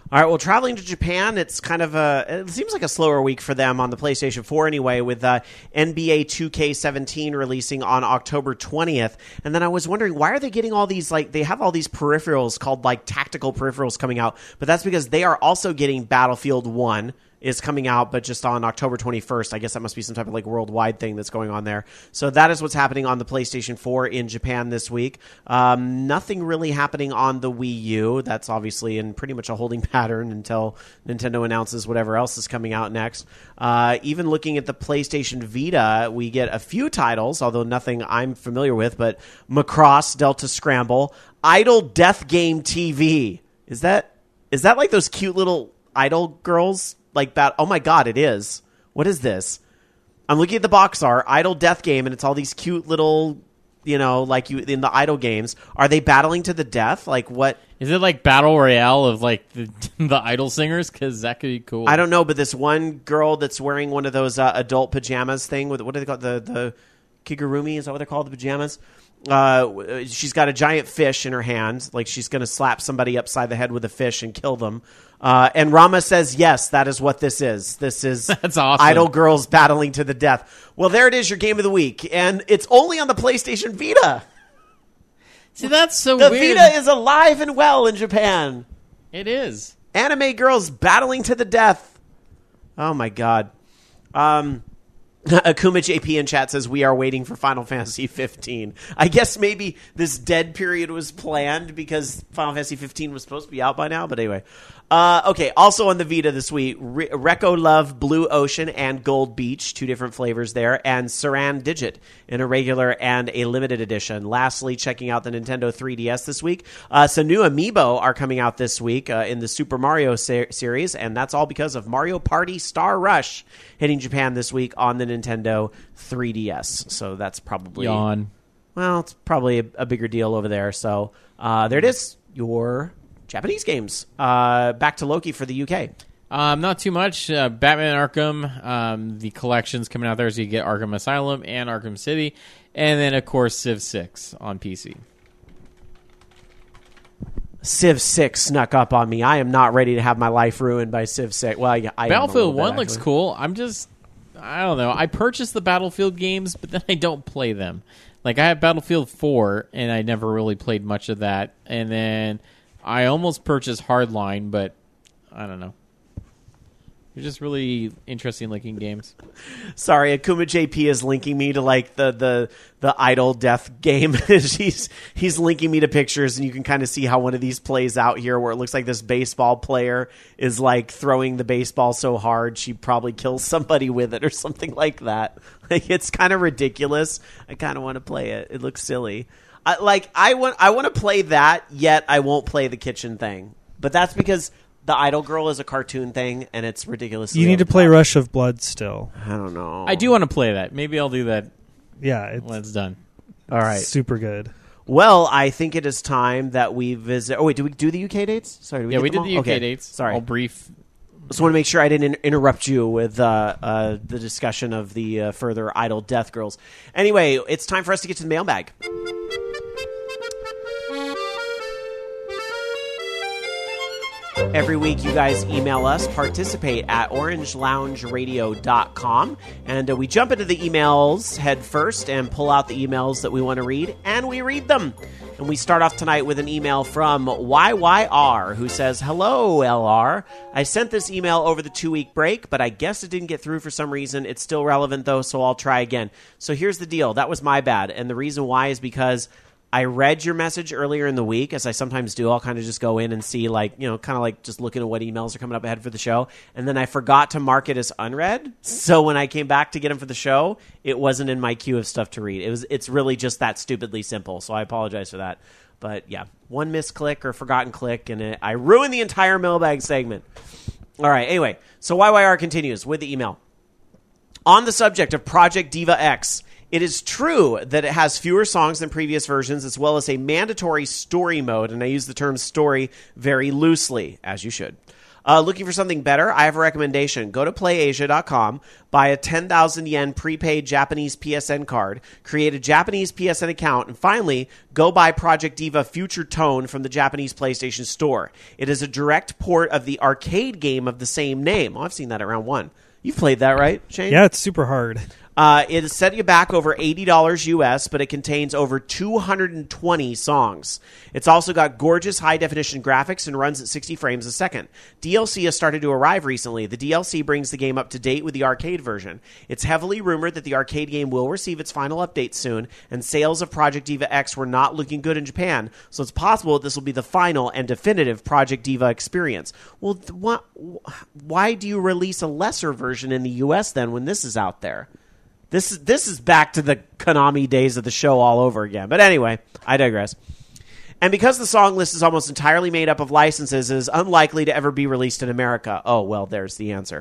All right, well, traveling to Japan, it's kind of it seems like a slower week for them on the PlayStation 4 anyway, with NBA 2K17 releasing on October 20th. And then I was wondering, why are they getting all these, like, they have all these peripherals called, like, tactical peripherals coming out, but that's because they are also getting Battlefield 1 is coming out, but just on October 21st. I guess that must be some type of like worldwide thing that's going on there. So that is what's happening on the PlayStation 4 in Japan this week. Nothing really happening on the Wii U. That's obviously in pretty much a holding pattern until Nintendo announces whatever else is coming out next. Even looking at the PlayStation Vita, we get a few titles, although nothing I'm familiar with, but Macross Delta Scramble, Idle Death Game TV. Is that like those cute little idol girls? Like that? Oh my god, it is. What is this? I'm looking at the box art, Idle Death Game, and it's all these cute little, like you in the idol games. Are they battling to the death? Like what? Is it like Battle Royale of like the idol singers? Because that could be cool. I don't know, but this one girl that's wearing one of those adult pajamas thing with, what do they call it? The kigurumi? Is that what they're called? The pajamas? She's got a giant fish in her hand, like she's going to slap somebody upside the head with a fish and kill them. And Rama says, yes, that is what this is. This is That's awesome. Idol girls battling to the death. Well, there it is, your game of the week. And it's only on the PlayStation Vita. See, that's so The weird. Vita is alive and well in Japan. It is. Anime girls battling to the death. Oh, my God. Akuma JP in chat says, we are waiting for Final Fantasy 15. I guess maybe this dead period was planned because Final Fantasy 15 was supposed to be out by now. But anyway. Okay, also on the Vita this week, Reco Love Blue Ocean and Gold Beach, 2 different flavors there, and Saran Digit in a regular and a limited edition. Lastly, checking out the Nintendo 3DS this week. Some new amiibo are coming out this week in the Super Mario series, and that's all because of Mario Party Star Rush hitting Japan this week on the Nintendo 3DS. So that's probably... Yawn. Well, it's probably a bigger deal over there. So there it is, your Japanese games. Back to Loki for the UK. Not too much. Batman Arkham, the collections coming out there, so you get Arkham Asylum and Arkham City, and then of course Civ 6 on PC. Civ 6 snuck up on me. I am not ready to have my life ruined by Civ 6. Well, I am a Battlefield little bit, 1 looks actually. cool. I don't know. I purchased the Battlefield games, but then I don't play them. Like, I have Battlefield 4, and I never really played much of that. And then I almost purchased Hardline, but I don't know. They're just really interesting looking games. Sorry, Akuma JP is linking me to like the idle death game. he's linking me to pictures, and you can kind of see how one of these plays out here, where it looks like this baseball player is like throwing the baseball so hard she probably kills somebody with it or something like that. Like, it's kind of ridiculous. I kind of want to play it. It looks silly. I want to play that, yet I won't play the kitchen thing. But that's because the Idol Girl is a cartoon thing, and it's ridiculous. You need to play Rush of Blood still. I don't know. I do want to play that. Maybe I'll do that Yeah, when it's done. All right. super good. Well, I think it is time that we visit. Oh, wait, did we do the UK dates? Sorry, did we Yeah, get we them did the all? UK Okay. dates. Sorry. All brief. Just want to make sure I didn't interrupt you with the discussion of the further Idol Death Girls. Anyway, it's time for us to get to the mailbag. Every week, you guys email us, participate at orangeloungeradio.com, and we jump into the emails head first and pull out the emails that we want to read, and we read them. And we start off tonight with an email from YYR, who says, "Hello, LR. I sent this email over the 2-week break, but I guess it didn't get through for some reason. It's still relevant, though, so I'll try again. So here's the deal. That was my bad, and the reason why is because I read your message earlier in the week, as I sometimes do. I'll kind of just go in and see, like, kind of like just looking at what emails are coming up ahead for the show. And then I forgot to mark it as unread. So when I came back to get them for the show, it wasn't in my queue of stuff to read. It's really just that stupidly simple. So I apologize for that. But yeah, one misclick or forgotten click, and I ruined the entire mailbag segment. All right. Anyway, so YYR continues with the email. On the subject of Project Diva X, it is true that it has fewer songs than previous versions, as well as a mandatory story mode, and I use the term story very loosely, as you should. Looking for something better? I have a recommendation. Go to PlayAsia.com, buy a 10,000 yen prepaid Japanese PSN card, create a Japanese PSN account, and finally, go buy Project Diva Future Tone from the Japanese PlayStation Store. It is a direct port of the arcade game of the same name. Oh, I've seen that at round 1. You've played that, right, Shane? Yeah, it's super hard. It has set you back over $80 US, but it contains over 220 songs. It's also got gorgeous high-definition graphics and runs at 60 frames a second. DLC has started to arrive recently. The DLC brings the game up to date with the arcade version. It's heavily rumored that the arcade game will receive its final update soon, and sales of Project Diva X were not looking good in Japan, so it's possible that this will be the final and definitive Project Diva experience. Well, why do you release a lesser version in the US then when this is out there? This is back to the Konami days of the show all over again. But anyway, I digress. And because the song list is almost entirely made up of licenses, it is unlikely to ever be released in America. Oh, well, there's the answer.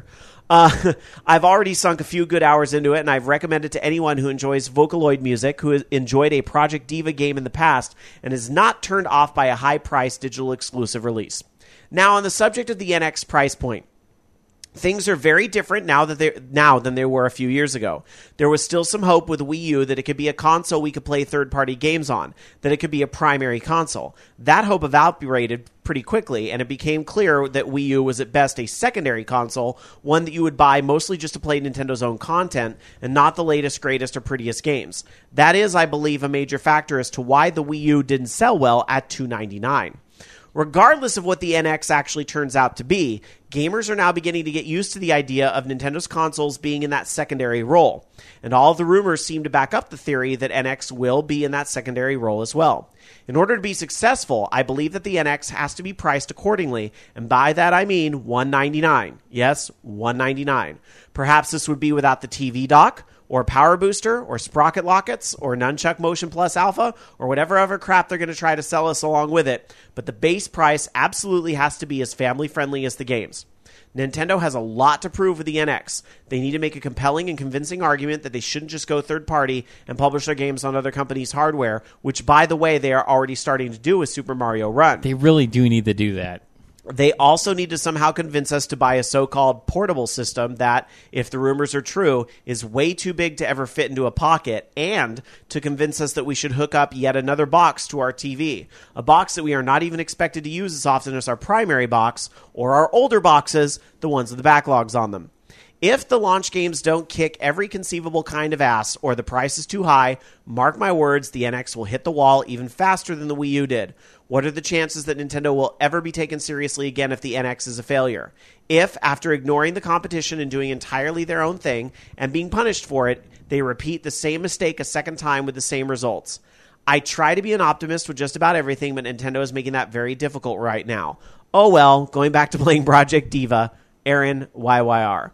I've already sunk a few good hours into it, and I've recommended to anyone who enjoys Vocaloid music, who has enjoyed a Project Diva game in the past, and is not turned off by a high-priced digital exclusive release. Now, on the subject of the NX price point, things are very different now than they were a few years ago. There was still some hope with the Wii U that it could be a console we could play third-party games on, that it could be a primary console. That hope evaporated pretty quickly, and it became clear that Wii U was at best a secondary console, one that you would buy mostly just to play Nintendo's own content, and not the latest, greatest, or prettiest games. That is, I believe, a major factor as to why the Wii U didn't sell well at $299. Regardless of what the NX actually turns out to be, gamers are now beginning to get used to the idea of Nintendo's consoles being in that secondary role. And all of the rumors seem to back up the theory that NX will be in that secondary role as well. In order to be successful, I believe that the NX has to be priced accordingly, and by that I mean $199. Yes, $199. Perhaps this would be without the TV dock, or Power Booster, or Sprocket Lockets, or Nunchuck Motion Plus Alpha, or whatever other crap they're going to try to sell us along with it, but the base price absolutely has to be as family-friendly as the games. Nintendo has a lot to prove with the NX. They need to make a compelling and convincing argument that they shouldn't just go third-party and publish their games on other companies' hardware, which, by the way, they are already starting to do with Super Mario Run. They really do need to do that. They also need to somehow convince us to buy a so-called portable system that, if the rumors are true, is way too big to ever fit into a pocket, and to convince us that we should hook up yet another box to our TV, a box that we are not even expected to use as often as our primary box, or our older boxes, the ones with the backlogs on them. If the launch games don't kick every conceivable kind of ass, or the price is too high, mark my words, the NX will hit the wall even faster than the Wii U did. What are the chances that Nintendo will ever be taken seriously again if the NX is a failure? If, after ignoring the competition and doing entirely their own thing, and being punished for it, they repeat the same mistake a second time with the same results? I try to be an optimist with just about everything, but Nintendo is making that very difficult right now. Oh well, going back to playing Project Diva, Aaron YYR.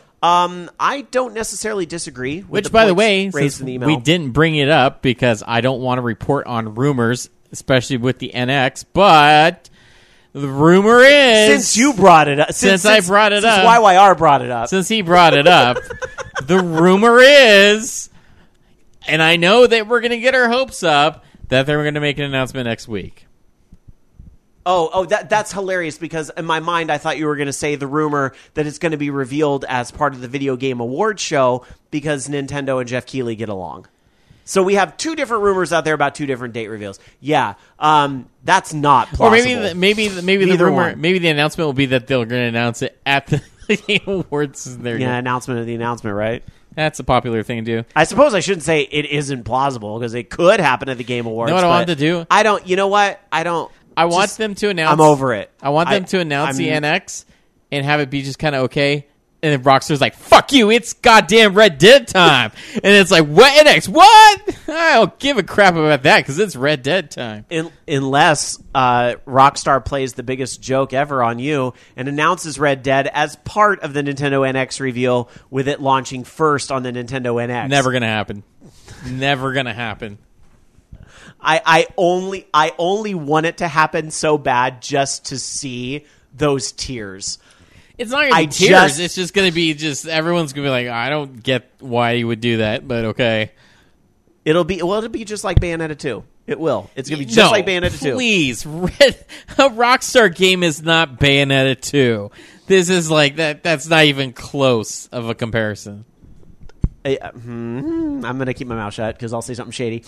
I don't necessarily disagree with Which, by the way, raised in the email. We didn't bring it up because I don't want to report on rumors, especially with the NX, but the rumor is... Since you brought it up. Since I brought it up. Since YYR brought it up. Since he brought it up, the rumor is, and I know that we're going to get our hopes up, that they're going to make an announcement next week. That's hilarious, because in my mind I thought you were going to say the rumor that it's going to be revealed as part of the Video Game Awards show because Nintendo and Jeff Keighley get along. So we have two different rumors out there about two different date reveals. Yeah, that's not plausible. Or maybe the rumor, maybe the announcement will be that they're going to announce it at the Game Awards. Announcement of the announcement, right? That's a popular thing to do. I suppose I shouldn't say it isn't plausible because it could happen at the Game Awards. You know what I want to do? I don't. You know what? I don't. I want them to announce... I'm over it. I want them to announce the NX and have it be just kind of okay. And then Rockstar's like, fuck you, it's goddamn Red Dead time. And it's like, what, NX? What? I don't give a crap about that because it's Red Dead time. Unless Rockstar plays the biggest joke ever on you and announces Red Dead as part of the Nintendo NX reveal, with it launching first on the Nintendo NX. Never going to happen. Never going to happen. I only want it to happen so bad just to see those tears. It's not going to be tears. It's just going to be everyone's going to be like, I don't get why you would do that, but okay. It'll be just like Bayonetta 2. It will. It's going to be just like Bayonetta 2. Please, a Rockstar game is not Bayonetta 2. This is like that. That's not even close of a comparison. I'm going to keep my mouth shut because I'll say something shady.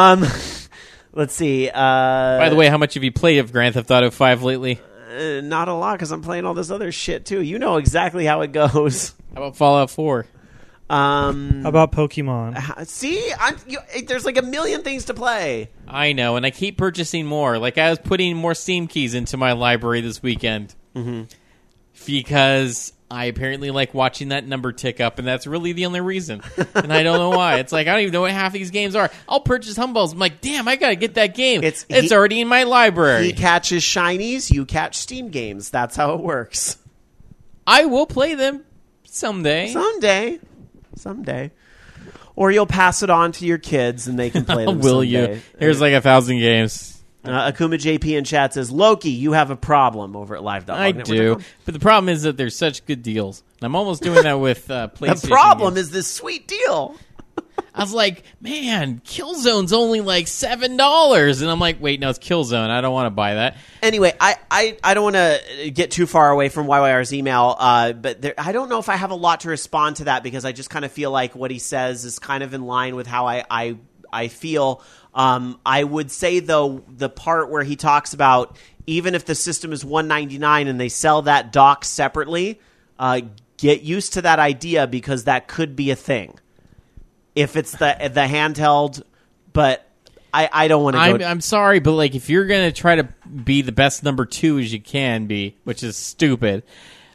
Let's see. By the way, how much have you played of Grand Theft Auto 5 lately? Not a lot because I'm playing all this other shit too. You know exactly how it goes. How about Fallout 4? How about Pokemon? See, there's like a million things to play. I know, and I keep purchasing more. Like, I was putting more Steam keys into my library this weekend. Mm-hmm. Because I apparently like watching that number tick up, and that's really the only reason. And I don't know why. It's like, I don't even know what half these games are. I'll purchase Humbles. I'm like, damn, I gotta get that game. It's already in my library. He catches shinies, you catch Steam games. That's how it works. I will play them someday. Someday. Or you'll pass it on to your kids, and they can play them Will someday. you? Here's like 1,000 games. Akuma JP in chat says, Loki, you have a problem over at live.log. I do. But the problem is that there's such good deals. And I'm almost doing that with PlayStation. The problem games. is this sweet deal. I was like, man, Killzone's only like $7. And I'm like, wait, no, it's Killzone. I don't want to buy that. Anyway, I don't want to get too far away from YYR's email, but I don't know if I have a lot to respond to that because I just kind of feel like what he says is kind of in line with how I feel. I would say, though, the part where he talks about even if the system is $199 and they sell that dock separately, get used to that idea because that could be a thing. If it's the handheld, but I don't want to go... I'm sorry, but like if you're going to try to be the best number 2 as you can be, which is stupid,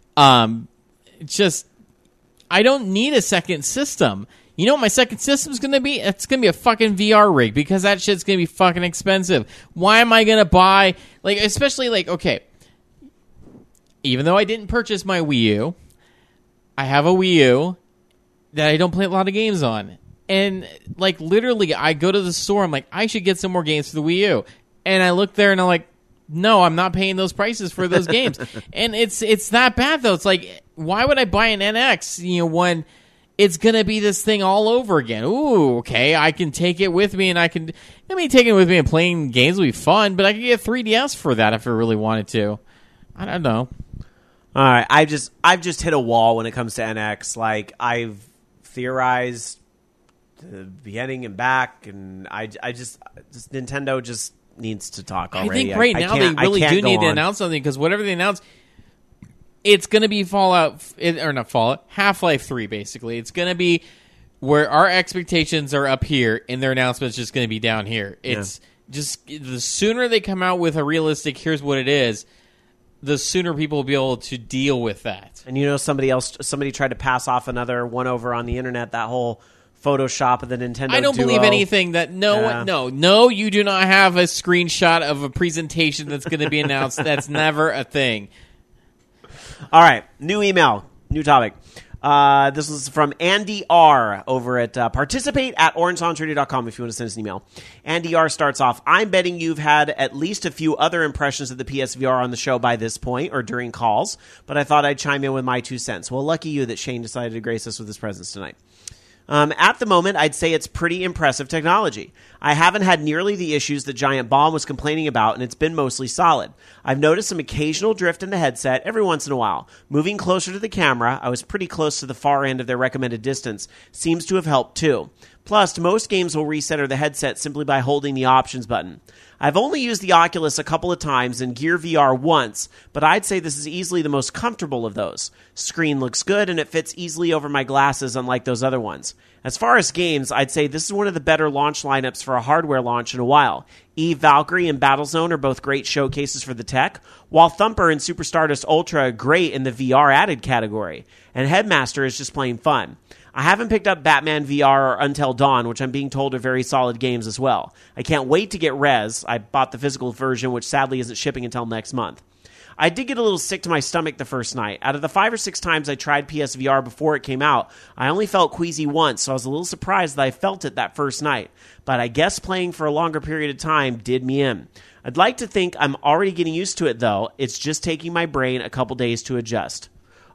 just... I don't need a second system. You know what my second system is going to be? It's going to be a fucking VR rig because that shit's going to be fucking expensive. Why am I going to buy... Like, especially like, okay, even though I didn't purchase my Wii U, I have a Wii U that I don't play a lot of games on. And, like, literally, I go to the store, I'm like, I should get some more games for the Wii U. And I look there and I'm like, no, I'm not paying those prices for those games. And it's that bad, though. It's like, why would I buy an NX, when it's going to be this thing all over again? Ooh, okay, I can take it with me, and taking it with me and playing games will be fun, but I could get 3DS for that if I really wanted to. I don't know. All right, I've just hit a wall when it comes to NX. Like, I've theorized the beginning and back, and I just Nintendo just needs to talk already. I think now they really do need to announce something, because whatever they announce, it's going to be Half-Life 3, basically. It's going to be where our expectations are up here, and their announcement's just going to be down here. It's just the sooner they come out with a realistic, here's what it is, the sooner people will be able to deal with that. And somebody tried to pass off another one over on the internet, that whole Photoshop of the Nintendo I don't Duo. believe anything that no, you do not have a screenshot of a presentation that's going to be announced. That's never a thing. All right, new email, new topic. This was from Andy R. over at participate@orangesonsradio.com if you want to send us an email. Andy R. starts off, I'm betting you've had at least a few other impressions of the PSVR on the show by this point or during calls, but I thought I'd chime in with my 2 cents. Well, lucky you that Shane decided to grace us with his presence tonight. At the moment, I'd say it's pretty impressive technology. I haven't had nearly the issues that Giant Bomb was complaining about, and it's been mostly solid. I've noticed some occasional drift in the headset every once in a while. Moving closer to the camera, I was pretty close to the far end of their recommended distance, seems to have helped too. Plus, most games will recenter the headset simply by holding the options button. I've only used the Oculus a couple of times and Gear VR once, but I'd say this is easily the most comfortable of those. Screen looks good and it fits easily over my glasses unlike those other ones. As far as games, I'd say this is one of the better launch lineups for a hardware launch in a while. Eve Valkyrie and Battlezone are both great showcases for the tech, while Thumper and Super Stardust Ultra are great in the VR added category, and Headmaster is just plain fun. I haven't picked up Batman VR or Until Dawn, which I'm being told are very solid games as well. I can't wait to get Rez. I bought the physical version, which sadly isn't shipping until next month. I did get a little sick to my stomach the first night. Out of the 5 or 6 times I tried PSVR before it came out, I only felt queasy once, so I was a little surprised that I felt it that first night. But I guess playing for a longer period of time did me in. I'd like to think I'm already getting used to it, though. It's just taking my brain a couple days to adjust.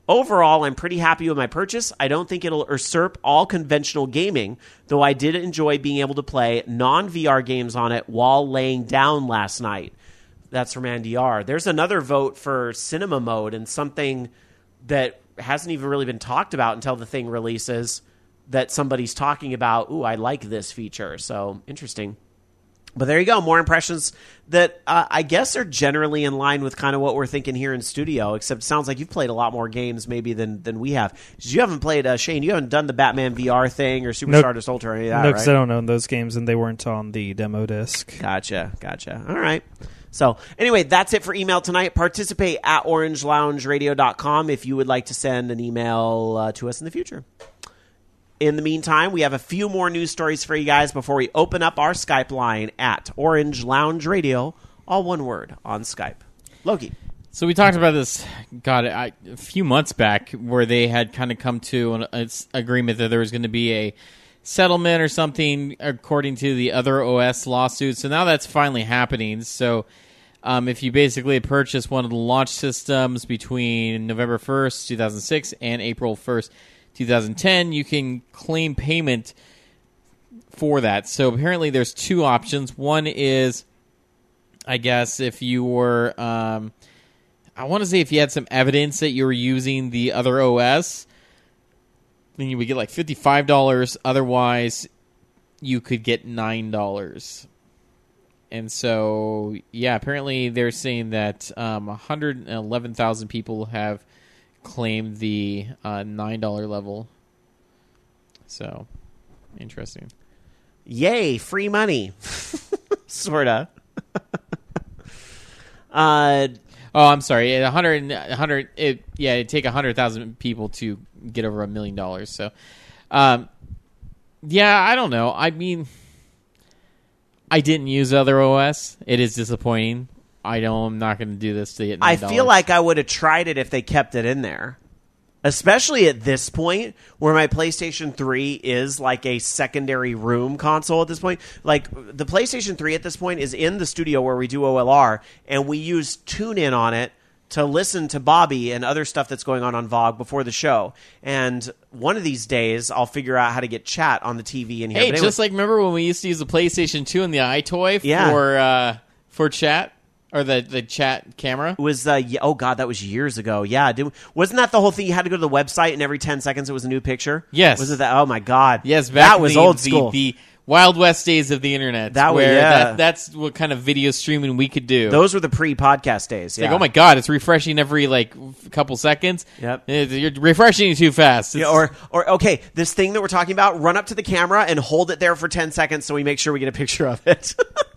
Overall, I'm pretty happy with my purchase. I don't think it'll usurp all conventional gaming, though I did enjoy being able to play non-VR games on it while laying down last night. That's from Andy R. There's another vote for cinema mode, and something that hasn't even really been talked about until the thing releases that somebody's talking about. Ooh, I like this feature. So, interesting. But there you go. More impressions that I guess are generally in line with kind of what we're thinking here in studio, except it sounds like you've played a lot more games maybe than we have. You haven't played, Shane, you haven't done the Batman VR thing or Super Stardust Ultra or any of that, No, right? because I don't own those games, and they weren't on the demo disc. Gotcha. All right. So anyway, that's it for email tonight. Participate at orangeleloungeradio.com if you would like to send an email to us in the future. In the meantime, we have a few more news stories for you guys before we open up our Skype line at Orange Lounge Radio, all one word, on Skype. Loki. So we talked about this, a few months back, where they had kind of come to an agreement that there was going to be a settlement or something according to the other OS lawsuit. So now that's finally happening. So if you basically purchase one of the launch systems between November 1st, 2006 and April 1st, 2010, you can claim payment for that. So apparently there's two options. One is, I guess, if you were, I want to say if you had some evidence that you were using the other OS, then you would get like $55. Otherwise, you could get $9. And so, yeah, apparently they're saying that 111,000 people have claimed the $9 level. So, interesting. Yay, free money. Sorta. Oh, I'm sorry. It'd take 100,000 people to get over $1 million. So, yeah, I don't know. I mean, I didn't use other OS. It is disappointing. I'm not going to do this to get $9. I feel like I would have tried it if they kept it in there. Especially at this point, where my PlayStation 3 is like a secondary room console at this point. Like, the PlayStation 3 at this point is in the studio where we do OLR, and we use TuneIn on it to listen to Bobby and other stuff that's going on VOG before the show. And one of these days, I'll figure out how to get chat on the TV in here. Hey, but anyway, just like remember when we used to use the PlayStation 2 and the iToy for chat? Or the chat camera? It was, oh God, that was years ago. Yeah. Wasn't that the whole thing? You had to go to the website and every 10 seconds it was a new picture? Yes. Was it that? Oh my God. Yes, that was old school. The Wild West days of the internet. That's what kind of video streaming we could do. Those were the pre-podcast days. Like, oh my God, it's refreshing every couple seconds. Yep. You're refreshing too fast. Yeah, or okay, this thing that we're talking about, run up to the camera and hold it there for 10 seconds so we make sure we get a picture of it.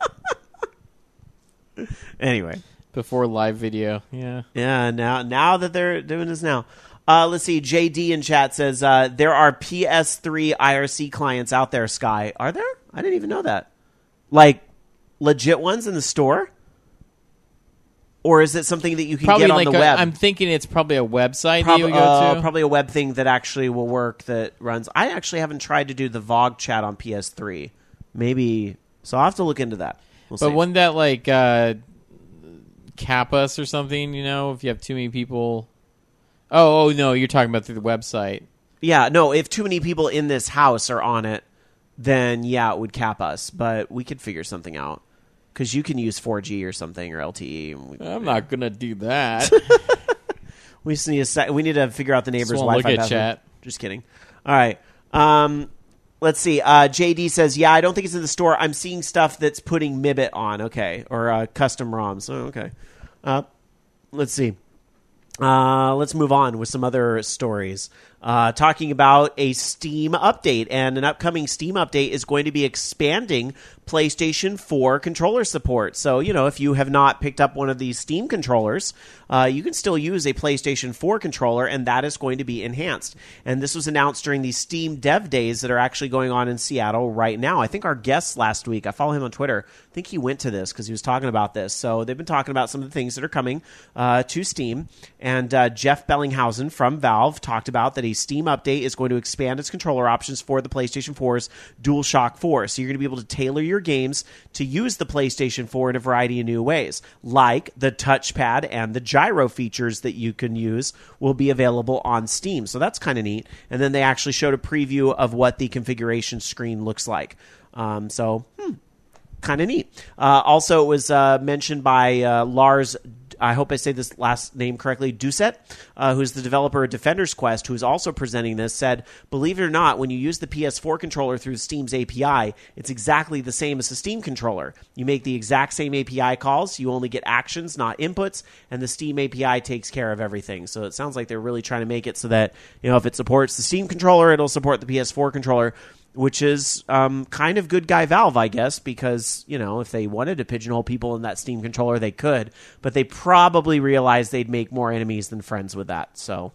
Anyway. Before live video. Yeah. Yeah, now that they're doing this now. Let's see. JD in chat says, there are PS3 IRC clients out there, Sky. Are there? I didn't even know that. Like, legit ones in the store? Or is it something that you can get on the web? I'm thinking it's probably a website that you go to. Probably a web thing that actually will work that runs. I actually haven't tried to do the VOG chat on PS3. Maybe. So I'll have to look into that. We'll see. Wouldn't that, cap us or something, if you have too many people? Oh, no, you're talking about through the website. Yeah, no, if too many people in this house are on it, then yeah, it would cap us. But we could figure something out. Because you can use 4G or something, or LTE. I'm not going to do that. We just need we need to figure out the neighbor's Wi-Fi look at password. chat. Just kidding. All right. Let's see. JD says, yeah, I don't think it's in the store. I'm seeing stuff that's putting Mibit on. Okay. Or custom ROMs. Oh, okay. Let's see. Let's move on with some other stories. Talking about a Steam update. And an upcoming Steam update is going to be expanding PlayStation 4 controller support. So, if you have not picked up one of these Steam controllers, you can still use a PlayStation 4 controller, and that is going to be enhanced. And this was announced during the Steam Dev Days that are actually going on in Seattle right now. I think our guest last week, I follow him on Twitter, I think he went to this because he was talking about this. So they've been talking about some of the things that are coming to Steam. And Jeff Bellinghausen from Valve talked about that a Steam update is going to expand its controller options for the PlayStation 4's DualShock 4. So you're going to be able to tailor your games to use the PlayStation 4 in a variety of new ways, like the touchpad and the gyro features that you can use will be available on Steam. So that's kind of neat. And then they actually showed a preview of what the configuration screen looks like. Kind of neat. Also, it was mentioned by Lars, I hope I say this last name correctly, Doucet, who's the developer of Defender's Quest, who's also presenting this, said, believe it or not, when you use the PS4 controller through Steam's API, it's exactly the same as the Steam controller. You make the exact same API calls, you only get actions, not inputs, and the Steam API takes care of everything. So it sounds like they're really trying to make it so that, if it supports the Steam controller, it'll support the PS4 controller, which is kind of good guy Valve, I guess, because, if they wanted to pigeonhole people in that Steam controller, they could. But they probably realized they'd make more enemies than friends with that. So,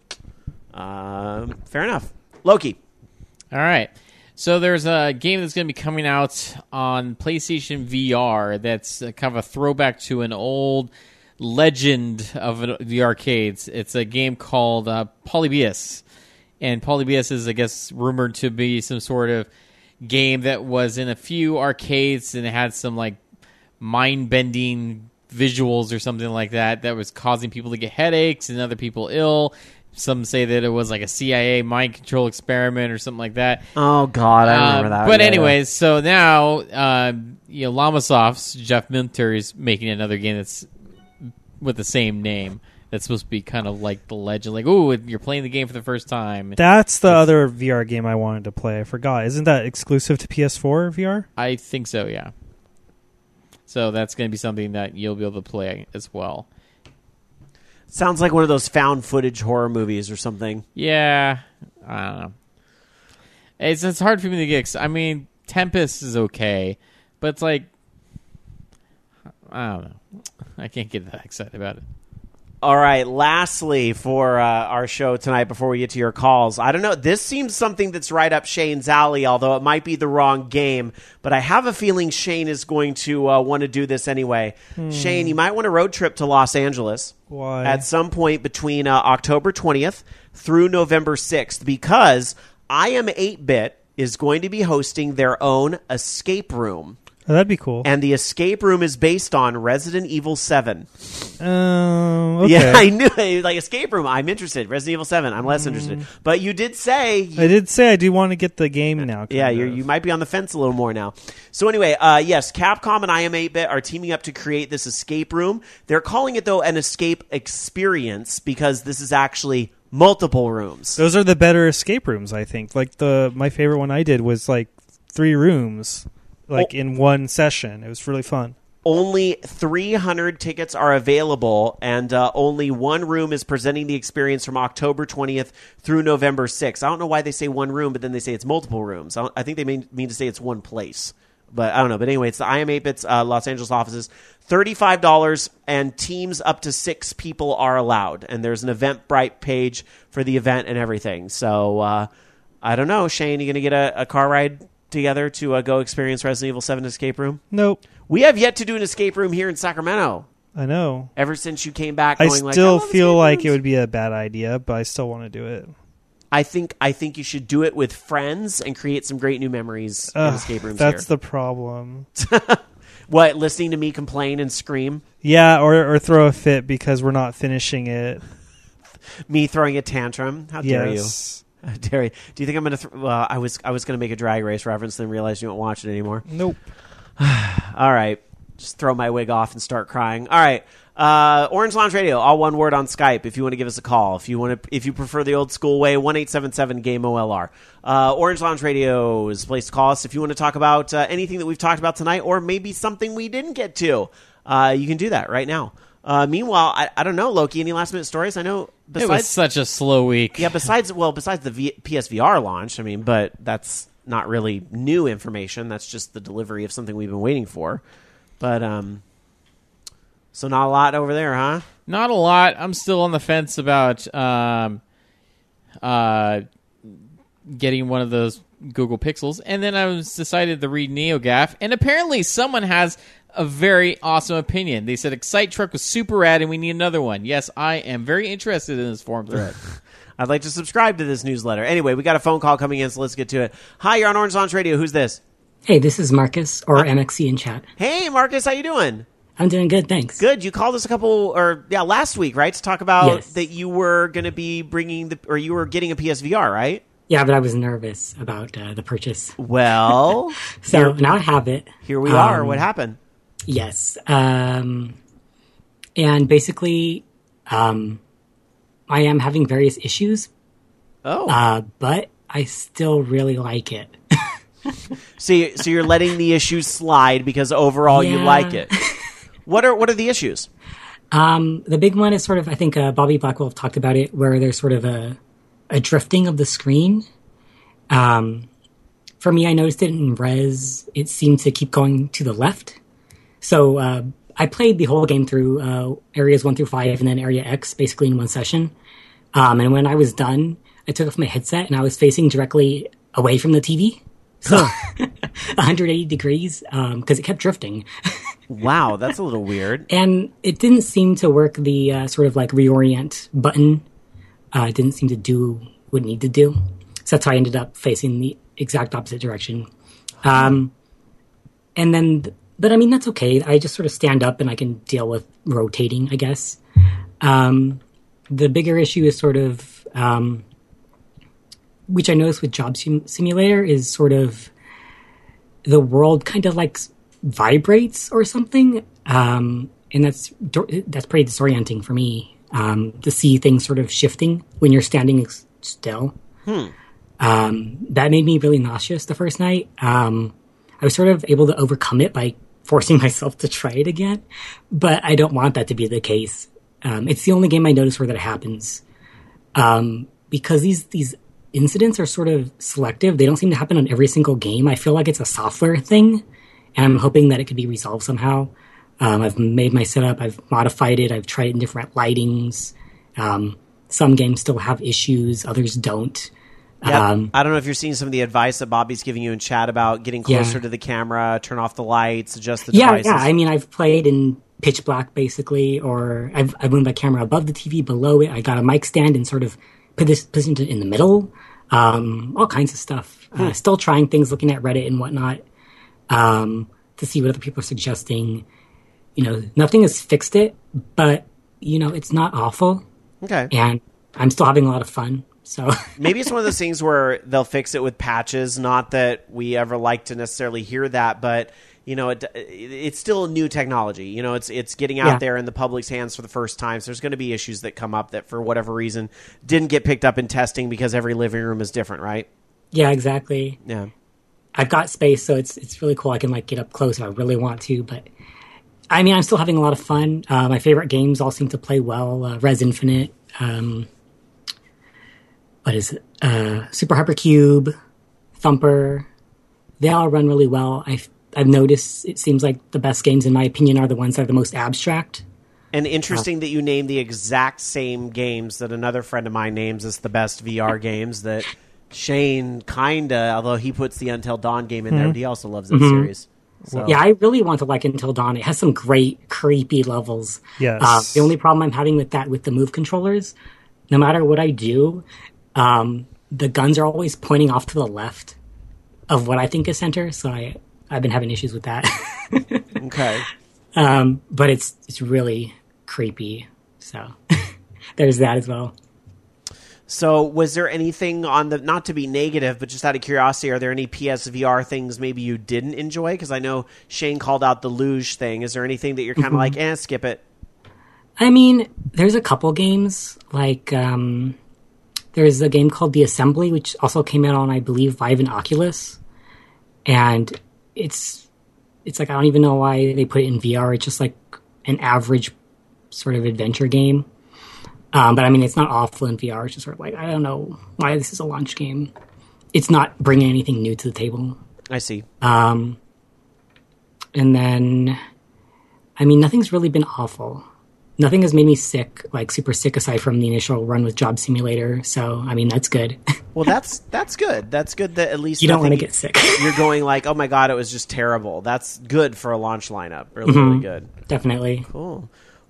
fair enough. Loki. All right. So there's a game that's going to be coming out on PlayStation VR that's kind of a throwback to an old legend of the arcades. It's a game called Polybius. And Polybius is, I guess, rumored to be some sort of game that was in a few arcades and it had some, mind-bending visuals or something like that was causing people to get headaches and other people ill. Some say that it was like a CIA mind control experiment or something like that. Oh, God, I remember that. But anyways, so now, Llamasoft's Jeff Minter is making another game that's with the same name. That's supposed to be kind of like the legend, you're playing the game for the first time. That's the other VR game I wanted to play. I forgot. Isn't that exclusive to PS4 VR? I think so, yeah. So that's going to be something that you'll be able to play as well. Sounds like one of those found footage horror movies or something. Yeah, I don't know. It's hard for me to get. Tempest is okay, but it's I don't know. I can't get that excited about it. All right, lastly for our show tonight before we get to your calls, I don't know, this seems something that's right up Shane's alley, although it might be the wrong game, but I have a feeling Shane is going to want to do this anyway. Shane, you might want to road trip to Los Angeles. Why? At some point between October 20th through November 6th, because I Am 8-Bit is going to be hosting their own escape room. Oh, that'd be cool. And the escape room is based on Resident Evil 7. Okay. Yeah, I knew it. Escape room, I'm interested. Resident Evil 7, I'm less interested. But you did say... I did say I do want to get the game now. Yeah, you might be on the fence a little more now. So anyway, yes, Capcom and I Am 8-Bit are teaming up to create this escape room. They're calling it, though, an escape experience because this is actually multiple rooms. Those are the better escape rooms, I think. My favorite one I did was 3 rooms. In one session. It was really fun. Only 300 tickets are available, and only one room is presenting the experience from October 20th through November 6th. I don't know why they say one room, but then they say it's multiple rooms. I think they mean to say it's one place. But I don't know. But anyway, it's the I Am 8-Bit's Los Angeles offices. $35, and teams up to 6 people are allowed. And there's an Eventbrite page for the event and everything. So, I don't know. Shane, you going to get a car ride together to go experience Resident Evil 7 escape room? Nope. We have yet to do an escape room here in Sacramento. I know. Ever since you came back, I going still love feel escape like rooms. it would be a bad idea, but I still want to do it. I think you should do it with friends and create some great new memories in escape rooms. That's here. the problem. What, listening to me complain and scream? Yeah, or throw a fit because we're not finishing it. Me throwing a tantrum? How dare Yes. you? How dare you? Do you think I'm going to... well, I was going to make a Drag Race reference, then realized you don't watch it anymore. Nope. All right. Just throw my wig off and start crying. All right. Orange Lounge Radio, all one word on Skype. If you want to give us a call, if you prefer the old school way, 1-877-GAME-OLR. Orange Lounge Radio is the place to call us if you want to talk about anything that we've talked about tonight, or maybe something we didn't get to. You can do that right now. Meanwhile, I don't know, Loki. Any last minute stories? I know. It was such a slow week. Yeah. Besides the PSVR launch. But that's not really new information. That's just the delivery of something we've been waiting for. But so not a lot over there, huh? Not a lot. I'm still on the fence about getting one of those Google Pixels, and then I was decided to read NeoGAF, and apparently someone has a very awesome opinion. They said Excite Truck was super rad, and we need another one. Yes, I am very interested in this forum thread. I'd like to subscribe to this newsletter. Anyway, we got a phone call coming in, so let's get to it. Hi, you're on Orange Launch Radio. Who's this? Hey, this is Marcus, or MXC in chat. Hey, Marcus, how you doing? I'm doing good, thanks. Good. You called us last week, right? To talk about Yes. that you were going to be you were getting a PSVR, right? Yeah, but I was nervous about the purchase. Well, So now I have it. here we are. What happened? Yes. And basically, I am having various issues, Oh, but I still really like it. so you're letting the issues slide because overall you Yeah. like it. What are the issues? The big one is sort of, I think Bobby Blackwolf talked about it, where there's sort of a drifting of the screen. For me, I noticed it in Res. It seemed to keep going to the left. So I played the whole game through areas 1 through 5 and then area X basically in one session. And when I was done, I took off my headset and I was facing directly away from the TV. So 180 degrees because it kept drifting. Wow, that's a little weird. And it didn't seem to work the sort of like reorient button. It didn't seem to do what it needed to do. So that's how I ended up facing the exact opposite direction. And then, but I mean, that's okay. I just sort of stand up and I can deal with rotating, I guess. The bigger issue is sort of, which I noticed with Job Simulator, is sort of the world kind of like vibrates or something. And that's pretty disorienting for me, to see things sort of shifting when you're standing still. That made me really nauseous the first night. I was sort of able to overcome it by forcing myself to try it again, but I don't want that to be the case. It's the only game I notice where that happens. Because these incidents are sort of selective. They don't seem to happen on every single game. I feel like it's a software thing, and I'm hoping that it could be resolved somehow. I've made my setup. I've modified it. I've tried it in different lightings. Some games still have issues. Others don't. Yeah, I don't know if you're seeing some of the advice that Bobby's giving you in chat about getting closer to the camera, turn off the lights, adjust the devices. Yeah. I mean, I've played in pitch black basically, or I've moved my camera above the TV, below it. I got a mic stand and sort of positioned it in the middle. All kinds of stuff. Still trying things, looking at Reddit and whatnot, to see what other people are suggesting. You know, nothing has fixed it, but you know, it's not awful. Okay. And I'm still having a lot of fun. So maybe it's one of those things where they'll fix it with patches. Not that we ever like to necessarily hear that, but you know, it's still new technology. You know, it's getting out there in the public's hands for the first time. So there's going to be issues that come up that for whatever reason didn't get picked up in testing because every living room is different, right? Yeah, exactly. Yeah. I've got space, so it's really cool. I can like get up close if I really want to, but I mean, I'm still having a lot of fun. My favorite games all seem to play well. Res Infinite. What is it? Super Hypercube, Thumper. They all run really well. I've noticed it seems like the best games, in my opinion, are the ones that are the most abstract. And interesting that you name the exact same games that another friend of mine names as the best VR games that Shane kinda, although he puts the Until Dawn game in there, but he also loves that series. So. Yeah, I really want to like Until Dawn. It has some great, creepy levels. Yes. The only problem I'm having with that, with the Move controllers, no matter what I do, the guns are always pointing off to the left of what I think is center, so I've been having issues with that. Okay. But it's really creepy, so there's that as well. So was there anything on the, not to be negative, but just out of curiosity, are there any PSVR things maybe you didn't enjoy? Because I know Shane called out the luge thing. Is there anything that you're kind of like, skip it? I mean, there's a couple games, like there's a game called The Assembly, which also came out on, I believe, Vive and Oculus. And it's like, I don't even know why they put it in VR. It's just like an average sort of adventure game. But I mean, it's not awful in VR. It's just sort of like, I don't know why this is a launch game. It's not bringing anything new to the table. I see. And then, I mean, nothing's really been awful. Nothing has made me sick, like super sick, aside from the initial run with Job Simulator. So, I mean, that's good. Well, that's good. That's good that at least you don't want to get sick. You're going like, oh my God, it was just terrible. That's good for a launch lineup. Really, really good. Definitely. Cool.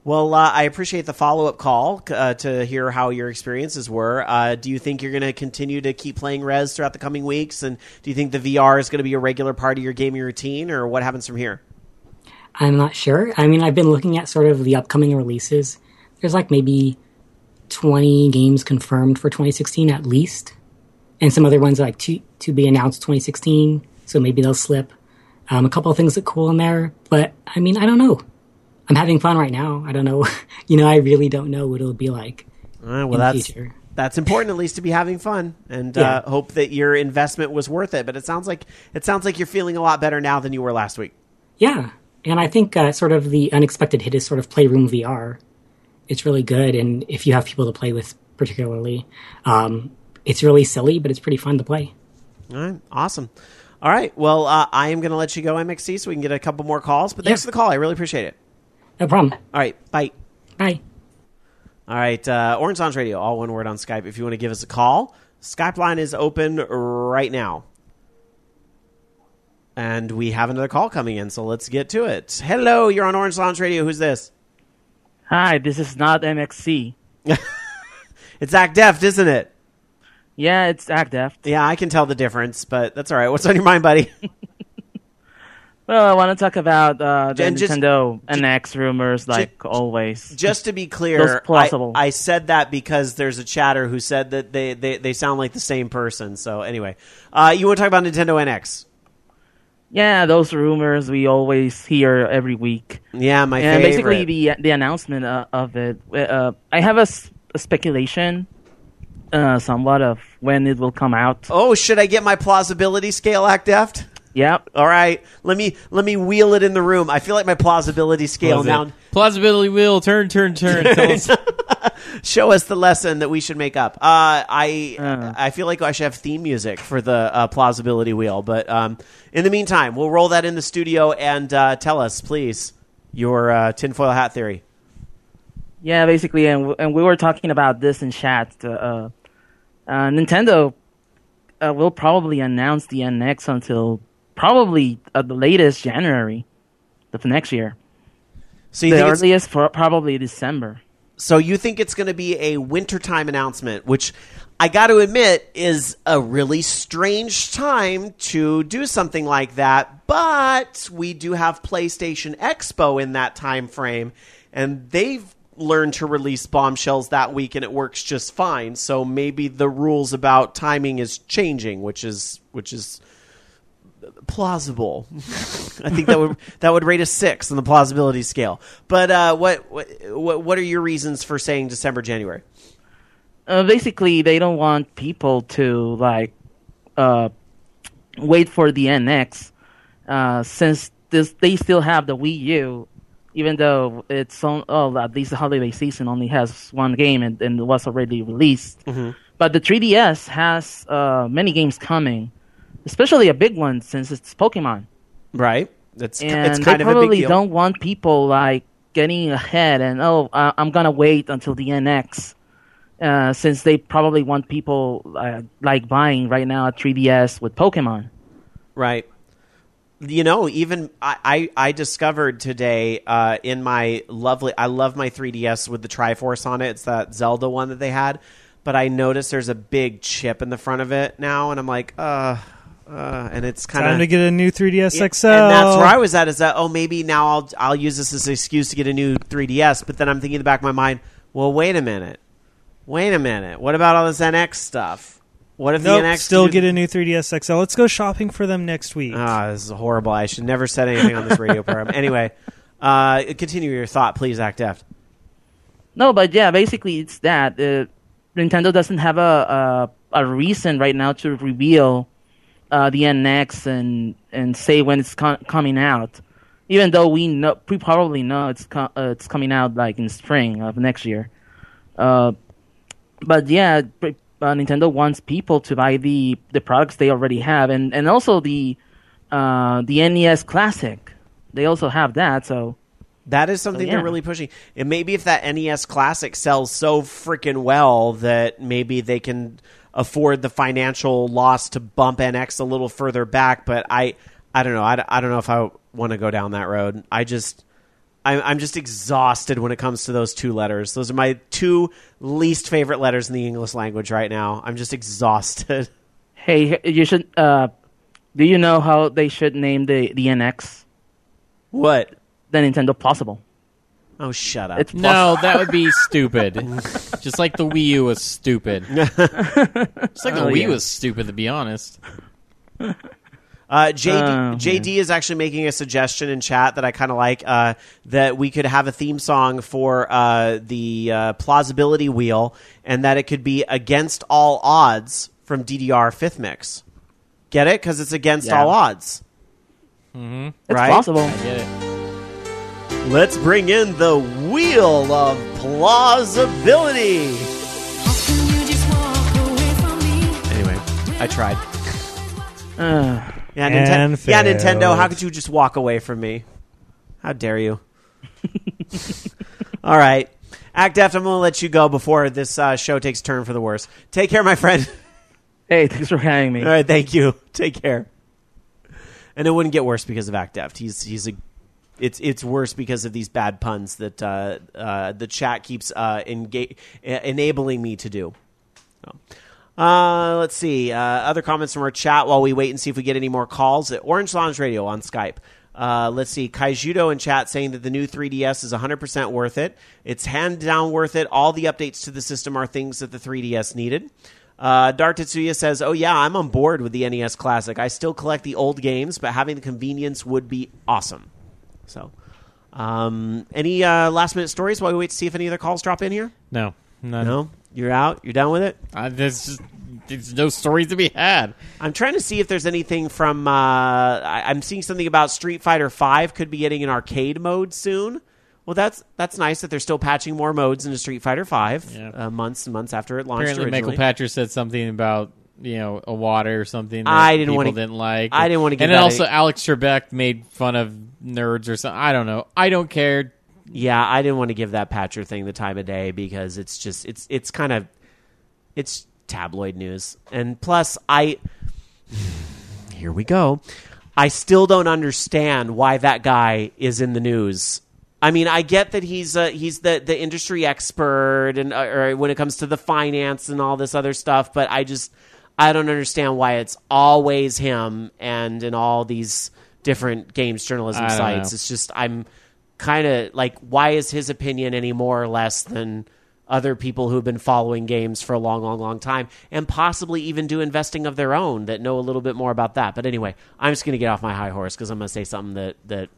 Well, I appreciate the follow-up call to hear how your experiences were. Do you think you're going to continue to keep playing Rez throughout the coming weeks? And do you think the VR is going to be a regular part of your gaming routine, or what happens from here? I'm not sure. I mean, I've been looking at sort of the upcoming releases. There's like maybe 20 games confirmed for 2016 at least. And some other ones like to be announced 2016, so maybe they'll slip. A couple of things look cool in there. But, I mean, I don't know. I'm having fun right now. I don't know. I really don't know what it'll be like in the future. That's important, at least, to be having fun, and hope that your investment was worth it. But it sounds like you're feeling a lot better now than you were last week. Yeah, and I think sort of the unexpected hit is sort of Playroom VR. It's really good, and if you have people to play with, particularly, it's really silly, but it's pretty fun to play. All right, awesome. All right, well, I am going to let you go, MXC, so we can get a couple more calls. But thanks for the call. I really appreciate it. No problem. All right, bye. Bye. All right, Orange Lounge Radio, all one word on Skype. If you want to give us a call, Skype line is open right now. And we have another call coming in, so let's get to it. Hello, you're on Orange Lounge Radio. Who's this? Hi, this is not MXC. It's Act Deft, isn't it? Yeah, it's Act Deft. Yeah, I can tell the difference, but that's all right. What's on your mind, buddy? Well, I want to talk about the Nintendo NX rumors, like always. Just to be clear, I said that because there's a chatter who said that they sound like the same person. So anyway, you want to talk about Nintendo NX? Yeah, those rumors we always hear every week. Yeah, my and favorite. Basically, the announcement of it. I have a speculation, somewhat, of when it will come out. Oh, should I get my plausibility scale, Act Deft? Yep. All right. Let me wheel it in the room. I feel like my plausibility scale now. Plausibility wheel, turn. Show us the lesson that we should make up. I feel like I should have theme music for the plausibility wheel. But in the meantime, we'll roll that in the studio and tell us, please, your tinfoil hat theory. Yeah, basically, and we were talking about this in chat. Nintendo will probably announce the NX until probably at the latest January of next year. So you the think earliest probably December. So you think it's going to be a wintertime announcement, which I got to admit is a really strange time to do something like that. But we do have PlayStation Expo in that time frame, and they've learned to release bombshells that week, and it works just fine. So maybe the rules about timing is changing, which is plausible. I think that would rate a 6 on the plausibility scale. But what are your reasons for saying December, January? Basically, they don't want people to wait for the NX, since they still have the Wii U, even though it's at least the holiday season only has one game and it was already released. Mm-hmm. But the 3DS has many games coming. Especially a big one, since it's Pokemon. Right. It's kind of a big deal. They probably don't want people getting ahead and I'm gonna wait until the NX, since they probably want people buying right now a 3DS with Pokemon. Right. Even I discovered today in my I love my 3DS with the Triforce on it. It's that Zelda one that they had, but I noticed there's a big chip in the front of it now, and I'm like, and it's kind of time to get a new 3DS XL. And that's where I was at. Is that maybe now I'll use this as an excuse to get a new 3DS? But then I'm thinking in the back of my mind, well, wait a minute. What about all this NX stuff? What if the NX still get a new 3DS XL? Let's go shopping for them next week. This is horrible. I should never said anything on this radio program. Anyway, continue your thought, please, Act Deft. No, but yeah, basically it's that Nintendo doesn't have a reason right now to reveal the NX and say when it's coming out, even though we probably know it's coming out in spring of next year. But yeah, Nintendo wants people to buy the products they already have, and also the NES Classic. They also have that, so that is something they're really pushing. And maybe if that NES Classic sells so freaking well that maybe they can afford the financial loss to bump NX a little further back, but I don't know. I don't know if I want to go down that road. I'm just exhausted when it comes to those 2 letters. Those are my 2 least favorite letters in the English language right now. I'm just exhausted. Hey, you should. Do you know how they should name the NX? What? The Nintendo Possible. Oh, shut up. It's No, that would be stupid. Just like the Wii U was stupid. Just like the Wii was stupid, to be honest. JD is actually making a suggestion in chat that I kind of like, that we could have a theme song for the plausibility wheel, and that it could be Against All Odds from DDR 5th Mix. Get it? Because it's against all odds. Mm-hmm. It's right? possible. I get it. Let's bring in the Wheel of Plausibility. Anyway, I tried. Yeah, And Nintendo, how failed. could you just walk away from me? How dare you? All right. Act Deft, I'm going to let you go before this show takes a turn for the worse. Take care, my friend. Hey, thanks for having me. All right, thank you. Take care. And it wouldn't get worse because of Act Deft. It's worse because of these bad puns that the chat keeps enabling me to do. So. Let's see. Other comments from our chat while we wait and see if we get any more calls at Orange Lounge Radio on Skype. Let's see. Kaijudo in chat saying that the new 3DS is 100% worth it. It's hand down worth it. All the updates to the system are things that the 3DS needed. Dark Tetsuya says, oh yeah, I'm on board with the NES Classic. I still collect the old games, but having the convenience would be awesome. So, any last minute stories while we wait to see if any other calls drop in here? No. None. No? You're out? You're done with it? There's no stories to be had. I'm trying to see if there's anything from... I'm seeing something about Street Fighter V could be getting an arcade mode soon. Well, that's nice that they're still patching more modes into Street Fighter V months and months after it launched Apparently, originally. Michael Patcher said something about a water or something that I didn't people wanna- didn't like. I didn't want to give And that then also any- Alex Trebek made fun of nerds or something. I don't know. I don't care. Yeah, I didn't want to give that Patcher thing the time of day because it's just it's kind of it's tabloid news. And plus here we go. I still don't understand why that guy is in the news. I mean, I get that he's the industry expert and or when it comes to the finance and all this other stuff, but I don't understand why it's always him and in all these different games journalism I don't sites. know. It's just I'm kind of like, why is his opinion any more or less than other people who've been following games for a long, long, long time and possibly even do investing of their own that know a little bit more about that. But anyway, I'm just going to get off my high horse because I'm going to say something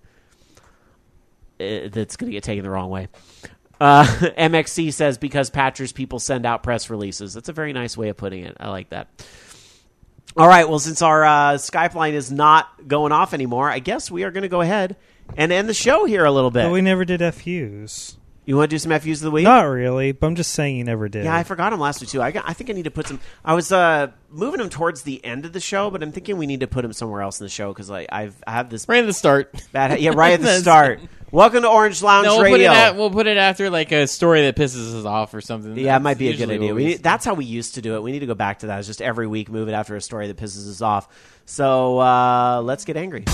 that's going to get taken the wrong way. MXC says because Patcher's people send out press releases. That's a very nice way of putting it. I like that. All right, well, since our Skype line is not going off anymore, I guess we are going to go ahead and end the show here a little bit. But we never did FUs. You want to do some FUs of the week? Not really, but I'm just saying you never did. Yeah, I forgot them last week, too. I think I need to put some... I was moving them towards the end of the show, but I'm thinking we need to put them somewhere else in the show because I have this... Right at the start. Bad, yeah, right at the start. Welcome to Orange Lounge No, Radio. we'll put it after like a story that pisses us off or something. Yeah, it might be a That's good usually idea. what we- That's how we used to do it. We need to go back to that. It's just every week move it after a story that pisses us off. So let's get angry.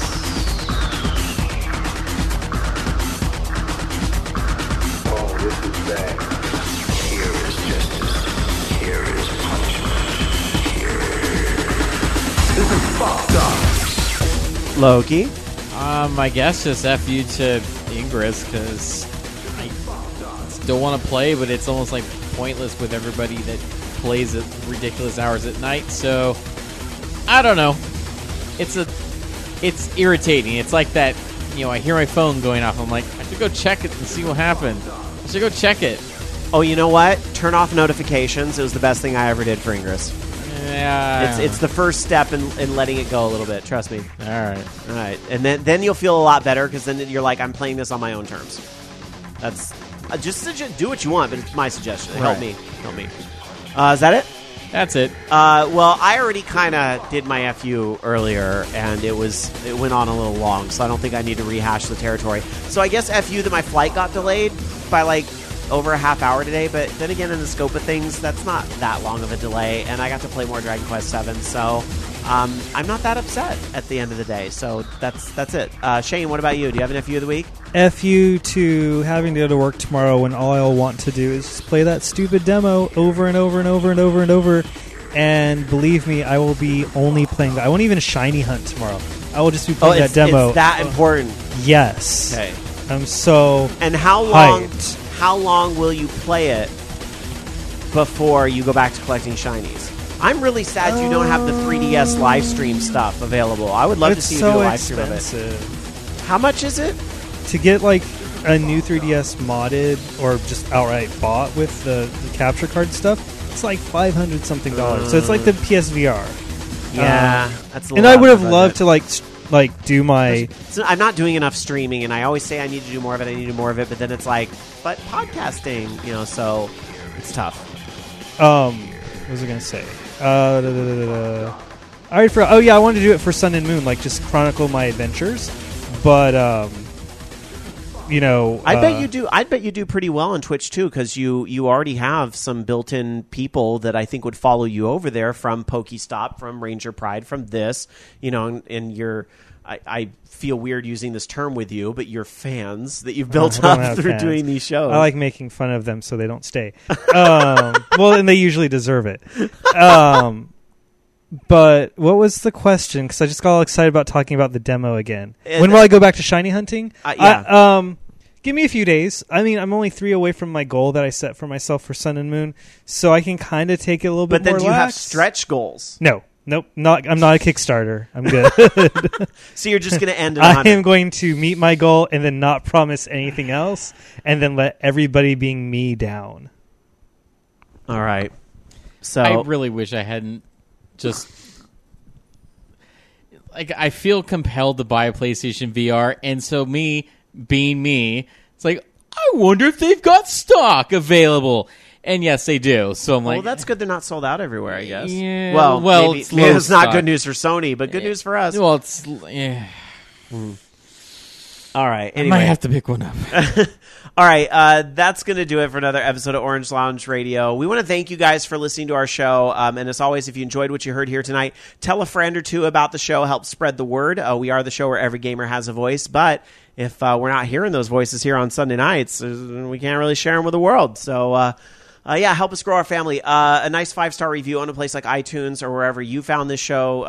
Oh, this is bad. Here is justice. Here is punishment. This is fucked up. Loki. I guess just F you to Ingress because I still want to play, but it's almost like pointless with everybody that plays at ridiculous hours at night. So I don't know. It's irritating. It's like that. I hear my phone going off. I'm like, I should go check it and see what happened. I should go check it. Oh, you know what? Turn off notifications. It was the best thing I ever did for Ingress. Yeah, It's the first step in letting it go a little bit. Trust me. all right. All right, and then you'll feel a lot better because then you're like, I'm playing this on my own terms. That's just do what you want, but it's my suggestion. Help me. Is that it? That's it. Well, I already kind of did my FU earlier, and it went on a little long, so I don't think I need to rehash the territory. So I guess FU that my flight got delayed by like over a half hour today, but then again, in the scope of things, that's not that long of a delay, and I got to play more Dragon Quest VII, so I'm not that upset at the end of the day. So that's it. Shane, what about you? Do you have an FU of the week? FU to having to go to work tomorrow when all I'll want to do is just play that stupid demo over and over and over and over and over. And believe me, I will be only playing that. I won't even shiny hunt tomorrow. I will just be playing that demo. It's that important. Yes. Okay. I'm so And how long will you play it before you go back to collecting shinies? I'm really sad you don't have the 3DS live stream stuff available. I would love to see you do a live stream of it. How much is it? To get like a new 3DS modded or just outright bought with the capture card stuff, it's like $500 something. So it's like the PSVR. Yeah, that's a and lot I would have of loved budget. to like do my. So I'm not doing enough streaming, and I always say I need to do more of it. But then it's like, but podcasting, so it's tough. What was I gonna say? I already forgot. Oh yeah, I wanted to do it for Sun and Moon, like just chronicle my adventures. But I bet you do. I bet you do pretty well on Twitch too, because you already have some built-in people that I think would follow you over there from Pokestop, from Ranger Pride, from this, and your. I feel weird using this term with you, but your fans that you've built up through doing these shows. I like making fun of them so they don't stay. Well, and they usually deserve it. But what was the question? Because I just got all excited about talking about the demo again. When will I go back to shiny hunting? Give me a few days. I mean, I'm only 3 away from my goal that I set for myself for Sun and Moon, so I can kind of take it a little bit more But then do you have lax. stretch goals? Nope. I'm not a Kickstarter. I'm good. So you're just going to end at I 100? am going to meet my goal and then not promise anything else, and then let everybody being me down. All right. So I really wish I hadn't just... Like, I feel compelled to buy a PlayStation VR, and so me, being me, it's like, I wonder if they've got stock available. And yes, they do. So I'm like... Well, that's good they're not sold out everywhere, I guess. Yeah, Well, maybe it's it's low not stock. good news for Sony, but good news for us. Well, it's... Yeah. All right. I Anyway. might have to pick one up. All right, that's going to do it for another episode of Orange Lounge Radio. We want to thank you guys for listening to our show. And as always, if you enjoyed what you heard here tonight, tell a friend or two about the show. Help spread the word. We are the show where every gamer has a voice. But if we're not hearing those voices here on Sunday nights, we can't really share them with the world. So, help us grow our family. A nice 5-star review on a place like iTunes or wherever you found this show,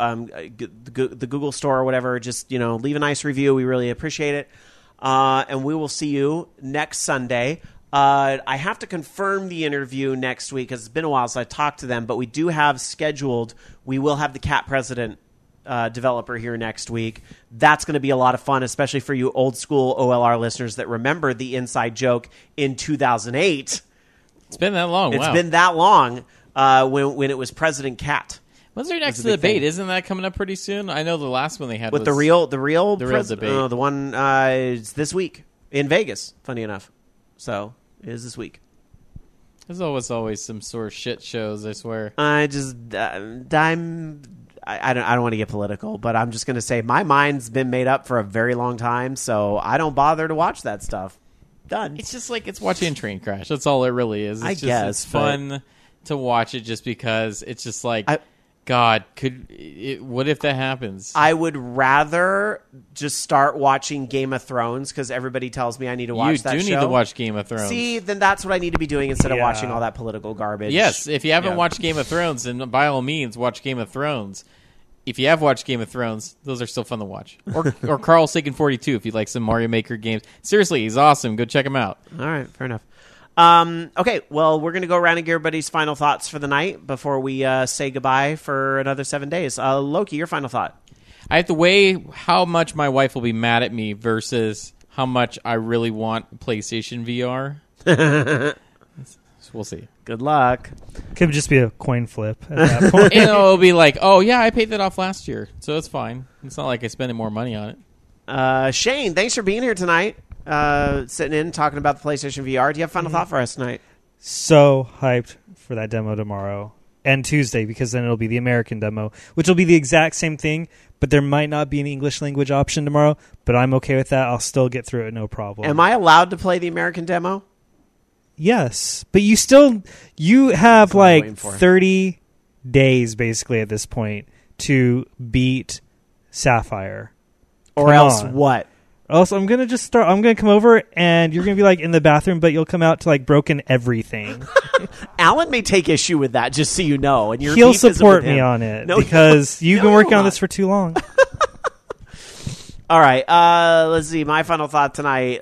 the Google Store or whatever. Just, leave a nice review. We really appreciate it. And we will see you next Sunday. I have to confirm the interview next week because it's been a while since I talked to them, but we do have scheduled. We will have the Cat President developer here next week. That's going to be a lot of fun, especially for you old school OLR listeners that remember the inside joke in 2008. It's been that long. It's been that long when it was President Cat. When's their next a big debate? thing. Isn't that coming up pretty soon? I know the last one they had With was the real debate. the one is this week in Vegas. Funny enough, so it is this week. There's always some sort of shit shows. I swear. I don't want to get political, but I'm just going to say my mind's been made up for a very long time, so I don't bother to watch that stuff. Done. It's just like it's watching a train crash. That's all it really is. It's guess, it's fun to watch it just because it's just like. God, what if that happens? I would rather just start watching Game of Thrones because everybody tells me I need to watch that show. You do need to watch Game of Thrones. See, then that's what I need to be doing instead of watching all that political garbage. Yes, if you haven't watched Game of Thrones, then by all means, watch Game of Thrones. If you have watched Game of Thrones, those are still fun to watch. Or Carl Sagan 42 if you like some Mario Maker games. Seriously, he's awesome. Go check him out. All right, fair enough. Okay, well, we're going to go around and get everybody's final thoughts for the night before we say goodbye for another 7 days. Loki, your final thought. I have to weigh how much my wife will be mad at me versus how much I really want PlayStation VR. So we'll see. Good luck. Could just be a coin flip at that point. It'll be like, oh, yeah, I paid that off last year, so it's fine. It's not like I spent more money on it. Shane, thanks for being here tonight. Sitting in, talking about the PlayStation VR. Do you have a final thought for us tonight? So hyped for that demo tomorrow and Tuesday, because then it'll be the American demo, which will be the exact same thing, but there might not be an English language option tomorrow, but I'm okay with that. I'll still get through it, no problem. Am I allowed to play the American demo? Yes, but you have waiting like for. 30 days basically at this point to beat Sapphire. Or Come else on. what? Else I'm gonna just start. I'm gonna come over and you're gonna be like in the bathroom, but you'll come out to like broken everything. Alan may take issue with that, just so you know. And your He'll beef isn't support with me him. on it No, because you've no, been he working will on not. this for too long. All right, let's see. My final thought tonight.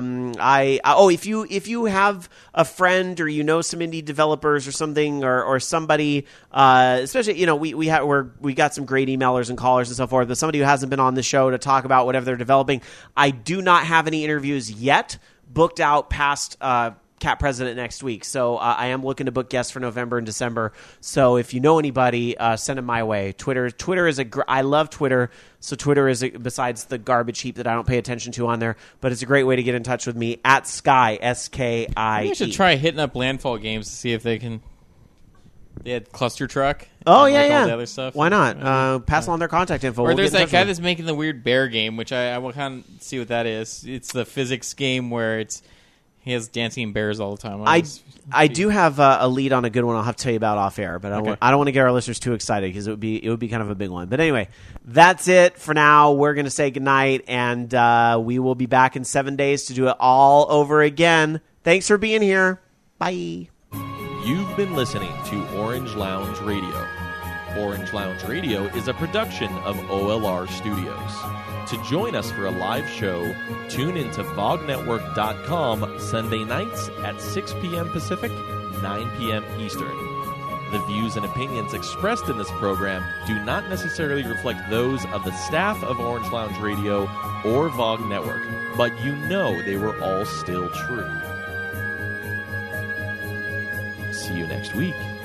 If you have a friend or you know some indie developers or something or somebody, especially we got some great emailers and callers and so forth. But somebody who hasn't been on the show to talk about whatever they're developing, I do not have any interviews yet booked out past Cat President next week. So I am looking to book guests for November and December. So if you know anybody, send them my way. Twitter is I love Twitter. So Twitter is besides the garbage heap that I don't pay attention to on there, but it's a great way to get in touch with me at Sky SKIE. I should try hitting up Landfall Games to see if they can. They had Cluster Truck. Oh and, yeah, like, yeah. all the other stuff. Why not? Pass along their contact info. Or We'll there's get in that touch guy with that's making the weird bear game, which I will kind of see what that is. It's the physics game where he has dancing bears all the time. I do have a lead on a good one I'll have to tell you about off air, but Okay. I don't want to get our listeners too excited because it would be kind of a big one. But anyway, that's it for now. We're going to say goodnight, and we will be back in 7 days to do it all over again. Thanks for being here. Bye. You've been listening to Orange Lounge Radio. Orange Lounge Radio is a production of OLR Studios. To join us for a live show, tune into VogNetwork.com Sunday nights at 6 p.m. Pacific, 9 p.m. Eastern. The views and opinions expressed in this program do not necessarily reflect those of the staff of Orange Lounge Radio or Vog Network, but you know they were all still true. See you next week.